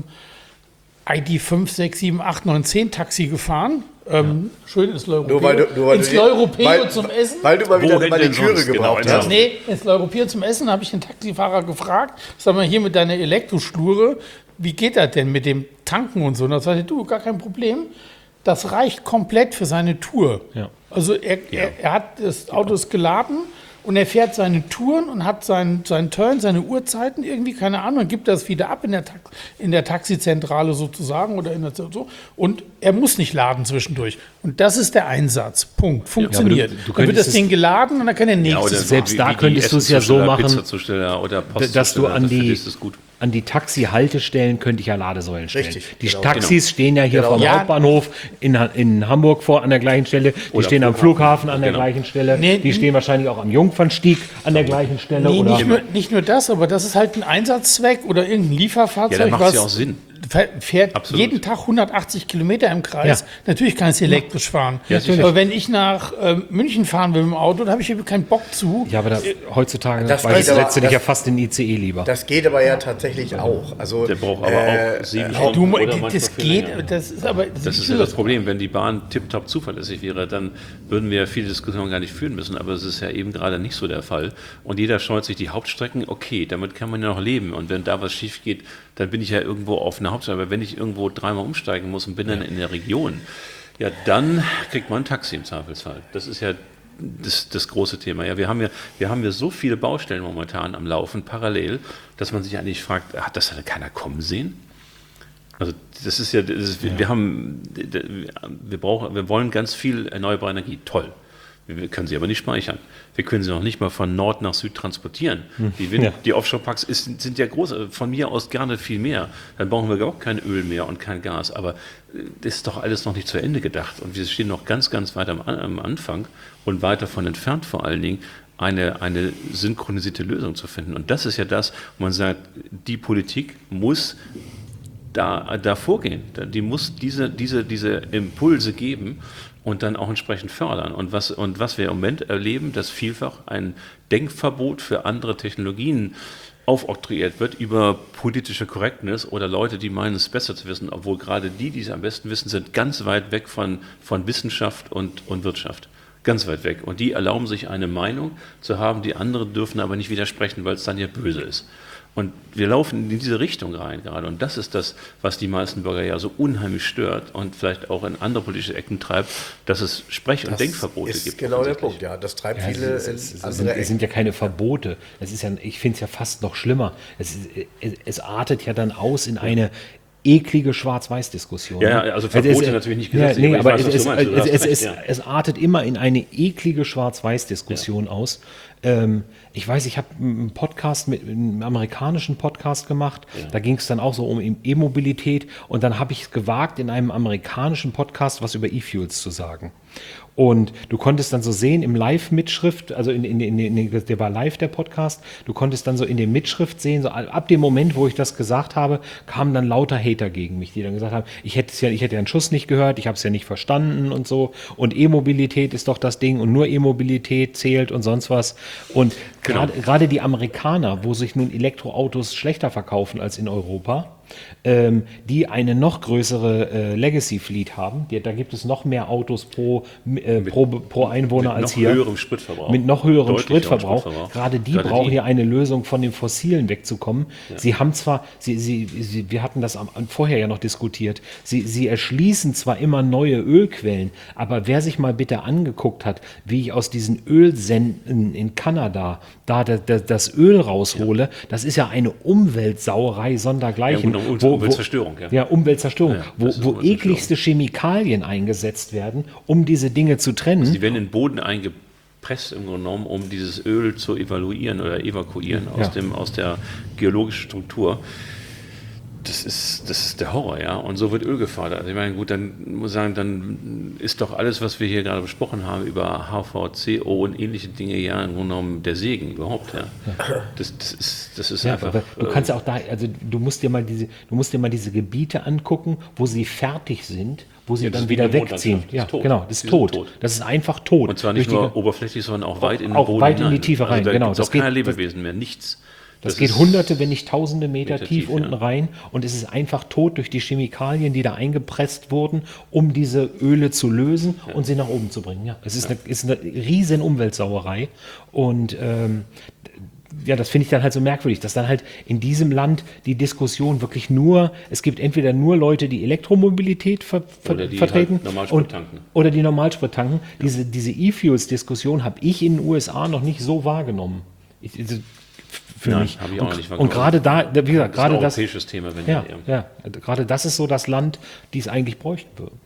I D fünf, sechs, sieben, acht, neun, zehn Taxi gefahren. Ähm, schön ins L'Europeo. Nur weil du, nur weil ins du L'Europeo weil, zum Essen. Weil du mal wieder Wohin mal die denn Türe sonst? gebraucht Genau, hast. Nee, ins L'Europeo zum Essen habe ich den Taxifahrer gefragt, sag mal, hier mit deiner Elektroschlure, wie geht das denn mit dem Tanken und so? Und da sagte er, du, gar kein Problem. Das reicht komplett für seine Tour. Ja. Also er, er, er hat das Auto ist geladen und er fährt seine Touren und hat seinen, seinen Turn, seine Uhrzeiten irgendwie, keine Ahnung, und gibt das wieder ab in der, Tax, in der Taxizentrale sozusagen oder in der so. Und er muss nicht laden zwischendurch. Und das ist der Einsatz. Punkt. Funktioniert. Ja, du- du dann wird das könntest Ding geladen und dann kann er Ja, nächstes oder Selbst wie- da wie die könntest du es ja so Essenzusteller, machen, Pizzazusteller oder dass du Postzusteller, an die, das ist gut. an die Taxi-Haltestellen könnte ich ja Ladesäulen stellen. Richtig, Die genau. Taxis stehen ja hier Genau. vom Ja. Hauptbahnhof in, Ha- in Hamburg vor an der gleichen Stelle. Die Oder stehen am Flughafen an der Genau. gleichen Stelle. Nee, die stehen wahrscheinlich auch am Jungfernstieg an der gleichen Stelle. Nee, oder nicht nur, nicht nur das, aber das ist halt ein Einsatzzweck oder irgendein Lieferfahrzeug, Ja, da macht's was ja auch Sinn. fähr- fährt Absolut. jeden Tag hundertachtzig Kilometer im Kreis. Ja. Natürlich kann es elektrisch fahren. Ja, sicher. aber wenn ich nach ähm, München fahren will mit dem Auto, da habe ich eben keinen Bock zu. Ja, aber da, heutzutage Das weiß geht aber- letztendlich das- ja fast den I C E lieber. Das geht aber ja tatsächlich auch. Also, Der braucht aber äh, auch sieben Ja, Stunden du, oder manchmal das viel geht, länger. das ist aber Das ist ja das Problem. Wenn die Bahn tiptop zuverlässig wäre, dann würden wir viele Diskussionen gar nicht führen müssen. Aber es ist ja eben gerade nicht so der Fall. Und jeder scheut sich die Hauptstrecken. Okay, damit kann man ja noch leben. Und wenn da was schief geht, dann bin ich ja irgendwo auf einer Hauptstrecke. Aber wenn ich irgendwo dreimal umsteigen muss und bin dann in der Region, ja, dann kriegt man ein Taxi im Zweifelsfall. Das ist ja das, das große Thema. Ja, wir haben ja, wir haben ja so viele Baustellen momentan am Laufen, parallel, dass man sich eigentlich fragt, hat das hat keiner kommen sehen? Also das ist ja, das ist, wir, wir haben, wir brauchen, wir wollen ganz viel erneuerbare Energie, toll. Wir können sie aber nicht speichern. Wir können sie noch nicht mal von Nord nach Süd transportieren. Die, Wind, Ja. die Offshore-Parks ist, sind ja groß, von mir aus gerne viel mehr. Dann brauchen wir auch kein Öl mehr und kein Gas. Aber das ist doch alles noch nicht zu Ende gedacht. Und wir stehen noch ganz, ganz weit am, am Anfang und weit davon entfernt vor allen Dingen, eine, eine synchronisierte Lösung zu finden. Und das ist ja das, wo man sagt, die Politik muss da, da vorgehen. Die muss diese, diese, diese Impulse geben und dann auch entsprechend fördern. Und was, und was wir im Moment erleben, dass vielfach ein Denkverbot für andere Technologien aufoktroyiert wird über politische Correctness oder Leute, die meinen, es besser zu wissen, obwohl gerade die, die es am besten wissen, sind ganz weit weg von, von Wissenschaft und, und Wirtschaft. Ganz weit weg. Und die erlauben sich eine Meinung zu haben, die andere dürfen aber nicht widersprechen, weil es dann ja böse ist. Und wir laufen in diese Richtung rein gerade. Und das ist das, was die meisten Bürger ja so unheimlich stört und vielleicht auch in andere politische Ecken treibt, dass es Sprech- und Das Denkverbote ist gibt. genau der Punkt, ja. Das treibt Ja, viele es, in es, es, andere sind, es Ecken. sind ja keine Verbote. Es ist ja, ich finde es ja fast noch schlimmer. Es, ist, es, es artet ja dann aus in eine eklige Schwarz-Weiß-Diskussion. Ja, ja, also Verbote es, natürlich nicht ja, gesetzt. nee, aber weiß, es, was du es, meinst. Du hast es, recht, es, ja. es artet immer in eine eklige Schwarz-Weiß-Diskussion aus. Ähm, ich weiß, ich habe einen Podcast mit einem amerikanischen Podcast gemacht. Ja. Da ging es dann auch so um E-Mobilität und dann habe ich es gewagt, in einem amerikanischen Podcast was über E-Fuels zu sagen. Und du konntest dann so sehen im Live-Mitschrift, also in, in, in, in, der war live der Podcast, du konntest dann so in der Mitschrift sehen, so ab dem Moment, wo ich das gesagt habe, kamen dann lauter Hater gegen mich, die dann gesagt haben, ich hätte es ja, ich hätte ja einen Schuss nicht gehört, ich habe es ja nicht verstanden und so. Und E-Mobilität ist doch das Ding und nur E-Mobilität zählt und sonst was. Und Genau. gerade gerade die Amerikaner, wo sich nun Elektroautos schlechter verkaufen als in Europa, ähm, die eine noch größere äh, Legacy-Fleet haben. Die, da gibt es noch mehr Autos pro, äh, pro, pro Einwohner mit als noch hier. höherem Spritverbrauch. Mit noch höherem Deutlich höherem Spritverbrauch. Spritverbrauch. Gerade die Gerade brauchen die. ja eine Lösung, von den Fossilen wegzukommen. Ja. Sie haben zwar, sie, sie, sie, wir hatten das am, vorher ja noch diskutiert, sie, sie erschließen zwar immer neue Ölquellen, aber wer sich mal bitte angeguckt hat, wie ich aus diesen Ölsenden in Kanada da das, das, das Öl raushole, ja. das ist ja eine Umweltsauerei sondergleichen. Ja, um, wo, Umweltzerstörung. Ja, ja Umweltzerstörung, Ja, wo, wo ekligste Chemikalien eingesetzt werden, um diese Dinge zu trennen. Die werden in den Boden eingepresst im Grunde genommen, um dieses Öl zu evaluieren oder evakuieren aus, Ja. dem, aus der geologischen Struktur. Das ist, das ist der Horror, ja. Und so wird Öl gefördert. Also ich meine, gut, dann muss ich sagen, dann ist doch alles, was wir hier gerade besprochen haben über H V C O und ähnliche Dinge, ja, im Grunde genommen der Segen überhaupt, ja. Das, das ist, das ist Ja, einfach. aber du kannst ja auch da, also du musst dir mal diese, du musst dir mal diese Gebiete angucken, wo sie fertig sind, wo sie Ja, das dann ist wie wieder eine wegziehen. Mondlandschaft. Das Ja, ist tot. genau, das ist Die sind tot. tot. Das ist einfach tot. Und zwar nicht Durch die- nur oberflächlich, sondern auch weit in den auch Boden weit in die hinein. Tiefe rein, Also da genau. gibt's Das auch keine geht- das- Lebewesen mehr, nichts. Das, Das geht ist hunderte, wenn nicht tausende Meter, Meter tief, tief, unten ja. rein und es ist einfach tot durch die Chemikalien, die da eingepresst wurden, um diese Öle zu lösen und sie nach oben zu bringen. Ja, es ist, eine, ist eine riesen Umweltsauerei und ähm, ja, das finde ich dann halt so merkwürdig, dass dann halt in diesem Land die Diskussion wirklich nur, es gibt entweder nur Leute, die Elektromobilität ver, ver, Oder die vertreten halt Normalsprit und, tanken. oder die Normalsprit tanken. Diese, diese E-Fuels-Diskussion habe ich in den U S A noch nicht so wahrgenommen. Ich, also, für Nein, mich. habe ich auch und, noch nicht und wahrgenommen. gerade da, wie gesagt, Das ist ein gerade das, europäisches Thema, wenn ja, wir ja, gerade das ist so das Land, die es eigentlich bräuchten würden.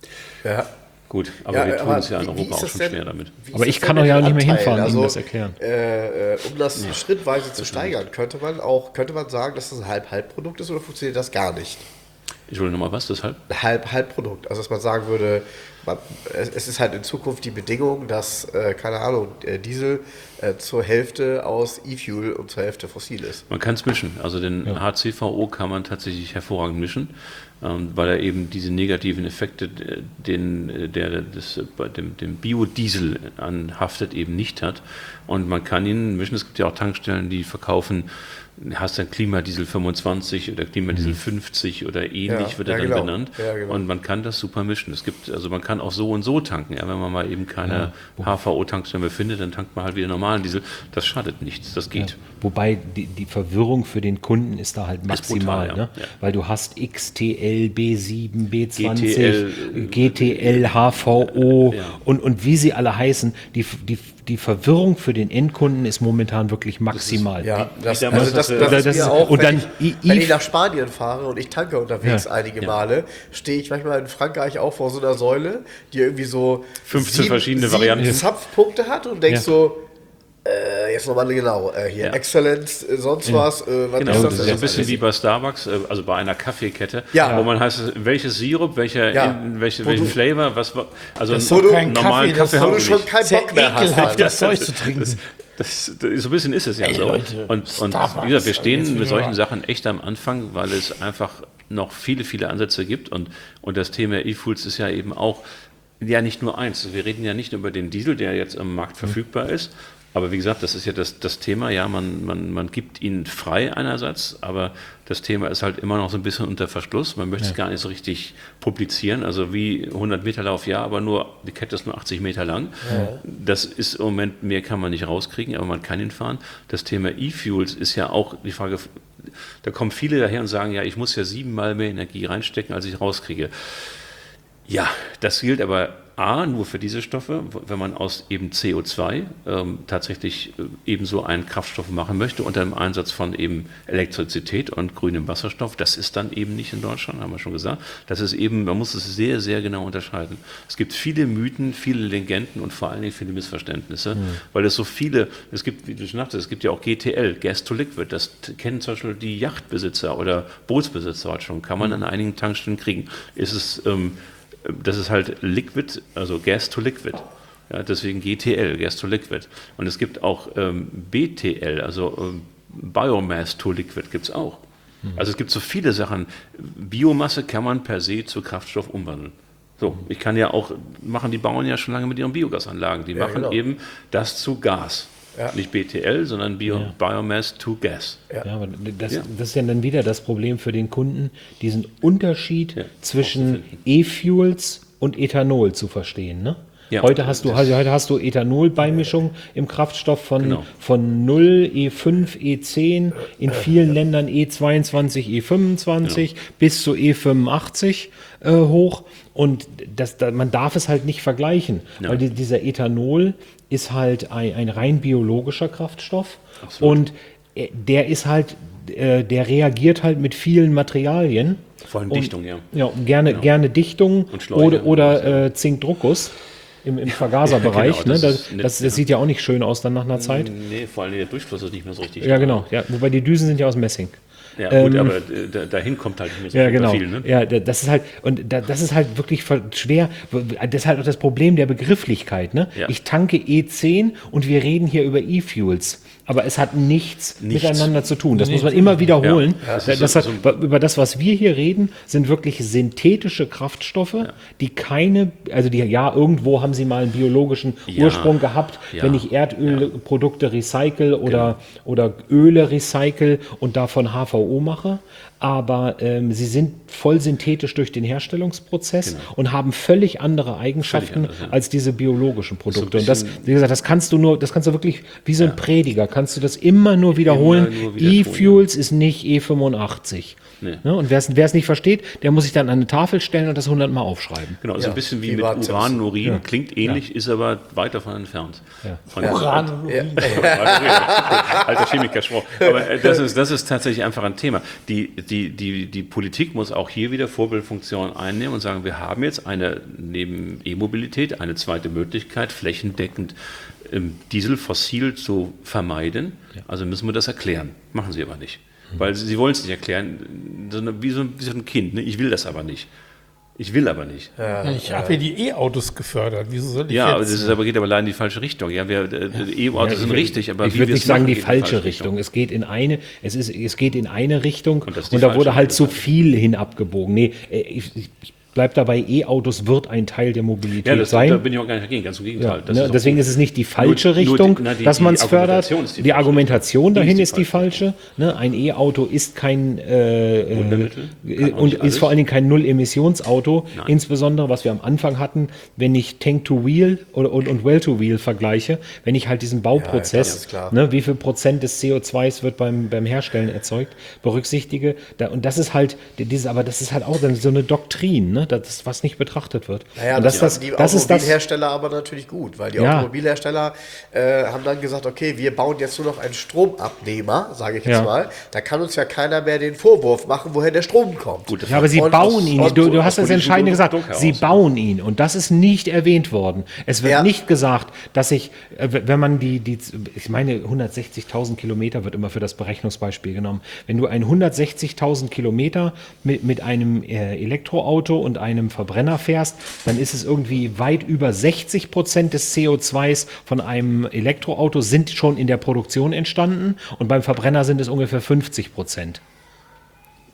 Ja. Gut, aber Ja, wir tun aber es ja in wie- wie Europa ist auch das schon denn- schwer damit. wie ist Aber das ich denn kann mit doch ja den auch nicht mehr Anteilen? hinfahren, Ihnen Also, das erklären. Äh, äh, um das schrittweise zu steigern, könnte man auch, könnte man sagen, dass das ein Halb-Halb-Produkt ist oder funktioniert das gar nicht? Entschuldigung, nochmal was, deshalb? Halb-Halb-Produkt. Also dass man sagen würde, man, es, es ist halt in Zukunft die Bedingung, dass, äh, keine Ahnung, äh, Diesel äh, zur Hälfte aus E-Fuel und zur Hälfte fossil ist. Man kann es mischen. Also den Ja. H C V O kann man tatsächlich hervorragend mischen, ähm, weil er eben diese negativen Effekte, äh, den, äh, der das, äh, bei dem, dem Biodiesel anhaftet, eben nicht hat. Und man kann ihn mischen. Es gibt ja auch Tankstellen, die verkaufen, hast dann Klimadiesel fünfundzwanzig oder Klimadiesel fünfzig oder ähnlich, Ja, wird er ja, dann genau. genannt. Ja, genau. Und man kann das super mischen. Es gibt, also man kann auch so und so tanken. Ja, wenn man mal eben keine H V O-Tankstellen mehr findet, dann tankt man halt wieder normalen Diesel. Das schadet nichts, das geht. Ja. Wobei die, die Verwirrung für den Kunden ist da halt maximal, brutal, ja. ne? Ja. Weil du hast X T L, B sieben, B zwanzig, G T L, G T L, H V O Ja. und, und wie sie alle heißen. Die, die, die Verwirrung für den Endkunden ist momentan wirklich maximal. Ja, das, wie damals, also das, dass das, wir- ist das mir ist- auch, und wenn, dann ich, I- wenn I- ich nach Spanien fahre und ich tanke unterwegs Ja. einige Ja. Male, stehe ich manchmal in Frankreich auch vor so einer Säule, die irgendwie so fünfzehn verschiedene sieben Varianten. Zapfpunkte hat und denkst Ja. so, äh, jetzt nochmal genau, äh, hier Ja. Excellence, äh, sonst was, äh, was Genau, ist das das ist denn ein bisschen jetzt wie bei Starbucks, äh, also bei einer Kaffeekette, Ja. wo man heißt, welches Sirup, welcher, Ja. in, welche, Wo welchen du- Flavor, was war, also Das ist einen doch kein normalen Kaffee, das Kaffee ist wo haben du sie schon nicht. keinen Sehr Bock mehr hast. ekelhaft, Alter. das Zeug zu trinken. Das, das, das, so ein bisschen ist es ja Ey, so. Leute, und, und Starbucks, wie gesagt, wir jetzt stehen wieder mit solchen mal. Sachen echt am Anfang, weil es einfach noch viele, viele Ansätze gibt und, und das Thema E-Fuels ist ja eben auch ja nicht nur eins. Wir reden ja nicht nur über den Diesel, der jetzt am Markt verfügbar ist Aber wie gesagt, das ist ja das, das Thema, ja, man, man, man gibt ihn frei einerseits, aber das Thema ist halt immer noch so ein bisschen unter Verschluss. Man möchte ja. es gar nicht so richtig publizieren, also wie hundert Meter Lauf, ja, aber nur, die Kette ist nur achtzig Meter lang. Ja. Das ist im Moment, mehr kann man nicht rauskriegen, aber man kann ihn fahren. Das Thema E-Fuels ist ja auch die Frage, da kommen viele daher und sagen, ja, ich muss ja siebenmal mehr Energie reinstecken, als ich rauskriege. Ja, das gilt aber A, nur für diese Stoffe, wenn man aus eben C O zwei ähm, tatsächlich äh, ebenso einen Kraftstoff machen möchte unter dem Einsatz von eben Elektrizität und grünem Wasserstoff. Das ist dann eben nicht in Deutschland, haben wir schon gesagt. Das ist eben, man muss es sehr, sehr genau unterscheiden. Es gibt viele Mythen, viele Legenden und vor allen Dingen viele Missverständnisse, mhm. weil es so viele, es gibt, wie du schon sagtest, es gibt ja auch G T L, Gas to Liquid, das kennen zum Beispiel die Yachtbesitzer oder Bootsbesitzer heute schon, kann man mhm. an einigen Tankstellen kriegen. Ist es ähm, Das ist halt Liquid, also Gas to Liquid. Ja, deswegen G T L, Gas to Liquid. Und es gibt auch ähm, B T L, also ähm, Biomass to Liquid gibt es auch. Mhm. Also es gibt so viele Sachen. Biomasse kann man per se zu Kraftstoff umwandeln. So, ich kann ja auch, machen die Bauern ja schon lange mit ihren Biogasanlagen. Die ja, machen genau. eben das zu Gas. Ja. Nicht B T L, sondern Bio, ja. Biomass to Gas. Ja, ja aber das, ja. das ist ja dann wieder das Problem für den Kunden, diesen Unterschied ja. zwischen E-Fuels und Ethanol zu verstehen. Ne? Ja, heute, hast du, heute hast du Ethanol-Beimischung im Kraftstoff von, genau. von null, E fünf, E zehn, in vielen Ländern E zweiundzwanzig, E fünfundzwanzig genau. bis zu E fünfundachtzig äh, hoch. Und das, da, man darf es halt nicht vergleichen, ja. weil die, dieser Ethanol ist halt ein, ein rein biologischer Kraftstoff. Absolut. Und äh, der ist halt, äh, der reagiert halt mit vielen Materialien. Vor allem und, Dichtung, ja. Ja, gerne, genau. gerne Dichtung oder, oder äh, Zinkdruckus. Im, im Vergaserbereich, genau, das, ne? das, das, das sieht ja auch nicht schön aus dann nach einer Zeit. Nee, vor allem der Durchfluss ist nicht mehr so richtig. Ja, genau. Ja, wobei die Düsen sind ja aus Messing. Ja, gut, ähm, aber da, dahin kommt halt nicht mehr so ja, genau. viel. Ne? Ja, das ist halt, und das ist halt wirklich schwer. Das ist halt auch das Problem der Begrifflichkeit. Ne? Ja. Ich tanke E zehn und wir reden hier über E-Fuels. Aber es hat nichts, nichts miteinander zu tun. Das nichts. muss man immer wiederholen. Ja. Ja, das das hat, so über das, was wir hier reden, sind wirklich synthetische Kraftstoffe, ja. die keine, also die, ja, irgendwo haben sie mal einen biologischen ja. Ursprung gehabt. Ja. Wenn ich Erdölprodukte ja. recycle oder, genau. oder Öle recycle und davon H V O mache. Aber ähm, sie sind voll synthetisch durch den Herstellungsprozess genau. und haben völlig andere Eigenschaften völlig anders, ja. als diese biologischen Produkte. So und das, wie gesagt, das kannst du nur, das kannst du wirklich wie so ein ja. Prediger, kannst du das immer nur wiederholen. Immer nur E-Fuels ja. ist nicht E fünfundachtzig. Nee. Ne? Und wer es nicht versteht, der muss sich dann an eine Tafel stellen und das hundertmal aufschreiben. Genau, also ja. ein bisschen wie, wie mit Uran und Urin, ja. klingt ähnlich, ja. ist aber weit davon entfernt. Ja. Von Uran und Urin. Alter Chemikerspruch. Aber das ist, das ist tatsächlich einfach ein Thema. Die, die, die, die Politik muss auch hier wieder Vorbildfunktion einnehmen und sagen, wir haben jetzt eine, neben E-Mobilität, eine zweite Möglichkeit, flächendeckend ähm, Diesel fossil zu vermeiden. Ja. Also müssen wir das erklären. Machen sie aber nicht. Weil sie, sie wollen es nicht erklären, wie so, wie so ein Kind. Ne? Ich will das aber nicht. Ich will aber nicht. Ja, ich ja. habe ja die E-Autos gefördert. Wieso soll ich ja, jetzt? aber das ist, aber geht aber leider in die falsche Richtung. Ja, wir, äh, E-Autos ja, sind will, richtig, aber ich wie würde nicht sagen die falsche Richtung. Richtung. Es geht in eine, es ist, es geht in eine Richtung und, und da wurde halt zu viel hin abgebogen. Nee, ich, ich bleibt dabei, E-Autos wird ein Teil der Mobilität ja, das, sein. Da bin ich auch gar nicht dagegen, ganz im Gegenteil. Ja, ne, ist deswegen ist es nicht die falsche nur, Richtung, nur die, na, die, dass man es fördert. Die, die Argumentation dahin ist die falsche. Ne, ein E-Auto ist kein äh, und ist vor allen Dingen kein Null-Emissionsauto. Insbesondere, was wir am Anfang hatten, wenn ich Tank-to-Wheel oder, und, und Well-to-Wheel vergleiche, wenn ich halt diesen Bauprozess, ja, ne, wie viel Prozent des C O zwei wird beim, beim Herstellen erzeugt, berücksichtige. Da, und das ist halt, dieses, aber das ist halt auch so eine Doktrin, ne? Das, was nicht betrachtet wird. Naja, und das, das, die das Automobilhersteller aber natürlich gut, weil die ja. Automobilhersteller äh, haben dann gesagt, okay, wir bauen jetzt nur noch einen Stromabnehmer, sage ich jetzt ja. mal. Da kann uns ja keiner mehr den Vorwurf machen, woher der Strom kommt. Gut, ja, aber sie und bauen ihn. Du, du hast das Entscheidende gesagt. Sie bauen ihn und das ist nicht erwähnt worden. Es wird ja. nicht gesagt, dass ich, wenn man die, die ich meine, hundertsechzigtausend Kilometer wird immer für das Berechnungsbeispiel genommen. Wenn du ein hundertsechzigtausend Kilometer mit, mit einem äh, Elektroauto und einem Verbrenner fährst, dann ist es irgendwie weit über sechzig Prozent des C O zwei von einem Elektroauto sind schon in der Produktion entstanden und beim Verbrenner sind es ungefähr fünfzig Prozent.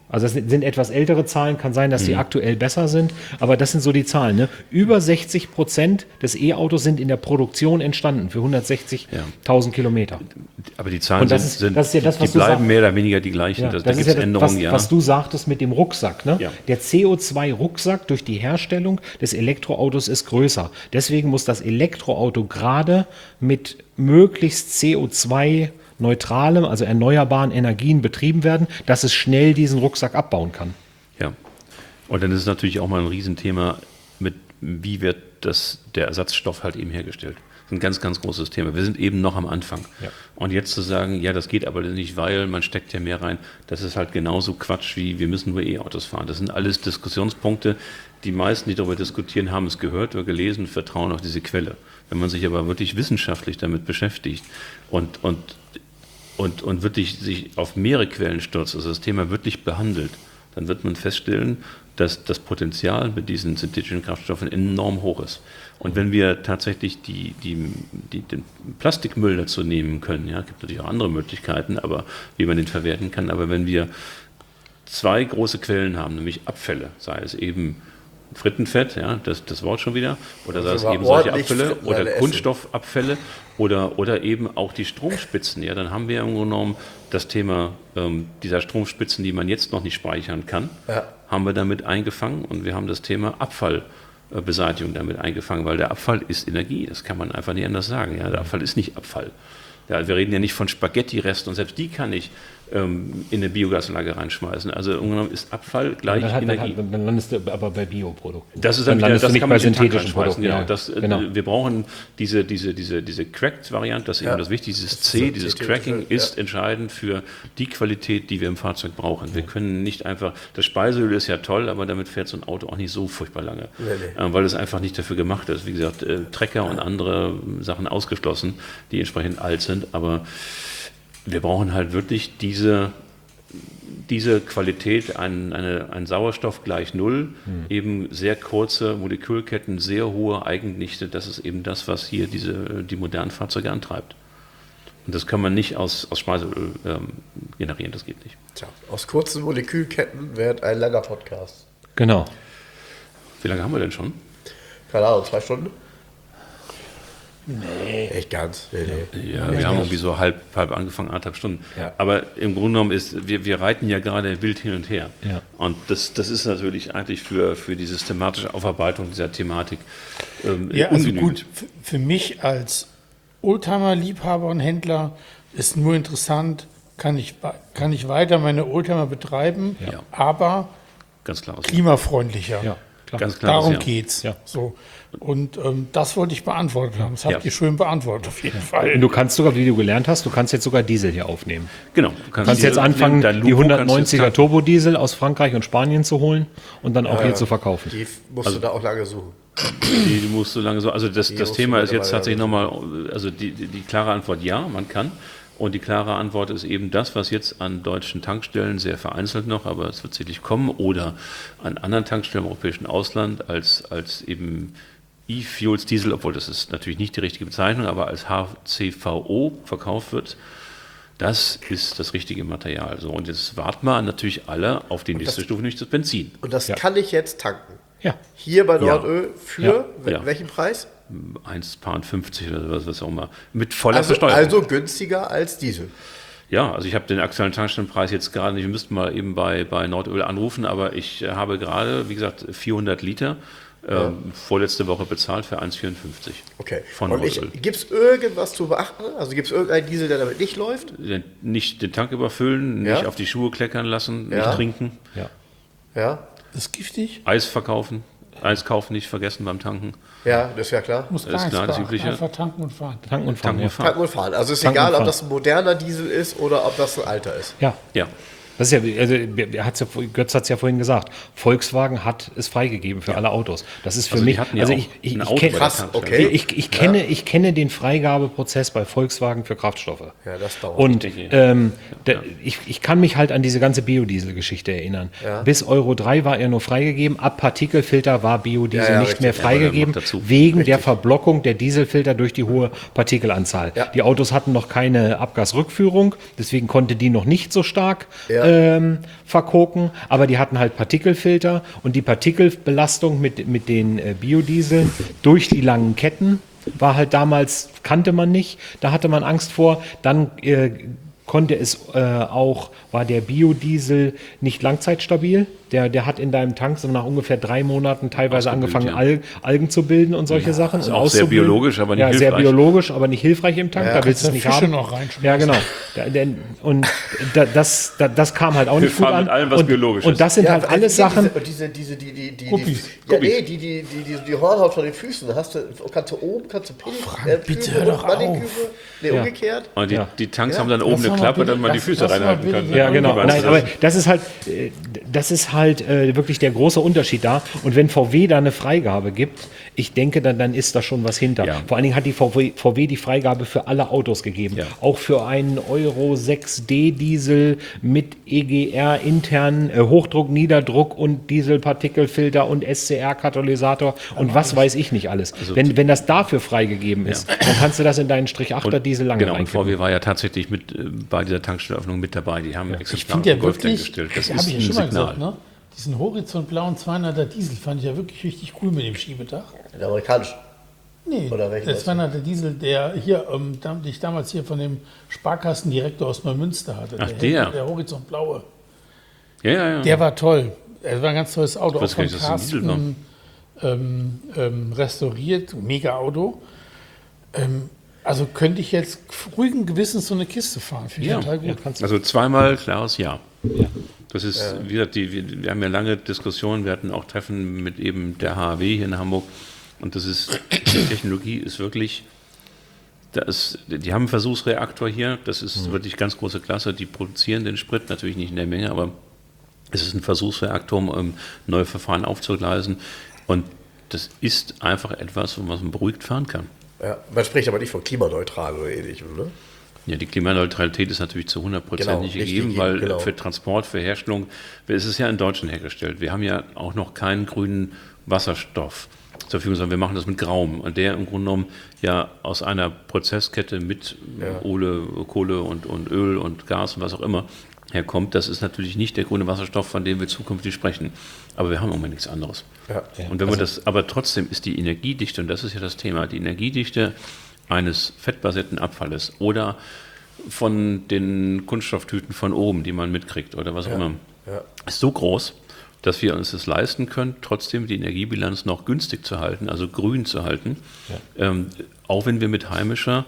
Also das sind etwas ältere Zahlen, kann sein, dass die aktuell besser sind, aber das sind so die Zahlen. Ne? Über sechzig Prozent des E-Autos sind in der Produktion entstanden für hundertsechzigtausend Kilometer. Aber die Zahlen Und das sind, ist- sind das ist ja das, die was du bleiben sagst. mehr oder weniger die gleichen. Ja, das, das da ist gibt ja es das, Änderungen, was, ja. was du sagtest mit dem Rucksack. Ne? Ja. Der C O zwei Rucksack durch die Herstellung des Elektroautos ist größer. Deswegen muss das Elektroauto gerade mit möglichst C O zwei neutralem, also erneuerbaren Energien betrieben werden, dass es schnell diesen Rucksack abbauen kann. Ja. Und dann ist es natürlich auch mal ein Riesenthema, mit wie wird das, der Ersatzstoff halt eben hergestellt. Das ist ein ganz, ganz großes Thema. Wir sind eben noch am Anfang. Ja. Und jetzt zu sagen, ja, das geht aber nicht, weil man steckt ja mehr rein, das ist halt genauso Quatsch wie wir müssen nur E-Autos fahren. Das sind alles Diskussionspunkte. Die meisten, die darüber diskutieren, haben es gehört oder gelesen, vertrauen auf diese Quelle. Wenn man sich aber wirklich wissenschaftlich damit beschäftigt und, und, und, und wirklich sich auf mehrere Quellen stürzt, also das Thema wirklich behandelt, dann wird man feststellen, dass das Potenzial mit diesen synthetischen Kraftstoffen enorm hoch ist. Und wenn wir tatsächlich die, die, die, den Plastikmüll dazu nehmen können, ja, gibt natürlich auch andere Möglichkeiten, aber wie man den verwerten kann, aber wenn wir zwei große Quellen haben, nämlich Abfälle, sei es eben Frittenfett, ja, das, das Wort schon wieder, oder sei es Also eben solche ordentlich Abfälle Fritten oder alle essen. Kunststoffabfälle oder, oder eben auch die Stromspitzen, ja, dann haben wir im Grunde genommen das Thema ähm, dieser Stromspitzen, die man jetzt noch nicht speichern kann, Ja. haben wir damit eingefangen und wir haben das Thema Abfallbeseitigung damit eingefangen, weil der Abfall ist Energie, das kann man einfach nicht anders sagen, ja, der Abfall ist nicht Abfall. Ja, wir reden ja nicht von Spaghetti-Resten und selbst die kann ich ähm, in eine Biogasanlage reinschmeißen. Also im Grunde genommen ist Abfall gleich Dann, hat, dann, Energie. hat, dann landest du aber bei Bioprodukten. Das ist dann, dann wieder, landest das du nicht kann man bei in den Tank synthetischen reinschmeißen, Produkten. genau. Ja, Das, äh, genau. Wir brauchen diese, diese, diese, diese Cracked-Variante, das ist Ja. eben das Wichtige. Dieses Das ist C, so dieses synthetische, Cracking ja. ist entscheidend für die Qualität, die wir im Fahrzeug brauchen. Wir können nicht einfach, das Speiseöl ist ja toll, aber damit fährt so ein Auto auch nicht so furchtbar lange, Nee, nee. äh, weil es einfach nicht dafür gemacht ist. Wie gesagt, äh, Trecker und andere Sachen ausgeschlossen, die entsprechend alt sind, aber wir brauchen halt wirklich diese, diese Qualität, ein, eine, ein Sauerstoff gleich Null, eben sehr kurze Molekülketten, sehr hohe Eigendichte, das ist eben das, was hier diese, die modernen Fahrzeuge antreibt. Und das kann man nicht aus, aus Speiseöl ähm, generieren, das geht nicht. Tja, aus kurzen Molekülketten wird ein langer Podcast. Genau. Wie lange haben wir denn schon? Keine Ahnung, zwei Stunden? Nee. Echt ganz? Nee, nee. Ja, wir haben irgendwie so halb, halb angefangen, anderthalb Stunden. Ja. Aber im Grunde genommen ist, wir, wir reiten ja gerade wild hin und her. Ja. Und das, das ist natürlich eigentlich für, für die systematische Aufarbeitung dieser Thematik ähm, Ja, also ungenügend. gut, f- für mich als Oldtimer-Liebhaber und Händler ist nur interessant, kann ich, wa- kann ich weiter meine Oldtimer betreiben, Ja. aber Ganz klar. klimafreundlicher. Ja, klar. Ganz klar. Darum ja. geht's. Ja. So. Und ähm, das wollte ich beantwortet haben. Das habt Ja. ihr schön beantwortet, auf jeden Fall. Und du kannst sogar, wie du gelernt hast, du kannst jetzt sogar Diesel hier aufnehmen. Genau. Du kannst jetzt diese- anfangen, dein die Lupo kannst du hundertneunziger jetzt- Turbodiesel aus Frankreich und Spanien zu holen und dann auch Ja, hier ja. zu verkaufen. Die musst du da auch lange suchen. Die musst du lange so. Also das, das musst Thema du ist jetzt mittlerweile tatsächlich nochmal, also die, die, die klare Antwort ja, man kann. Und die klare Antwort ist eben das, was jetzt an deutschen Tankstellen sehr vereinzelt noch, aber es wird sicherlich kommen, oder an anderen Tankstellen im europäischen Ausland als, als eben E-Fuels Diesel, obwohl das ist natürlich nicht die richtige Bezeichnung, aber als H C V O verkauft wird. Das ist das richtige Material. So, und jetzt warten wir natürlich alle auf die nächste Stufe, nämlich das Benzin. Und das Ja. kann ich jetzt tanken. Ja. Hier bei Ja. Nordöl für wel- Ja. welchen Preis? eins fünfzig oder was, was auch immer. Mit voller Also, Besteuerung. also günstiger als Diesel. Ja, also ich habe den aktuellen Tankstellenpreis jetzt gerade nicht, wir müssten mal eben bei, bei Nordöl anrufen, aber ich äh, habe gerade, wie gesagt, vierhundert Liter ähm, vorletzte Woche bezahlt für eins vierundfünfzig. Okay. Von Und Nordöl. gibt es irgendwas zu beachten? Also gibt es irgendeinen Diesel, der damit nicht läuft? Den- Nicht den Tank überfüllen, Ja. nicht auf die Schuhe kleckern lassen, Ja. nicht trinken, Ja. Ja, Das ist giftig. Eis verkaufen, Eis kaufen nicht vergessen beim Tanken. ja, das ist ja klar. Muss Das gar ist nichts klar, das beachten. Übliche. Einfach tanken und fahren. Tanken und fahren. Tanken Ja. und fahren. Tanken und fahren. Also ist Tanken egal, und ob fahren. das ein moderner Diesel ist oder ob das ein alter ist. Ja. Ja, Das ist ja, also, er hat's ja, Götz hat es ja vorhin gesagt, Volkswagen hat es freigegeben für alle Autos. Das ist für Also die mich, hatten ja also auch ich, ich, ein ich, Auto kenn- bei der Krass, Tankstelle. okay. ich, ich, kenne, ich kenne den Freigabeprozess bei Volkswagen für Kraftstoffe. Ja, das dauert. Und Richtig. ähm, da, ich, ich kann mich halt an diese ganze Biodiesel-Geschichte erinnern. Ja. Bis Euro drei war er nur freigegeben, ab Partikelfilter war Biodiesel Ja, ja, nicht richtig. mehr Ja, aber dann freigegeben, noch dazu. wegen der Verblockung der Dieselfilter durch die hohe Partikelanzahl. Ja. Die Autos hatten noch keine Abgasrückführung, deswegen konnte die noch nicht so stark Ja. ähm, verkoken, aber die hatten halt Partikelfilter und die Partikelbelastung mit, mit den äh, Biodieseln durch die langen Ketten war halt damals, kannte man nicht, da hatte man Angst vor, dann äh, konnte es äh, auch, war der Biodiesel nicht langzeitstabil. Der, der hat in deinem Tank so nach ungefähr drei Monaten teilweise angefangen, ja. Al Algen zu bilden und solche ja, Sachen. Ist und auch sehr biologisch, aber nicht ja, hilfreich. sehr biologisch, aber nicht hilfreich im Tank. Ja, da willst du es nicht Fische haben. noch reinschmeißen. Ja, genau. Da, denn, und da, das, da, das kam halt auch Wir nicht gut fahren an. mit allem, was und, biologisch und ist. das sind Ja, halt aber alles diese, Sachen. Diese, diese, die, die, die, Guppies. die, ja, Guppies. nee, die, die, die, die, die Hornhaut von den Füßen, hast du, kannst du oben, kannst du Pille, bitte hör doch auf. Nee, Ja. umgekehrt. Und die, Ja. die Tanks Ja. haben dann oben Lass eine mal Klappe, bitte- damit man die lass- Füße lass mal reinhalten bitte kann. die- Ja, genau. Wie meinst Nein, du aber das? das ist halt, äh, das ist halt äh, wirklich der große Unterschied da. Und wenn V W da eine Freigabe gibt, ich denke, dann, dann ist da schon was hinter. Ja. Vor allen Dingen hat die V W, V W die Freigabe für alle Autos gegeben. Ja. Auch für einen Euro sechs D Diesel mit E G R intern äh, Hochdruck, Niederdruck und Dieselpartikelfilter und S C R-Katalysator und was weiß ich nicht alles. Also wenn, wenn das dafür freigegeben ist, dann kannst du das in deinen Strich achter Diesel lange Genau, und reinkippen. V W war ja tatsächlich mit äh, bei dieser Tankstellöffnung mit dabei. Die haben Ich Exemplare finde ja von Golftank wirklich, gestellt. Das das ist habe ich ein ja schon mal Signal. gesagt, ne? Diesen horizontblauen zweihunderter Diesel fand ich ja wirklich richtig cool mit dem Schiebedach. Der amerikanische. Nee, Oder welchen der meinst du? zweihunderter Diesel, der hier, ähm, da- den ich damals hier von dem Sparkassendirektor aus Neumünster hatte. Ach, der, der. der horizontblaue. Ja, ja, ja. Der war toll. Er war ein ganz tolles Auto, auch weiß gar von nicht, dass es ein Diesel Carsten ähm, ähm, restauriert. Mega Auto. Ähm, also könnte ich jetzt ruhigen Gewissens so eine Kiste fahren. Finde ich Ja, total gut. Also zweimal klares Ja. Das ist, wie gesagt, die, wir, wir haben ja lange Diskussionen, wir hatten auch Treffen mit eben der H A W hier in Hamburg und das ist, die Technologie ist wirklich, da ist, die haben einen Versuchsreaktor hier, das ist wirklich ganz große Klasse, die produzieren den Sprit, natürlich nicht in der Menge, aber es ist ein Versuchsreaktor, um ähm, neue Verfahren aufzugleisen und das ist einfach etwas, wo man beruhigt fahren kann. Ja, man spricht aber nicht von klimaneutral oder ähnlichem, ne? Ja, die Klimaneutralität ist natürlich zu hundert Prozent Genau, nicht nicht gegeben, gegeben, weil genau. für Transport, für Herstellung, es ist ja in Deutschland hergestellt. Wir haben ja auch noch keinen grünen Wasserstoff zur Verfügung, sondern wir machen das mit Grauem. Und der im Grunde genommen ja aus einer Prozesskette mit Ja. Kohle, Kohle und, und Öl und Gas und was auch immer herkommt. Das ist natürlich nicht der grüne Wasserstoff, von dem wir zukünftig sprechen. Aber wir haben im Moment nichts anderes. Ja. Und wenn wir das, aber trotzdem ist die Energiedichte, und das ist ja das Thema, die Energiedichte eines fettbasierten Abfalles oder von den Kunststofftüten von oben, die man mitkriegt oder was auch immer, Ja. ist so groß, dass wir uns das leisten können, trotzdem die Energiebilanz noch günstig zu halten, also grün zu halten, ähm, auch wenn wir mit heimischer,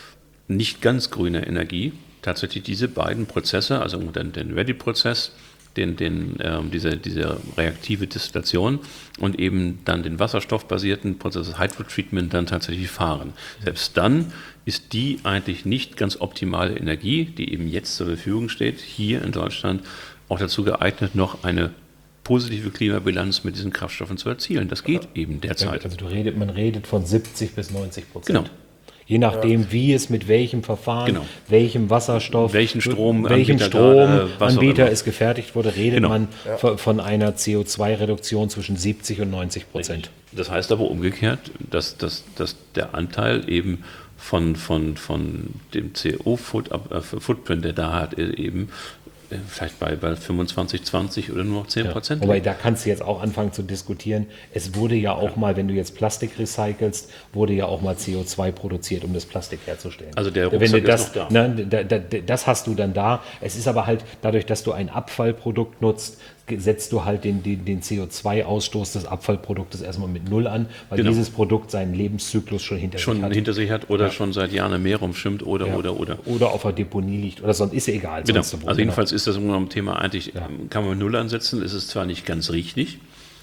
nicht ganz grüner Energie tatsächlich diese beiden Prozesse, also den, den Ready-Prozess, den, den, ähm, diese, diese reaktive Destillation und eben dann den wasserstoffbasierten Prozess, das Hydrotreatment, dann tatsächlich fahren. Selbst dann ist die eigentlich nicht ganz optimale Energie, die eben jetzt zur Verfügung steht, hier in Deutschland, auch dazu geeignet, noch eine positive Klimabilanz mit diesen Kraftstoffen zu erzielen. Das geht eben derzeit. Also du redet, man redet von siebzig bis neunzig Prozent. Genau. Je nachdem, wie es mit welchem Verfahren, Genau. welchem Wasserstoff, Welchen Stromanbieter welchem gerade, was auch Stromanbieter immer. es gefertigt wurde, redet Genau. man von- von einer C O zwei Reduktion zwischen siebzig und neunzig Prozent. Das heißt aber umgekehrt, dass, dass, dass der Anteil eben von, von, von dem C O-Footprint, der da hat, eben äh, vielleicht bei, bei fünfundzwanzig, zwanzig oder nur noch zehn Prozent. Wobei, da kannst du jetzt auch anfangen zu diskutieren. Es wurde ja auch mal, wenn du jetzt Plastik recycelst, wurde ja auch mal C O zwei produziert, um das Plastik herzustellen. Also der wenn Rucksack du das, ist noch da. Ne, da, da, das hast du dann da. Es ist aber halt dadurch, dass du ein Abfallprodukt nutzt, setzt du halt den, den, den C O zwei Ausstoß des Abfallproduktes erstmal mit Null an, weil Genau. dieses Produkt seinen Lebenszyklus schon hinter schon sich hat. hinter sich hat oder schon seit Jahren im Meer rumschwimmt oder, Ja. oder, oder. Oder auf der Deponie liegt oder sonst, ist ja egal. Genau. sonst wo, Also jedenfalls ist das im Grunde genommen Thema eigentlich, Ja. ähm, kann man mit Null ansetzen, ist es zwar nicht ganz richtig,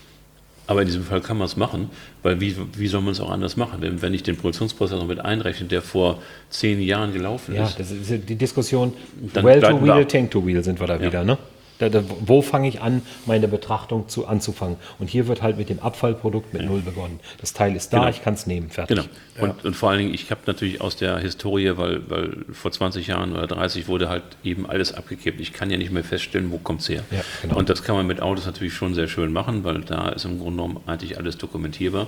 aber in diesem Fall kann man es machen, weil wie, wie soll man es auch anders machen, wenn, wenn ich den Produktionsprozess noch mit einrechne, der vor zehn Jahren gelaufen Ja, ist. das ist ja die Diskussion, Dann well bleiben to wir wheel, ab. tank to wheel sind wir da Ja. wieder, ne? Da, da, wo fange ich an, meine Betrachtung zu, anzufangen? Und hier wird halt mit dem Abfallprodukt mit Null begonnen. Das Teil ist da, Genau. ich kann es nehmen, fertig. Genau. Und, und vor allen Dingen, ich habe natürlich aus der Historie, weil, weil vor zwanzig Jahren oder dreißig wurde halt eben alles abgekippt. Ich kann ja nicht mehr feststellen, wo kommt es her. Ja, genau. Und das kann man mit Autos natürlich schon sehr schön machen, weil da ist im Grunde genommen eigentlich alles dokumentierbar.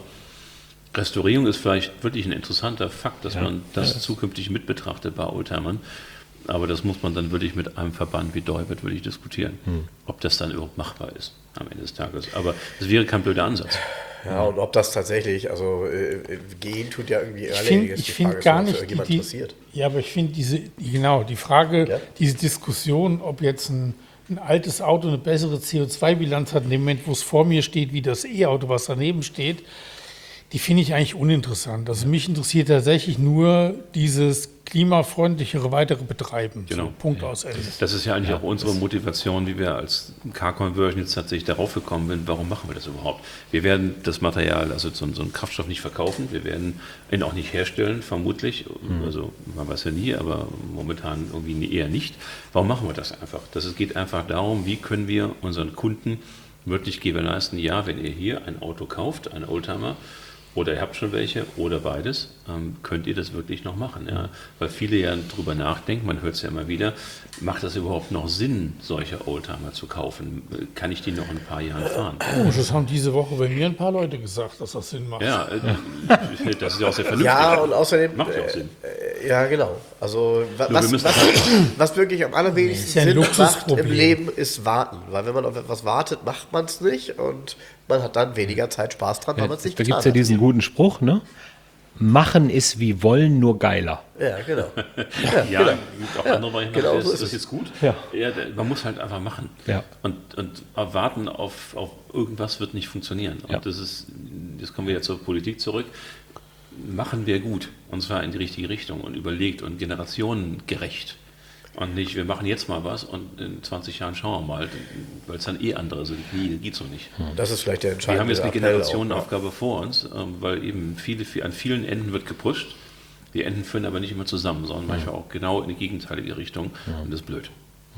Restaurierung ist vielleicht wirklich ein interessanter Fakt, dass Ja. man das Ja. zukünftig mit betrachtet bei Oldtimern. Aber das muss man dann wirklich mit einem Verband wie Deubert wirklich diskutieren, hm. ob das dann überhaupt machbar ist am Ende des Tages. Aber das wäre kein blöder Ansatz. Ja, und ob das tatsächlich, also äh, gehen tut ja irgendwie ich finde ich find gar nicht, die, die, passiert. Ja, aber ich finde diese, genau, die Frage, ja? diese Diskussion, ob jetzt ein, ein altes Auto eine bessere C O zwei Bilanz hat, in dem Moment, wo es vor mir steht, wie das E-Auto, was daneben steht, die finde ich eigentlich uninteressant. Also mich interessiert tatsächlich nur dieses klimafreundlichere weitere Betreiben. Genau. So, Punkt aus Ende. Das ist ja eigentlich Ja, auch unsere Motivation, wie wir als Car-Conversion jetzt tatsächlich darauf gekommen sind, warum machen wir das überhaupt? Wir werden das Material, also so, so einen Kraftstoff nicht verkaufen, wir werden ihn auch nicht herstellen, vermutlich, mhm. also man weiß ja nie, aber momentan irgendwie eher nicht. Warum machen wir das einfach? Das es geht einfach darum, wie können wir unseren Kunden wirklich gewährleisten, ja, wenn ihr hier ein Auto kauft, einen Oldtimer, oder ihr habt schon welche oder beides, ähm, könnt ihr das wirklich noch machen. Ja? Weil viele ja drüber nachdenken, man hört es ja immer wieder, macht das überhaupt noch Sinn, solche Oldtimer zu kaufen? Kann ich die noch in ein paar Jahren fahren? Oh, das haben diese Woche bei mir ein paar Leute gesagt, dass das Sinn macht. Ja, äh, das ist ja auch sehr vernünftig. Ja, und außerdem, macht ja auch Sinn. Äh, ja, genau. Also was, Nur, was, was, was wirklich am allerwenigsten ja Sinn macht Luxusproblem. im Leben, ist warten. Weil wenn man auf etwas wartet, macht man es nicht und man hat dann weniger Zeit Spaß dran, weil man es nicht Da getan gibt es ja hat. diesen guten Spruch, ne? Machen ist wie wollen, nur geiler. Ja, genau. Ja, ja, genau. gibt auch Ja, andere Varianten. genau ist, so ist ist das es. jetzt gut? Ja. Ja, man muss halt einfach machen. Ja. Und, und warten auf, auf irgendwas wird nicht funktionieren. Und Ja. das ist, jetzt kommen wir jetzt zur Politik zurück. Machen wir gut, und zwar in die richtige Richtung und überlegt und generationengerecht. Und nicht, wir machen jetzt mal was und in zwanzig Jahren schauen wir mal, weil es dann eh andere sind. Nee, geht so nicht. Das ist vielleicht der Wir entscheidende haben jetzt eine Appell Generationenaufgabe vor uns, ähm, weil eben viele, an vielen Enden wird gepusht. Die Enden führen aber nicht immer zusammen, sondern manchmal auch genau in die gegenteilige Richtung. Und das ist blöd.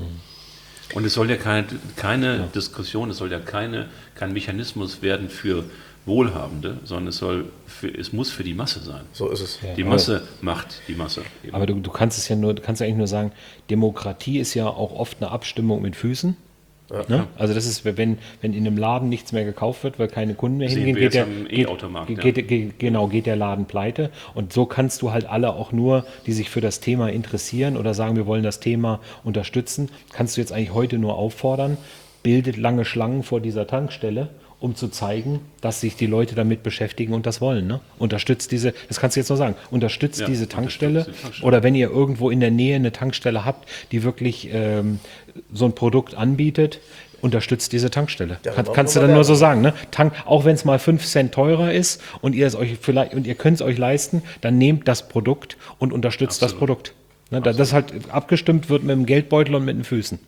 Und es soll ja keine, keine Diskussion, es soll ja keine, kein Mechanismus werden für Wohlhabende, sondern es, soll für, es muss für die Masse sein. So ist es. Die Masse macht die Masse. Eben. Aber du, du kannst es ja nur, du kannst ja eigentlich nur sagen, Demokratie ist ja auch oft eine Abstimmung mit Füßen. Ja. Ne? Also das ist, wenn, wenn in einem Laden nichts mehr gekauft wird, weil keine Kunden mehr Sehen hingehen, wir geht jetzt der, am geht, E-Automarkt, ja. geht, geht, genau, geht der Laden pleite. Und so kannst du halt alle auch nur, die sich für das Thema interessieren oder sagen, wir wollen das Thema unterstützen, kannst du jetzt eigentlich heute nur auffordern, bildet lange Schlangen vor dieser Tankstelle, um zu zeigen, dass sich die Leute damit beschäftigen und das wollen. Ne? Unterstützt diese, das kannst du jetzt nur sagen, unterstützt Ja, diese Tankstelle, unterstützt die Tankstelle. Oder wenn ihr irgendwo in der Nähe eine Tankstelle habt, die wirklich ähm, so ein Produkt anbietet, unterstützt diese Tankstelle. Ja, Kann, dann kannst du machen dann wir nur so Werbung. sagen, ne? Tank, auch wenn es mal fünf Cent teurer ist und ihr es euch vielleicht und ihr könnt es euch leisten, dann nehmt das Produkt und unterstützt das Absolut. Produkt. Ne? Da, das halt abgestimmt wird mit dem Geldbeutel und mit den Füßen.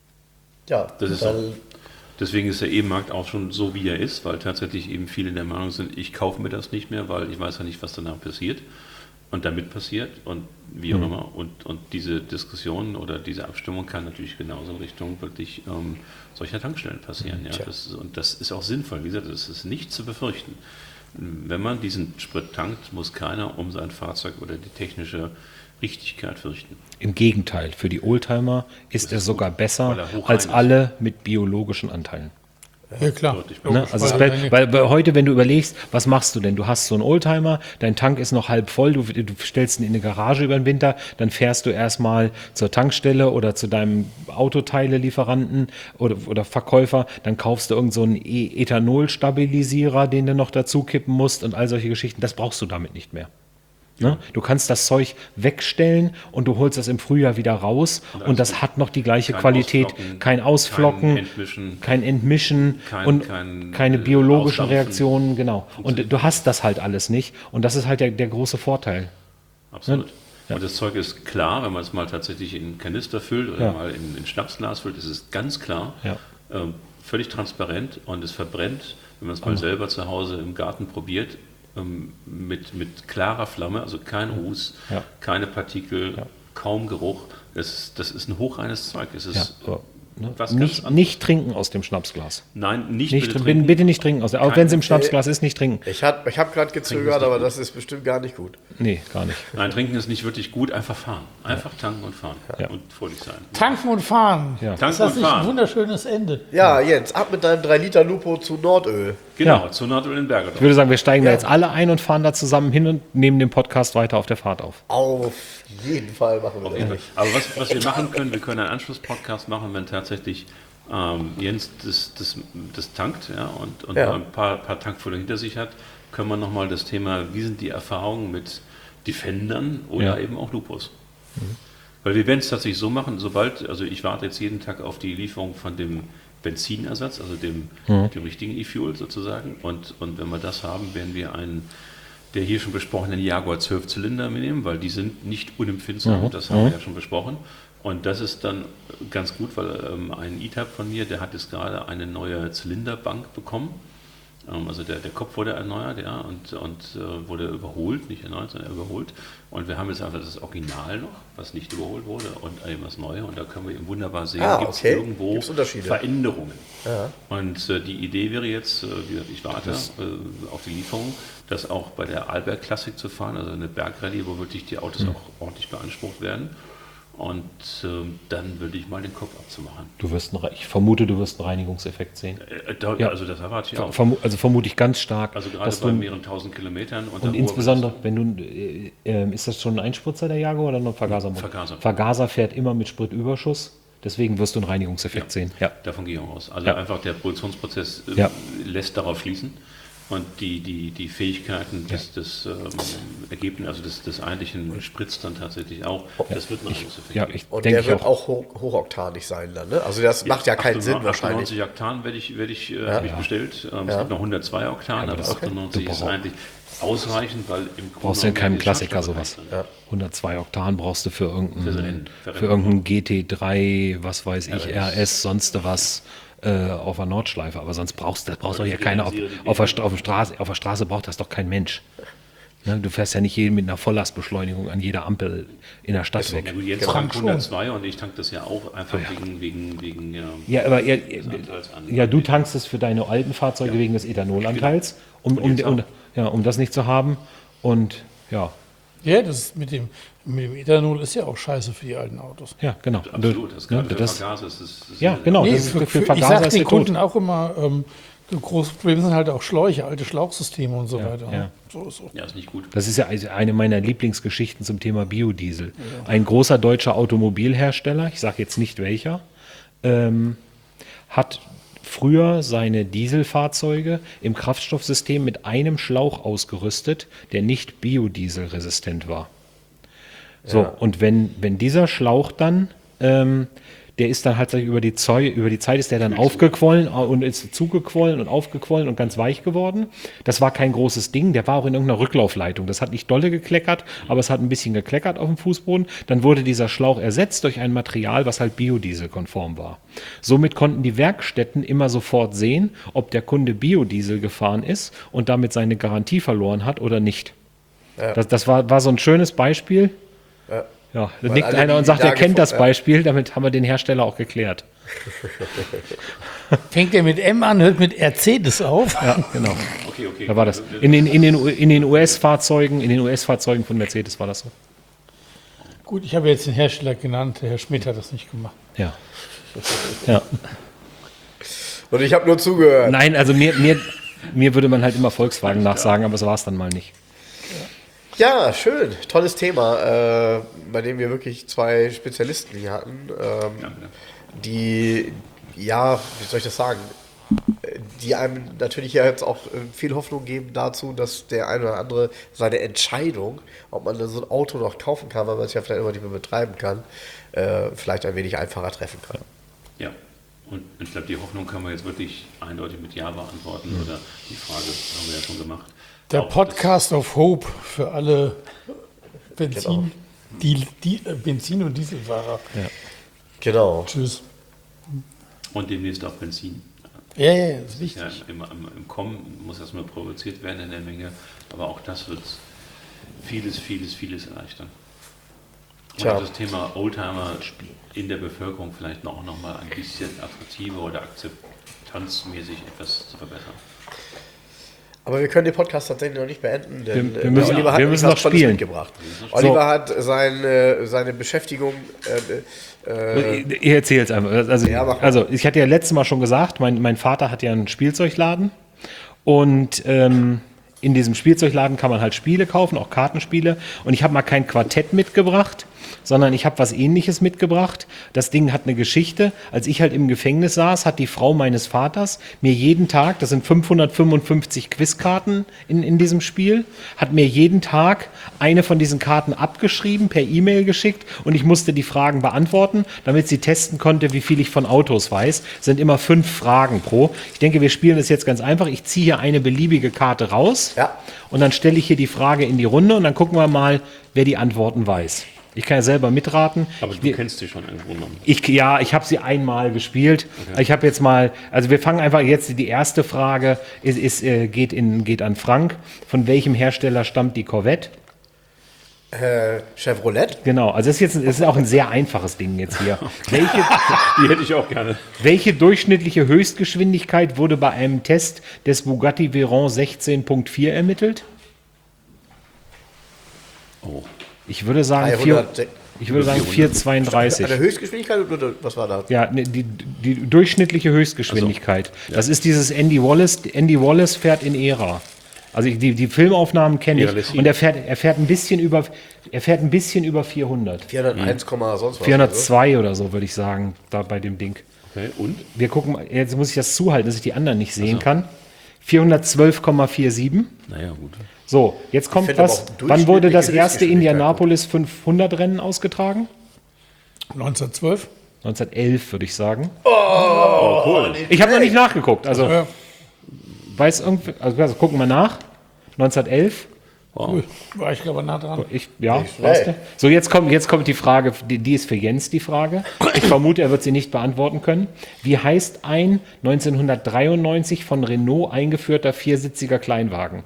Ja, Das ist dann, so. Deswegen ist der E-Markt auch schon so, wie er ist, weil tatsächlich eben viele der Meinung sind, ich kaufe mir das nicht mehr, weil ich weiß ja nicht, was danach passiert und damit passiert und wie auch Mhm. immer. Und, und diese Diskussion oder diese Abstimmung kann natürlich genauso in Richtung wirklich ähm, solcher Tankstellen passieren. Ja? Tja. Das, ist- und das ist auch sinnvoll. Wie gesagt, das ist nicht zu befürchten. Wenn man diesen Sprit tankt, muss keiner um sein Fahrzeug oder die technische Richtigkeit fürchten. Im Gegenteil, für die Oldtimer ist Das er ist sogar gut, besser weil er hochrein als ist. alle mit biologischen Anteilen. Ja, klar. Deutlich Ne? Logisch, Also es weil bei, deine- weil, weil heute, wenn du überlegst, was machst du denn? Du hast so einen Oldtimer, dein Tank ist noch halb voll, du, du stellst ihn in eine Garage über den Winter, dann fährst du erstmal zur Tankstelle oder zu deinem Autoteile-Lieferanten oder, oder Verkäufer, dann kaufst du irgend so einen E- Ethanolstabilisierer, den du noch dazu kippen musst und all solche Geschichten. Das brauchst du damit nicht mehr. Ne? Du kannst das Zeug wegstellen und du holst das im Frühjahr wieder raus und, alles das gut. hat noch die gleiche Kein Qualität, Ausflocken, kein Ausflocken, kein Entmischen. kein Entmischen Kein- und kein, keine äh, biologischen Ausdampfen. Reaktionen, genau. Und Funktioniert du hast das halt alles nicht und das ist halt der, der große Vorteil. Absolut. Ja. Und das Zeug ist klar, wenn man es mal tatsächlich in Kanister füllt oder Ja. mal in, in Schnapsglas füllt, ist es ganz klar, Ja. ähm, völlig transparent und es verbrennt, wenn man es mal selber zu Hause im Garten probiert, ähm, mit, mit klarer Flamme, also kein Ruß, Ja. keine Partikel, Ja. kaum Geruch. Das, das ist ein hochreines Zeug. Es ist Ja, aber, ne? was ganz nicht, anderes. nicht trinken aus dem Schnapsglas. Nein, nicht, Nicht, bitte bitte, trinken. bitte nicht trinken aus dem, auch Kein- wenn es im Schnapsglas ist, nicht trinken. ich habe ich hab gerade Trinken gezögert, ist aber nicht das ist bestimmt gar nicht gut. Nee, gar nicht. Nein, trinken ist nicht wirklich gut, einfach fahren. Einfach tanken und fahren Ja. und fröhlich sein. Tanken und fahren. Ja. Ist Tanken das und nicht ein fahren. wunderschönes Ende? Ja, Jens, ab mit deinem drei Liter Lupo zu Nordöl. Genau, Ja. zur Nordel in Bergedorf. Ich würde sagen, wir steigen Ja. da jetzt alle ein und fahren da zusammen hin und nehmen den Podcast weiter auf der Fahrt auf. Auf jeden Fall machen wir das. Aber was, was wir machen können, wir können einen Anschlusspodcast machen, wenn tatsächlich ähm, Jens das, das, das tankt, ja, und, und Ja. ein paar, paar Tankfüller hinter sich hat, können wir nochmal das Thema, wie sind die Erfahrungen mit Defendern oder Ja. eben auch Lupus. Weil wir werden es tatsächlich so machen, sobald, also ich warte jetzt jeden Tag auf die Lieferung von dem Benzinersatz, also dem, dem richtigen E-Fuel sozusagen, und, und wenn wir das haben, werden wir einen, der hier schon besprochenen Jaguar zwölf Zylinder mitnehmen, weil die sind nicht unempfindsam, das haben wir ja schon besprochen. Und das ist dann ganz gut, weil ähm, ein E-Type von mir, der hat jetzt gerade eine neue Zylinderbank bekommen. Ähm, also der, der Kopf wurde erneuert, ja, und, und äh, wurde überholt, nicht erneuert, sondern überholt. Und wir haben jetzt einfach das Original noch, was nicht überholt wurde, und eben das Neue. Und da können wir eben wunderbar sehen, Ah, gibt es okay. irgendwo Gibt's Unterschiede? Veränderungen. Ja. Und äh, die Idee wäre jetzt, äh, wie gesagt, ich warte äh, auf die Lieferung, das auch bei der Arlberg Classic zu fahren, also eine Bergrallye, wo wirklich die Autos auch ordentlich beansprucht werden. Und äh, dann würde ich mal den Kopf abzumachen. Du wirst einen, Re- ich vermute, du wirst einen Reinigungseffekt sehen. Äh, da, Ja. Also das erwarte ich auch. Vermu also vermute ich ganz stark. Also gerade dass bei du, mehreren tausend Kilometern. und insbesondere, wenn du, äh, äh, ist das schon ein Einspritzer der Jaguar oder noch ein Vergaser? Vergaser. Vergaser fährt immer mit Spritüberschuss, deswegen wirst du einen Reinigungseffekt Ja. sehen. Ja. Davon gehe ich auch aus. Also Ja. einfach der Produktionsprozess äh, Ja. lässt darauf schließen. Und die, die, die Fähigkeiten des, des ähm, Ergebnisses, also des, des eigentlichen Spritz dann tatsächlich auch, das wird ein Reinigungseffekt Ja, geben. ich Und denke der ich wird auch. auch hoch, hochoktanig sein dann, ne? Also das macht ja keinen Sinn wahrscheinlich. achtundneunzig Oktan werde ich, werde ich, äh, habe ich bestellt. Ähm, Es gibt noch hundertzwei Oktan, aber, das- achtundneunzig du ist brauchst- eigentlich ausreichend, weil im Grunde Brauchst du in genommen keinem die Klassiker Kraftstoff sowas. bekannt sind. hundertzwei Oktan brauchst du für irgendeinen, Fürs Rennen, für für Rennen. irgendeinen G T drei, was weiß ich, R S. R S, sonst was äh, auf der Nordschleife. Aber sonst brauchst du, das brauchst du Oder ja die keiner auf, realisieren die auf, der, Stra- auf, der Straße, auf der Straße braucht das doch kein Mensch. Ne, du fährst ja nicht jeden mit einer Volllastbeschleunigung an jeder Ampel in der Stadt Ja weg. gut, jetzt Frank tankt hundertzwei und ich tank das ja auch einfach wegen, wegen, wegen ja, Ja, aber ja, Anteils an. ja, du tankst es für deine alten Fahrzeuge wegen des Ethanolanteils, um, um, jetzt um, auch. ja, um das nicht zu haben. Und ja, Ja, das ist mit dem, mit dem Ethanol ist ja auch scheiße für die alten Autos. ja, genau. Absolut, das Ne, gerade für das, Vergaser ist es. ist ja, es- genau. Nee, das ist, für, für für, ich Vergaser sage ist den der tot. Kunden auch immer, ähm, das große Problem sind halt auch Schläuche, alte Schlauchsysteme und so weiter. ja. So ist so. Ja, ist nicht gut. Das ist ja eine meiner Lieblingsgeschichten zum Thema Biodiesel. Ein großer deutscher Automobilhersteller, ich sage jetzt nicht welcher, ähm, hat früher seine Dieselfahrzeuge im Kraftstoffsystem mit einem Schlauch ausgerüstet, der nicht biodieselresistent war. So, und wenn, wenn dieser Schlauch dann, ähm, der ist dann halt über die, Zeu über die Zeit ist der dann aufgequollen und ist zugequollen und aufgequollen und ganz weich geworden. Das war kein großes Ding, der war auch in irgendeiner Rücklaufleitung. Das hat nicht dolle gekleckert, aber es hat ein bisschen gekleckert auf dem Fußboden. Dann wurde dieser Schlauch ersetzt durch ein Material, was halt biodieselkonform war. Somit konnten die Werkstätten immer sofort sehen, ob der Kunde Biodiesel gefahren ist und damit seine Garantie verloren hat oder nicht. Ja. Das, das war, war so ein schönes Beispiel. Ja. Ja, da Weil nickt alle, einer die und sagt, da er kennt das gefunden- ja. Beispiel, damit haben wir den Hersteller auch geklärt. Fängt der mit M an, hört mit Mercedes auf. Ja, genau. Okay, okay. Da war das. In den, in den, in den U S-Fahrzeugen, in den U S-Fahrzeugen von Mercedes war das so. Gut, ich habe jetzt den Hersteller genannt, der Herr Schmidt hat das nicht gemacht. Ja. Ja. Und ich habe nur zugehört. Nein, also mir, mir, mir würde man halt immer Volkswagen nachsagen, aber so war es dann mal nicht. Ja, schön. Tolles Thema, äh, bei dem wir wirklich zwei Spezialisten hier hatten, ähm, die, ja, wie soll ich das sagen, äh, die einem natürlich ja jetzt auch äh, viel Hoffnung geben dazu, dass der eine oder andere seine Entscheidung, ob man so ein Auto noch kaufen kann, weil man es ja vielleicht immer nicht mehr betreiben kann, äh, vielleicht ein wenig einfacher treffen kann. Ja, und ich glaube, die Hoffnung kann man jetzt wirklich eindeutig mit Ja beantworten. Oder die Frage haben wir ja schon gemacht. Der Auch Podcast of Hope für alle Benzin, die, die, äh, Benzin- und Dieselfahrer. Genau. Tschüss. Das, und demnächst auch Benzin. Ja, ja, das ist wichtig. Ja, im, im, im Kommen muss erstmal produziert werden in der Menge, aber auch das wird vieles, vieles, vieles erleichtern. Und Tja. auch das Thema Oldtimer in der Bevölkerung vielleicht noch, noch mal ein bisschen attraktiver oder akzeptanzmäßig etwas zu verbessern. Aber wir können den Podcast tatsächlich noch nicht beenden, denn Wir- wir äh, müssen- Oliver hat wir nämlich müssen was noch Tolles spielen. mitgebracht. Oliver hat seine, seine Beschäftigung äh, äh, Ich erzähle jetzt einfach. Also, Ja, mach mal. also ich hatte ja letztes Mal schon gesagt, mein, mein Vater hat ja einen Spielzeugladen Und ähm, in diesem Spielzeugladen kann man halt Spiele kaufen, auch Kartenspiele. Und ich habe mal kein Quartett mitgebracht, sondern ich habe was Ähnliches mitgebracht. Das Ding hat eine Geschichte. Als ich halt im Gefängnis saß, hat die Frau meines Vaters mir jeden Tag, das sind fünfhundertfünfundfünfzig Quizkarten in, in diesem Spiel, hat mir jeden Tag eine von diesen Karten abgeschrieben, per E-Mail geschickt und ich musste die Fragen beantworten, damit sie testen konnte, wie viel ich von Autos weiß. Es sind immer fünf Fragen pro. Ich denke, wir spielen das jetzt ganz einfach. Ich ziehe hier eine beliebige Karte raus Ja. und dann stelle ich hier die Frage in die Runde und dann gucken wir mal, wer die Antworten weiß. Ich kann ja selber mitraten. Aber du Wir- kennst die schon im Grunde genommen. ich, ja, ich habe sie einmal gespielt. Ich habe jetzt mal, also wir fangen einfach jetzt, die erste Frage ist, ist, äh, geht, in, geht an Frank. Von welchem Hersteller stammt die Corvette? Äh, Chevrolet? Genau, also das ist jetzt das ist auch ein sehr einfaches Ding jetzt hier. Welche, Die hätte ich auch gerne. welche durchschnittliche Höchstgeschwindigkeit wurde bei einem Test des Bugatti Veyron sechzehn Punkt vier ermittelt? Oh. Ich würde sagen, vier, dreihundert. ich würde sagen vier Komma zweiunddreißig. An der Höchstgeschwindigkeit oder was war das? Ja, ne, die, die durchschnittliche Höchstgeschwindigkeit. Das ist dieses Andy Wallace. Andy Wallace fährt in Ära. Also ich- die, die Filmaufnahmen kenne Era ich. Lessing. Und er fährt, er fährt ein bisschen über, er fährt ein bisschen über vierhundert. vierhunderteins, Komma sonst was. vierhundertzwei oder so, würde ich sagen, da bei dem Ding. Okay, und? Wir gucken, mal- jetzt muss ich das zuhalten, dass ich die anderen nicht sehen kann. vierhundertzwölf Komma siebenundvierzig. Naja, gut. So, jetzt kommt finde aber was. auch Wann wurde das durchschnittliche erste Höchstgeschwindigkeit Indianapolis fünfhundert Rennen ausgetragen? neunzehnhundertzwölf? neunzehnhundertelf, würde ich sagen. Oh, cool. Ich habe noch nicht nachgeguckt. Also, Ja. weiß irgendwie, also, also gucken wir nach. neunzehnhundertelf. Wow. War ich aber nah dran. Ich, ja, Nicht weißt schlecht. du? So, jetzt kommt, jetzt kommt die Frage, die, die ist für Jens die Frage. Ich vermute, er wird sie nicht beantworten können. Wie heißt ein neunzehnhundertdreiundneunzig von Renault eingeführter viersitziger Kleinwagen?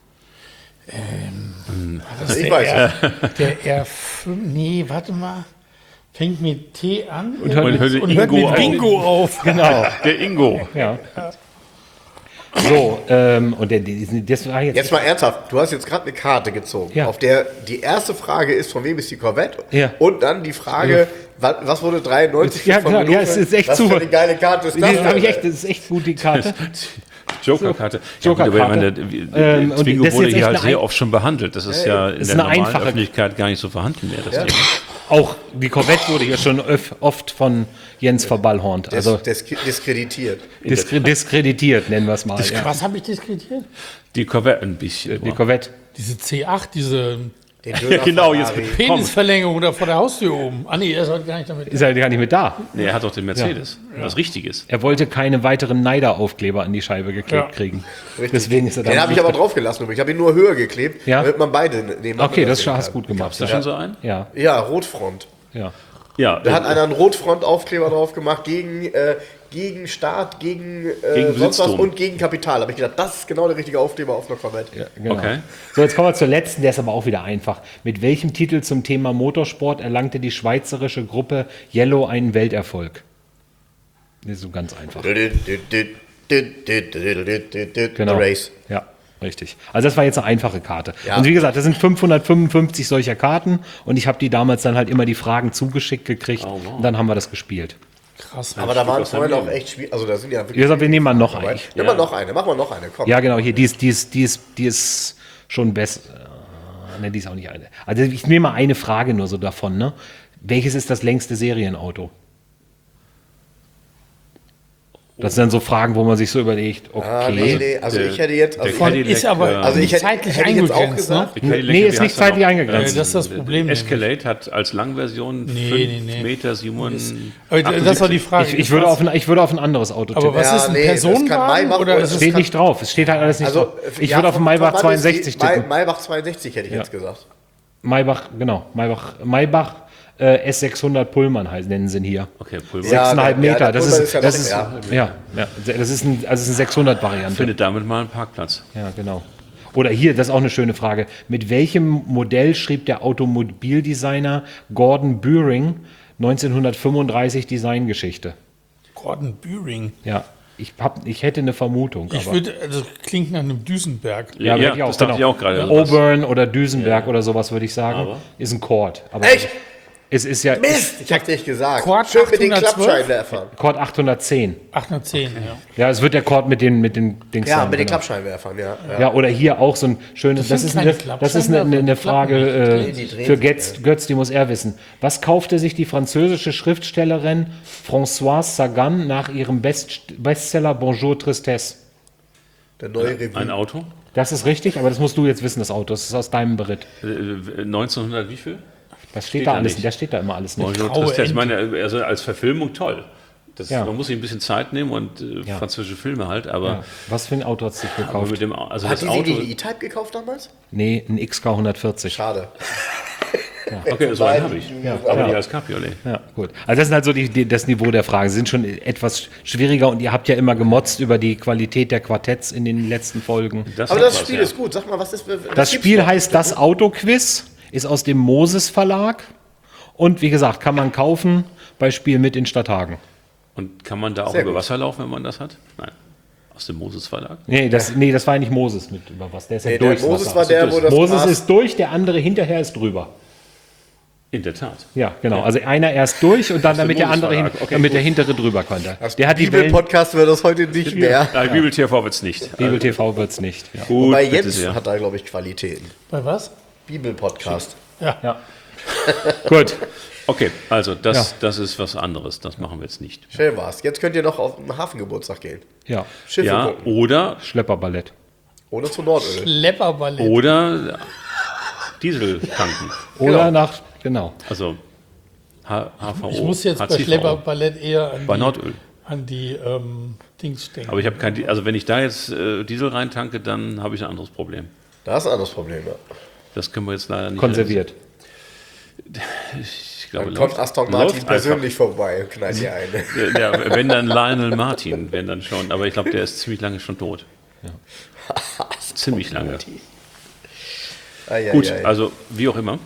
Das Ich der weiß R, der R fünf, nee, warte mal. Fängt mit T an und hört mit und hört Ingo mit auf. Bingo auf. Genau. Der Ingo. Ja. So, ähm, und der, die- das war jetzt. Jetzt mal ernsthaft, du hast jetzt gerade eine Karte gezogen, Ja. auf der die erste Frage ist, von wem ist die Corvette? Ja. Und dann die Frage, wa- was wurde dreiundneunzig Ja, von genau, Renault? ja, es ist echt Was super. für eine geile Karte ist das? das habe ich denn? echt, das ist echt gut, die Karte. Joker-Karte. Joker-Karte. Ja, gut, aber ich meine, Ähm, der und Twingo das ist wurde jetzt hier echt halt eine sehr ein- oft schon behandelt. Das ist ja in ist der eine normalen einfache- Öffentlichkeit gar nicht so vorhanden mehr. Das Ja. Thema. Auch die Corvette wurde hier schon öf, oft von Jens verballhornt. Des, Also des, diskreditiert. diskre diskreditiert, nennen wir es mal. Ja. Was habe ich diskutiert? Die Corvette ein bisschen. Die Corvette. Diese C acht, diese Den Döner genau, jetzt Ferrari. Komm. Penisverlängerung da vor der Haustür oben. Ah nee, er ist heute gar nicht damit. Ist er gar nicht mit da. Nee, er hat doch den Mercedes. Was Richtiges. Er wollte keine weiteren Neider-Aufkleber an die Scheibe geklebt Ja. kriegen. Richtig. Deswegen ist er da. Den habe ich aber drauf gelassen. Ich habe ihn nur höher geklebt, Ja? damit man beide nebeneinander Okay, das sehen hast du kann. gut gemacht. Ist das schon so ein? Ja, Ja, Rotfront. ja. Ja, Da hat einer einen Rotfront-Aufkleber drauf gemacht gegen, äh, gegen Staat, gegen, äh, Gegen sonst was Besitztum. und gegen Kapital. Da habe ich gedacht, das ist genau der richtige Aufkleber auf einer Corvette. Ja, genau. Okay. So, jetzt kommen wir zur letzten, der ist aber auch wieder einfach. Mit welchem Titel zum Thema Motorsport erlangte die schweizerische Gruppe Yellow einen Welterfolg? Das ist so ganz einfach. Genau. The Race. Ja, richtig. Also das war jetzt eine einfache Karte. Ja. Und wie gesagt, das sind fünfhundertfünfundfünfzig solcher Karten und ich habe die damals dann halt immer die Fragen zugeschickt gekriegt Oh, wow. und dann haben wir das gespielt. Krass. Aber da waren aus vorhin deinem auch echt schwierig. Also da sind ja wirklich. Wie gesagt, wir nehmen mal noch dabei. eine. Nimm mal noch eine, mach mal noch eine, komm. Ja, genau, hier, die ist, die ist, die ist, die ist schon besser. Ne, die ist auch nicht eine. Also ich nehme mal eine Frage nur so davon, ne? Welches ist das längste Serienauto? Das sind dann so Fragen, wo man sich so überlegt, okay. Ah, nee, nee, also Der- ich hätte jetzt. der Also Von Cadillac, ist aber äh, Also ich hätte- zeitlich hätte ich jetzt auch eingegrenzt, gesagt, ne? Der Cadillac, Nee, wie ist nicht heißt er zeitlich noch? eingegrenzt. Äh, das ist das Problem. Escalade hat als Langversion Nee, fünf nee, nee. Meter siebenundsiebzig. Aber das war die Frage. Ich, ich, würde auf ein, ich würde auf ein anderes Auto aber tippen. was Ja, ist ein nee, das kann Personenwagen Maybach oder oder ist das es Steht kann- nicht drauf. Es steht halt alles nicht Also, drauf. äh, Ich ja, würde auf von- einen Maybach von wann ist die- zweiundsechzig May- tippen. Maybach zweiundsechzig hätte ich jetzt gesagt. Maybach, genau. Maybach, Maybach äh, S sechshundert Pullman heißt, nennen sie ihn hier. Okay, Pulver. Ja, sechseinhalb der- ja, Meter. der Das Pullman ist, ist ja das noch- ist, ja. ja, ja, das ist ein, also es ist eine sechshundert-Variante. Findet damit mal einen Parkplatz. Ja, genau. Oder hier, das ist auch eine schöne Frage. Mit welchem Modell schrieb der Automobildesigner Gordon Büring neunzehnhundertfünfunddreißig Designgeschichte? Gordon Büring. Ja, ich, hab, ich hätte eine Vermutung. Ich aber- würde, also klingt nach einem Düsenberg. Ja, hätte das dachte ich auch gerade. Also Auburn oder Düsenberg oder sowas würde ich sagen. Aber? Ist ein Chord. Aber Echt? Es ist ja Mist, ich hab's nicht gesagt. Quad Schön mit den achthundertzwölf? Klappscheinwerfern. Quad achthundertzehn. achthundertzehn, ja. Ja, es wird der Quad mit den, mit den Dings Ja, sein, mit den genau. Klappscheinwerfern, ja. ja. Ja, oder hier auch so ein schönes, das, Das ist sind eine, keine das ist eine, eine, eine Frage Die äh, drehen für sich, Götz, Götz, die muss er wissen. Was kaufte sich die französische Schriftstellerin Françoise Sagan nach ihrem Best Bestseller Bonjour Tristesse? Der neue Revue. Ein Auto? Das ist richtig, aber das musst du jetzt wissen, das Auto. Das ist aus deinem Bericht. Äh, neunzehnhundert wie viel? Das steht, Steht da da alles, nicht. da steht da immer alles nicht. Bonjour graue Tristesse. Ich Ente. meine, also als Verfilmung toll. Das, Ja. Man muss sich ein bisschen Zeit nehmen und äh, Ja. französische Filme halt, aber, Ja. Was für ein Auto hat sich aber gekauft? mit dem, also Hat das die Auto. sich die E-Type gekauft damals? Nee, ein X K hundertvierzig. Schade. Okay, so einen habe ich. Ja. Aber Ja. nicht als Cabriolet. Ja, gut. Also das sind halt so die, die, das Niveau der Fragen. Sie sind schon etwas schwieriger und ihr habt ja immer gemotzt über die Qualität der Quartetts in den letzten Folgen. Das Aber hat das was, Spiel ja. ist gut. Sag mal, was ist was Das gibt's Spiel noch? heißt Das Autoquiz, ist aus dem Moses Verlag und wie gesagt, kann man kaufen bei Spiel mit in Stadthagen. Und kann man da auch Sehr über gut. Wasser laufen, wenn man das hat? Nein. Aus dem Moses Verlag? Nee, das, nee, das war ja nicht Moses mit über was. Der ist ja Nee, der durchs Moses Wasser. war der, wo das Moses Gras- ist durch, der andere hinterher ist drüber. In der Tat. Ja, genau. Also einer erst durch und dann damit der Moses andere hin, Verlag. Okay, damit gut. der hintere drüber konnte. Das Der hat die Wellen. Bibel-Podcast wird das heute nicht mehr. Nein, Bibel T V wird es nicht. Bibel T V wird's nicht. Ja. Gut, Bei bitte Jens sehr. hat da, glaube ich, Qualitäten. Bei was? Bibel-Podcast. Ja. Ja. Gut. Okay, also das, Ja. das ist was anderes. Das machen wir jetzt nicht. Schön war's. Jetzt könnt ihr noch auf den Hafengeburtstag gehen. Ja. Schiffe Ja, gucken. oder, Schlepperballett. Oder zu Nordöl. Lepperballett. oder Diesel tanken. Oder Genau. nach, genau. Also H HVO. Ich muss jetzt bei H C V O. Schlepperballett eher an Bei die, Nordöl. an die ähm, Dings denken. Aber ich habe kein, Di- also wenn ich da jetzt äh, Diesel reintanke, dann habe ich ein anderes Problem. Da ist ein anderes Problem. Ja. Das können wir jetzt leider nicht. Konserviert. Ich glaube, Dann kommt läuft- Aston läuft Martin einfach. persönlich vorbei und knallt hier ein. Ja, ja, wenn dann Lionel Martin, wenn dann schon. Aber ich glaube, der ist ziemlich lange schon tot. Ziemlich lange. Ai, ai, Gut, ai. also wie auch immer.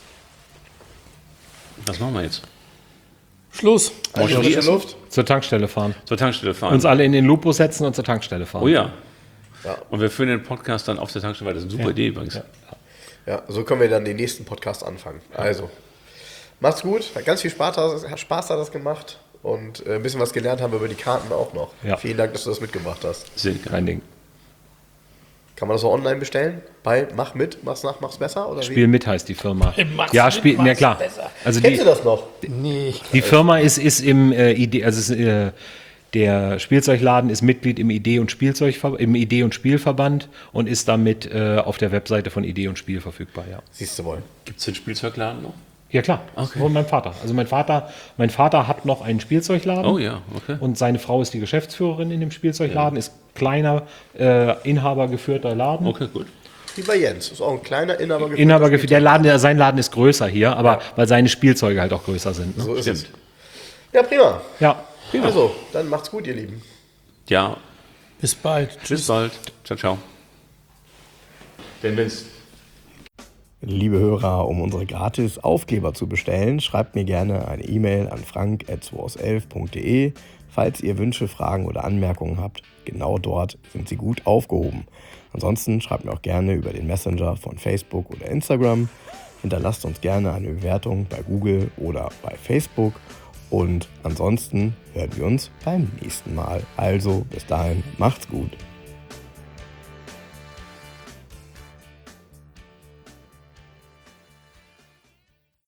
Was machen wir jetzt? Schluss. Also Moscherie frische essen? Luft. Zur Tankstelle fahren. Zur Tankstelle fahren. Uns alle in den Lupo setzen und zur Tankstelle fahren. Oh ja. Ja. Und wir führen den Podcast dann auf der Tankstelle weiter. Das ist eine super Idee übrigens. Ja, so können wir dann den nächsten Podcast anfangen. Also, macht's gut. Hat ganz viel Spaß, Spaß hat das gemacht. Und äh, ein bisschen was gelernt haben wir über die Karten auch noch. Ja. Vielen Dank, dass du das mitgebracht hast. Sehr geil. Kein Ding. Kann man das auch online bestellen? Bei Mach mit, mach's nach, mach's besser? Oder Spiel mit heißt die Firma. Mach's Ja, mit, Spiel, na mach's klar. besser. Also Kennst die, du das noch? Nee, ich die Firma ist, ist im äh, Idee, also ist, äh, der Spielzeugladen ist Mitglied im Idee- und Spielzeug im Idee- und Spielverband und ist damit äh, auf der Webseite von Idee und Spiel verfügbar, ja. Siehst du wohl. Gibt es den Spielzeugladen noch? Ja klar, Okay. von meinem Vater. Also mein Vater, mein Vater hat noch einen Spielzeugladen. Oh ja, okay. Und seine Frau ist die Geschäftsführerin in dem Spielzeugladen, ist kleiner, äh, inhabergeführter Laden. Okay, gut. Wie bei Jens. Ist auch ein kleiner Inhaber. Inhaber geführt. Der Laden, der, sein Laden ist größer hier, aber weil seine Spielzeuge halt auch größer sind. Ne? So ist Stimmt. es. Ja, prima. Ja. Also, dann macht's gut, ihr Lieben. Ja, bis bald. bis bald. Ciao, ciao. Denn wenn's Liebe Hörer, um unsere gratis Aufkleber zu bestellen, schreibt mir gerne eine E-Mail an frank at zweihundertelf punkt de. Falls ihr Wünsche, Fragen oder Anmerkungen habt, genau dort sind sie gut aufgehoben. Ansonsten schreibt mir auch gerne über den Messenger von Facebook oder Instagram. Hinterlasst uns gerne eine Bewertung bei Google oder bei Facebook. Und ansonsten hören wir uns beim nächsten Mal. Also bis dahin, macht's gut.